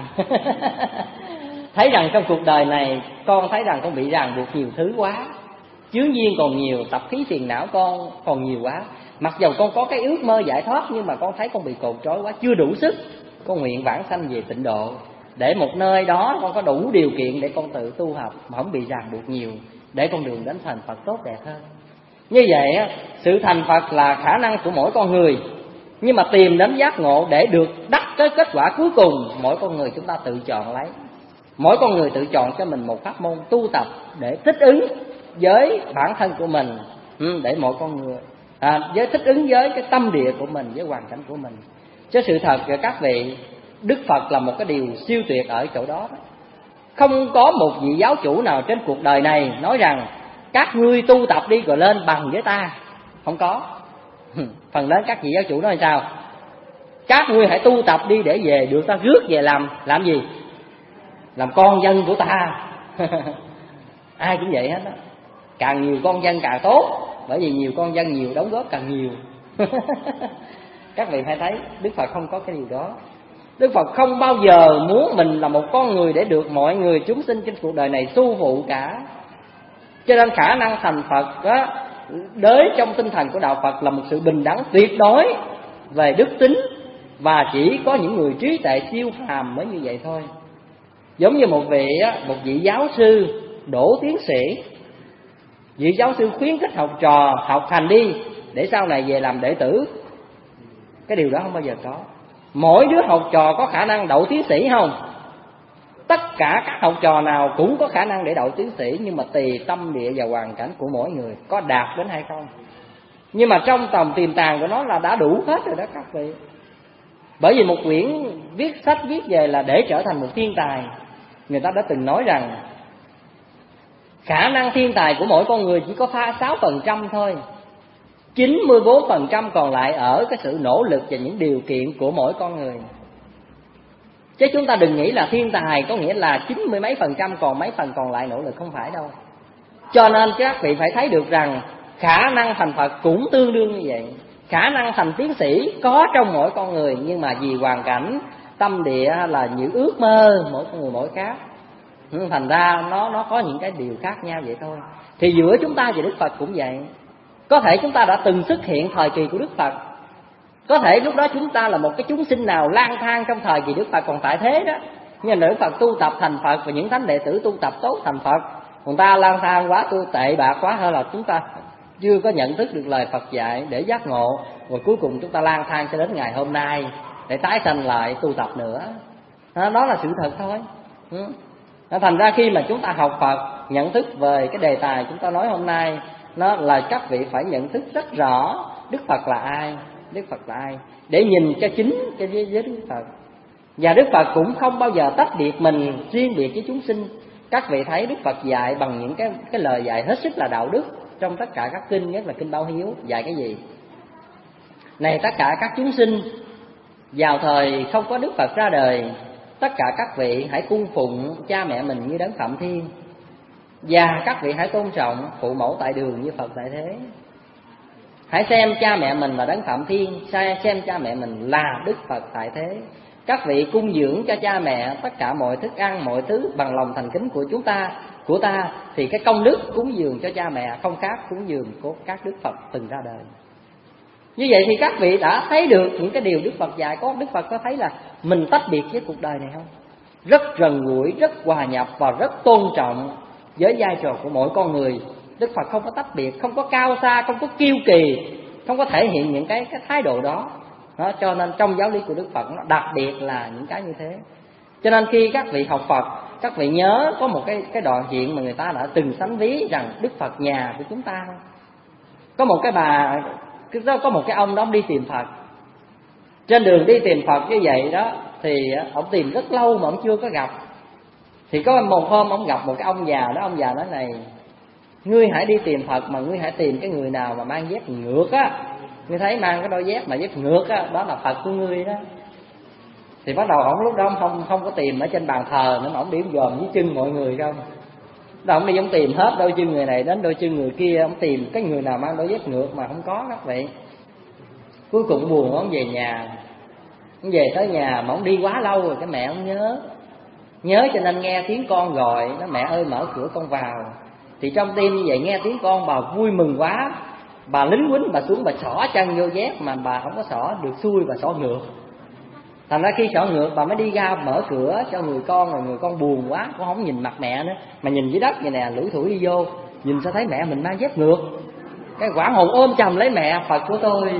Thấy rằng trong cuộc đời này con thấy rằng con bị ràng buộc nhiều thứ quá, chướng duyên còn nhiều, tập khí phiền não con còn nhiều quá. Mặc dầu con có cái ước mơ giải thoát, nhưng mà con thấy con bị cột trói quá, chưa đủ sức. Con nguyện vãng sanh về tịnh độ, để một nơi đó con có đủ điều kiện để con tự tu học mà không bị ràng buộc nhiều, để con đường đến thành Phật tốt đẹp hơn. Như vậy sự thành Phật là khả năng của mỗi con người, nhưng mà tìm đến giác ngộ để được đắc cái kết quả cuối cùng, mỗi con người chúng ta tự chọn lấy. Mỗi con người tự chọn cho mình một pháp môn tu tập để thích ứng với bản thân của mình, để mỗi con người à, với thích ứng với cái tâm địa của mình, với hoàn cảnh của mình. Chứ sự thật là các vị, Đức Phật là một cái điều siêu tuyệt ở chỗ đó. Không có một vị giáo chủ nào trên cuộc đời này nói rằng các ngươi tu tập đi rồi lên bằng với ta. Không có. Phần lớn các vị giáo chủ nói sao? Các ngươi hãy tu tập đi để về được ta rước về làm làm gì? Làm con dân của ta. Ai cũng vậy hết đó. Càng nhiều con dân càng tốt, bởi vì nhiều con dân nhiều đóng góp càng nhiều. Các vị phải thấy Đức Phật không có cái điều đó. Đức Phật không bao giờ muốn mình là một con người để được mọi người chúng sinh trên cuộc đời này tu phụ cả. Cho nên khả năng thành Phật đó, đới trong tinh thần của đạo Phật là một sự bình đẳng tuyệt đối về đức tính, và chỉ có những người trí tuệ siêu phàm mới như vậy thôi. Giống như một vị một vị giáo sư đỗ tiến sĩ, vị giáo sư khuyến khích học trò học hành đi để sau này về làm đệ tử. Cái điều đó không bao giờ có. Mỗi đứa học trò có khả năng đậu tiến sĩ không? Tất cả các học trò nào cũng có khả năng để đậu tiến sĩ, nhưng mà tùy tâm địa và hoàn cảnh của mỗi người có đạt đến hay không. Nhưng mà trong tầm tiềm tàng của nó là đã đủ hết rồi đó các vị. Bởi vì một quyển viết sách viết về là để trở thành một thiên tài. Người ta đã từng nói rằng khả năng thiên tài của mỗi con người chỉ có sáu phần trăm thôi, chín mươi bốn phần trăm còn lại ở cái sự nỗ lực và những điều kiện của mỗi con người. Chứ chúng ta đừng nghĩ là thiên tài có nghĩa là chín mươi mấy phần trăm, còn mấy phần còn lại nỗ lực, không phải đâu. Cho nên các vị phải thấy được rằng khả năng thành Phật cũng tương đương như vậy. Khả năng thành tiến sĩ có trong mỗi con người, nhưng mà vì hoàn cảnh, tâm địa là những ước mơ mỗi con người mỗi khác, thành ra nó nó có những cái điều khác nhau vậy thôi. Thì giữa chúng ta và Đức Phật cũng vậy. Có thể chúng ta đã từng xuất hiện thời kỳ của Đức Phật, có thể lúc đó chúng ta là một cái chúng sinh nào lang thang trong thời kỳ Đức Phật còn tại thế đó. Nhưng Đức Phật tu tập thành Phật và những thánh đệ tử tu tập tốt thành Phật, còn ta lang thang quá, tu tệ bạc quá, hay là chúng ta chưa có nhận thức được lời Phật dạy để giác ngộ, rồi cuối cùng chúng ta lang thang cho đến ngày hôm nay để tái sanh lại tu tập nữa. Đó, đó là sự thật thôi. Thành ra khi mà chúng ta học Phật, nhận thức về cái đề tài chúng ta nói hôm nay, nó là các vị phải nhận thức rất rõ Đức Phật là ai, Đức Phật là ai, để nhìn cho chính cái giới Đức Phật. Và Đức Phật cũng không bao giờ tách biệt mình riêng biệt với chúng sinh. Các vị thấy Đức Phật dạy bằng những cái cái lời dạy hết sức là đạo đức. Trong tất cả các kinh, nhất là kinh Báo Hiếu, dạy cái gì? Này tất cả các chúng sinh, vào thời không có Đức Phật ra đời, tất cả các vị hãy cung phụng cha mẹ mình như đấng Phạm Thiên. Và các vị hãy tôn trọng phụ mẫu tại đường như Phật tại thế. Hãy xem cha mẹ mình là Đấng Phạm Thiên, xem cha mẹ mình là Đức Phật tại thế. Các vị cung dưỡng cho cha mẹ tất cả mọi thức ăn, mọi thứ bằng lòng thành kính của chúng ta, của ta, thì cái công đức cúng dường cho cha mẹ không khác cúng dường của các Đức Phật từng ra đời. Như vậy thì các vị đã thấy được những cái điều Đức Phật dạy. Có Đức Phật có thấy là mình tách biệt với cuộc đời này không? Rất gần gũi, rất hòa nhập và rất tôn trọng với vai trò của mỗi con người. Đức Phật không có tách biệt, không có cao xa, không có kiêu kỳ, không có thể hiện những cái, cái thái độ đó. Đó. Cho nên trong giáo lý của Đức Phật nó đặc biệt là những cái như thế. Cho nên khi các vị học Phật, các vị nhớ có một cái, cái đoạn chuyện mà người ta đã từng sánh ví rằng Đức Phật nhà của chúng ta. Có một cái bà, có một cái ông đó, ông đi tìm Phật. Trên đường đi tìm Phật như vậy đó, thì ông tìm rất lâu mà ông chưa có gặp. Thì có một hôm ông gặp một cái ông già đó. Ông già nói này: ngươi hãy đi tìm Phật mà ngươi hãy tìm cái người nào mà mang dép ngược á. Ngươi thấy mang cái đôi dép mà dép ngược á, đó là Phật của ngươi đó. Thì bắt đầu ổng lúc đó ông không không có tìm ở trên bàn thờ nữa, mà ổng điểm dòm dưới chân mọi người không. Đó, ổng đi ổng tìm hết đôi chân người này đến đôi chân người kia, ổng tìm cái người nào mang đôi dép ngược mà không có các vị. Cuối cùng buồn ổng về nhà. Ông về tới nhà mà ông đi quá lâu rồi, cái mẹ ông nhớ Nhớ cho nên nghe tiếng con gọi, nó mẹ ơi mở cửa con vào. Thì trong tim như vậy nghe tiếng con, bà vui mừng quá. Bà lính quýnh bà xuống bà xỏ chân vô dép, mà bà không có xỏ được xuôi, bà xỏ ngược. Thành ra khi xỏ ngược bà mới đi ra mở cửa cho người con, rồi người con buồn quá, cũng không nhìn mặt mẹ nữa, mà nhìn dưới đất vậy nè, lủi thủi đi vô, nhìn sao thấy mẹ mình mang dép ngược. Cái quảng hồn ôm chầm lấy mẹ: Phật của tôi.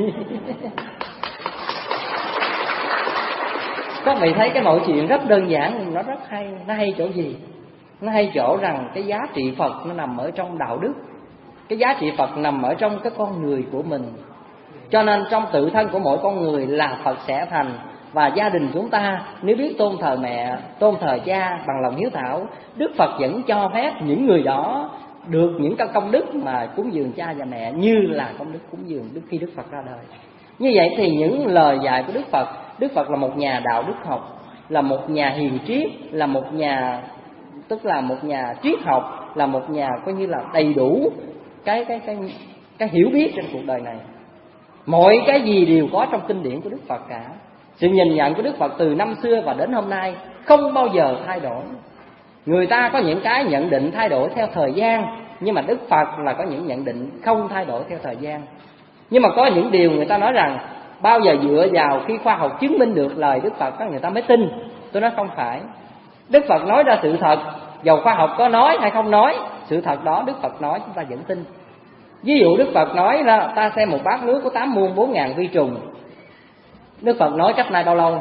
Các vị thấy cái mọi chuyện rất đơn giản nhưng nó rất hay. Nó hay chỗ gì? Nó hay chỗ rằng cái giá trị Phật nó nằm ở trong đạo đức. Cái giá trị Phật nằm ở trong cái con người của mình. Cho nên trong tự thân của mỗi con người là Phật sẽ thành. Và gia đình chúng ta nếu biết tôn thờ mẹ, tôn thờ cha bằng lòng hiếu thảo, Đức Phật vẫn cho phép những người đó được những cái công đức mà cúng dường cha và mẹ như là công đức cúng dường Đức khi Đức Phật ra đời. Như vậy thì những lời dạy của Đức Phật, Đức Phật là một nhà đạo đức học, là một nhà hiền triết, là một nhà, tức là một nhà triết học, là một nhà coi như là đầy đủ cái cái cái cái hiểu biết trên cuộc đời này. Mọi cái gì đều có trong kinh điển của Đức Phật cả. Sự nhìn nhận của Đức Phật từ năm xưa và đến hôm nay không bao giờ thay đổi. Người ta có những cái nhận định thay đổi theo thời gian, nhưng mà Đức Phật là có những nhận định không thay đổi theo thời gian. Nhưng mà có những điều người ta nói rằng bao giờ dựa vào khi khoa học chứng minh được lời Đức Phật đó người ta mới tin. Tôi nói không phải. Đức Phật nói ra sự thật, dầu khoa học có nói hay không nói, sự thật đó Đức Phật nói chúng ta vẫn tin. Ví dụ Đức Phật nói là ta xem một bát nước có tám muôn bốn ngàn vi trùng. Đức Phật nói cách nay bao lâu?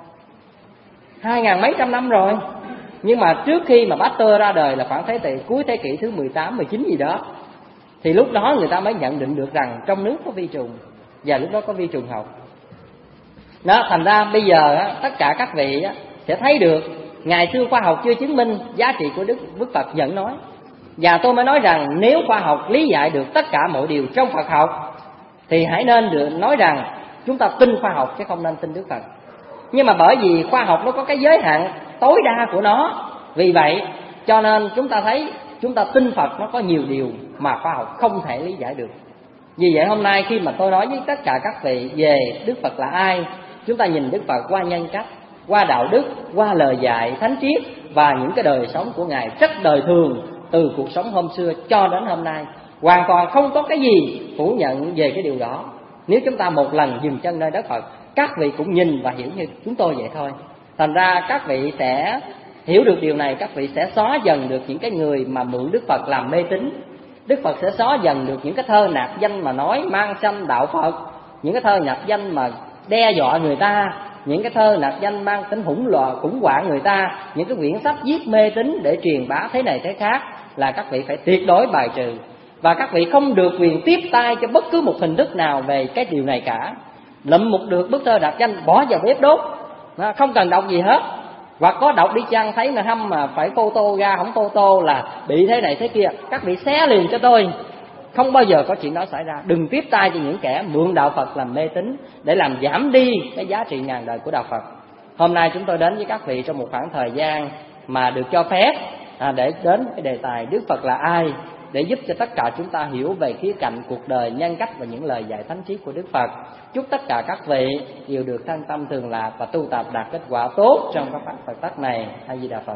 Hai ngàn mấy trăm năm rồi. Nhưng mà trước khi mà Pasteur ra đời là khoảng thế kỷ cuối thế kỷ thứ mười tám, mười chín gì đó, thì lúc đó người ta mới nhận định được rằng trong nước có vi trùng, và lúc đó có vi trùng học. Đó, thành ra bây giờ á, tất cả các vị á, sẽ thấy được ngày xưa khoa học chưa chứng minh giá trị của Đức Đức Phật vẫn nói. Và tôi mới nói rằng nếu khoa học lý giải được tất cả mọi điều trong Phật học thì hãy nên được nói rằng chúng ta tin khoa học chứ không nên tin Đức Phật. Nhưng mà bởi vì khoa học nó có cái giới hạn tối đa của nó, vì vậy cho nên chúng ta thấy chúng ta tin Phật nó có nhiều điều mà khoa học không thể lý giải được. Vì vậy hôm nay khi mà tôi nói với tất cả các vị về Đức Phật là ai, chúng ta nhìn Đức Phật qua nhân cách, qua đạo đức, qua lời dạy thánh triết và những cái đời sống của Ngài rất đời thường từ cuộc sống hôm xưa cho đến hôm nay. Hoàn toàn không có cái gì phủ nhận về cái điều đó. Nếu chúng ta một lần dừng chân nơi đất Phật, các vị cũng nhìn và hiểu như chúng tôi vậy thôi. Thành ra các vị sẽ hiểu được điều này, các vị sẽ xóa dần được những cái người mà mượn Đức Phật làm mê tín. Đức Phật sẽ xóa dần được những cái thơ nạc danh mà nói mang sanh đạo Phật, những cái thơ nạc danh mà đe dọa người ta, những cái thơ nạc danh mang tính hủng loạn khủng hoảng người ta, những cái quyển sách viết mê tín để truyền bá thế này thế khác là các vị phải tuyệt đối bài trừ. Và các vị không được quyền tiếp tay cho bất cứ một hình thức nào về cái điều này cả. Lụm một được bức thơ nạc danh bỏ vào bếp đốt, không cần đọc gì hết. Hoặc có đọc đi chăng thấy mà hâm mà phải photo ra, không photo là bị thế này thế kia, các vị xé liền cho tôi. Không bao giờ có chuyện đó xảy ra. Đừng tiếp tay cho những kẻ mượn đạo Phật làm mê tín để làm giảm đi cái giá trị ngàn đời của đạo Phật. Hôm nay chúng tôi đến với các vị trong một khoảng thời gian mà được cho phép à, để đến cái đề tài Đức Phật là ai, để giúp cho tất cả chúng ta hiểu về khía cạnh cuộc đời, nhân cách và những lời dạy thánh triết của Đức Phật. Chúc tất cả các vị đều được thân tâm thường lạc và tu tập đạt kết quả tốt trong các Phật tác này. A Di Đà Phật.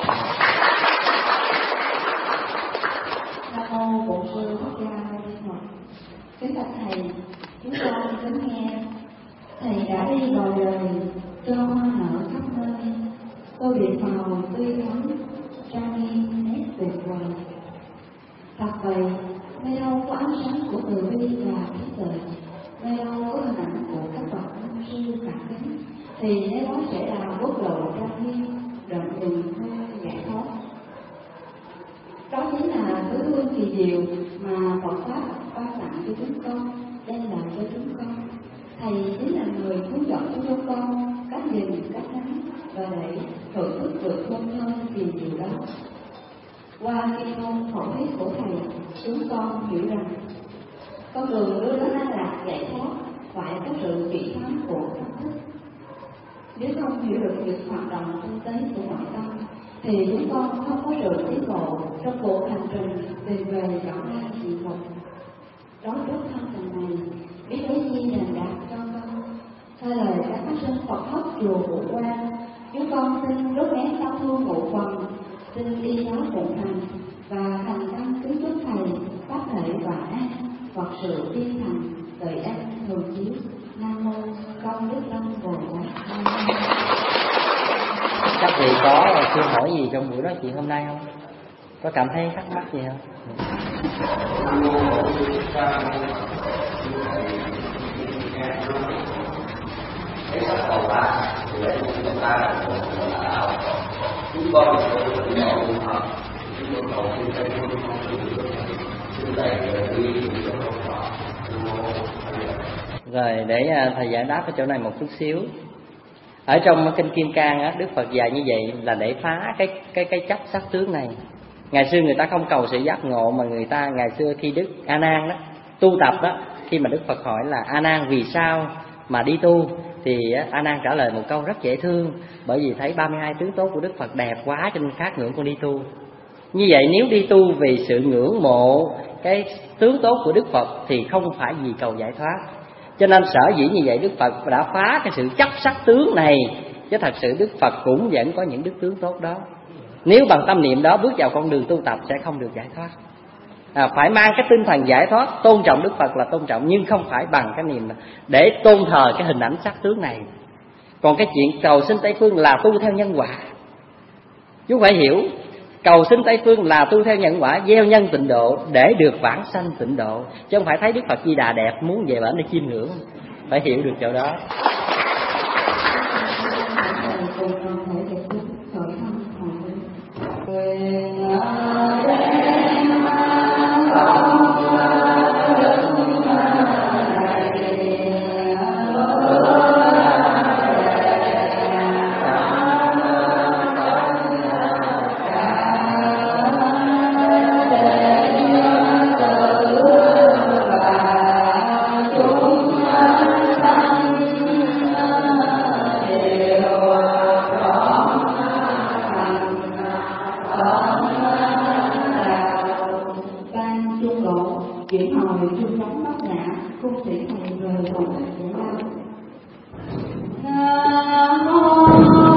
Nam mô Bổn Sư Thích Ca Mâu Ni Phật. Kính bạch thầy, chúng con kính nghe thầy đã đi vào đời cho hoa nở khắp nơi, câu điện màu tươi thắm, trang nghiêm nét tuyệt vời. Thật vậy, nơi đâu có ánh sáng của từ bi và trí tuệ, nơi đâu có hình ảnh của các bậc ân sư cảm kính, thì nơi đó sẽ là quốc lộ trang nghiêm, đoạn đường giải thoát. Đó chính là thứ hương kỳ diệu mà Phật pháp ban tặng cho chúng con, đem lại cho chúng con. Thầy chính là người hướng dẫn cho chúng con cách nhìn, cách nắm và để thưởng thức được hôn nhân kỳ diệu đó. Qua kinh ngôn khẩu thuyết của thầy, chúng con hiểu rằng con đường đưa đến an lạc giải thoát phải có sự kỹ thắng của tâm thức. Nếu không hiểu được việc hoạt động tinh tế của nội tâm, thì chúng con không có sự tiến bộ trong cuộc hành trình tìm về rõ ra sự thật. Đó trước thân tình này, biết đối chi đền đạt cho con. Theo lời các bác sinh Phật thất chùa Vũ Quang, chúng con xin đốt nén tâm thương ngũ phần, xin đi đó phụng thành và thành tâm kính chúc thầy pháp thể và an, Phật sự tiên thành, đời an thường chiếu. Nam mô Công Đức Long Bồ Tát. Các vị có câu hỏi gì trong buổi nói chuyện hôm nay không? Có cảm thấy thắc mắc gì không? Cái sắc cầu ta thì lấy chúng ta là một là đạo. Chúng con là một cái đạo của Phật. Chúng con cầu xin Thầy không không được. Xin Thầy gợi ý cho con Phật. Rồi để thầy giải đáp ở chỗ này một chút xíu. Ở trong kinh Kim Cang á, Đức Phật dạy như vậy là để phá cái cái cái chấp sắc tướng này. Ngày xưa người ta không cầu sự giác ngộ, mà người ta ngày xưa khi Đức A Nan đó tu tập đó, khi mà Đức Phật hỏi là A Nan vì sao mà đi tu, thì A Nan trả lời một câu rất dễ thương, bởi vì thấy ba mươi hai tướng tốt của Đức Phật đẹp quá cho nên khát ngưỡng con đi tu. Như vậy nếu đi tu vì sự ngưỡng mộ cái tướng tốt của Đức Phật thì không phải vì cầu giải thoát. Cho nên sở dĩ như vậy Đức Phật đã phá cái sự chấp sắc tướng này, chứ thật sự Đức Phật cũng vẫn có những đức tướng tốt đó. Nếu bằng tâm niệm đó bước vào con đường tu tập sẽ không được giải thoát. À, phải mang cái tinh thần giải thoát, tôn trọng Đức Phật là tôn trọng, nhưng không phải bằng cái niềm để tôn thờ cái hình ảnh sắc tướng này. Còn cái chuyện cầu xin Tây Phương là tu theo nhân quả. Chú phải hiểu, cầu xin Tây Phương là tu theo nhân quả, gieo nhân tịnh độ để được vãng sanh tịnh độ, chứ không phải thấy Đức Phật Di Đà đẹp muốn về bển để chiêm ngưỡng. Phải hiểu được chỗ đó. Nam mô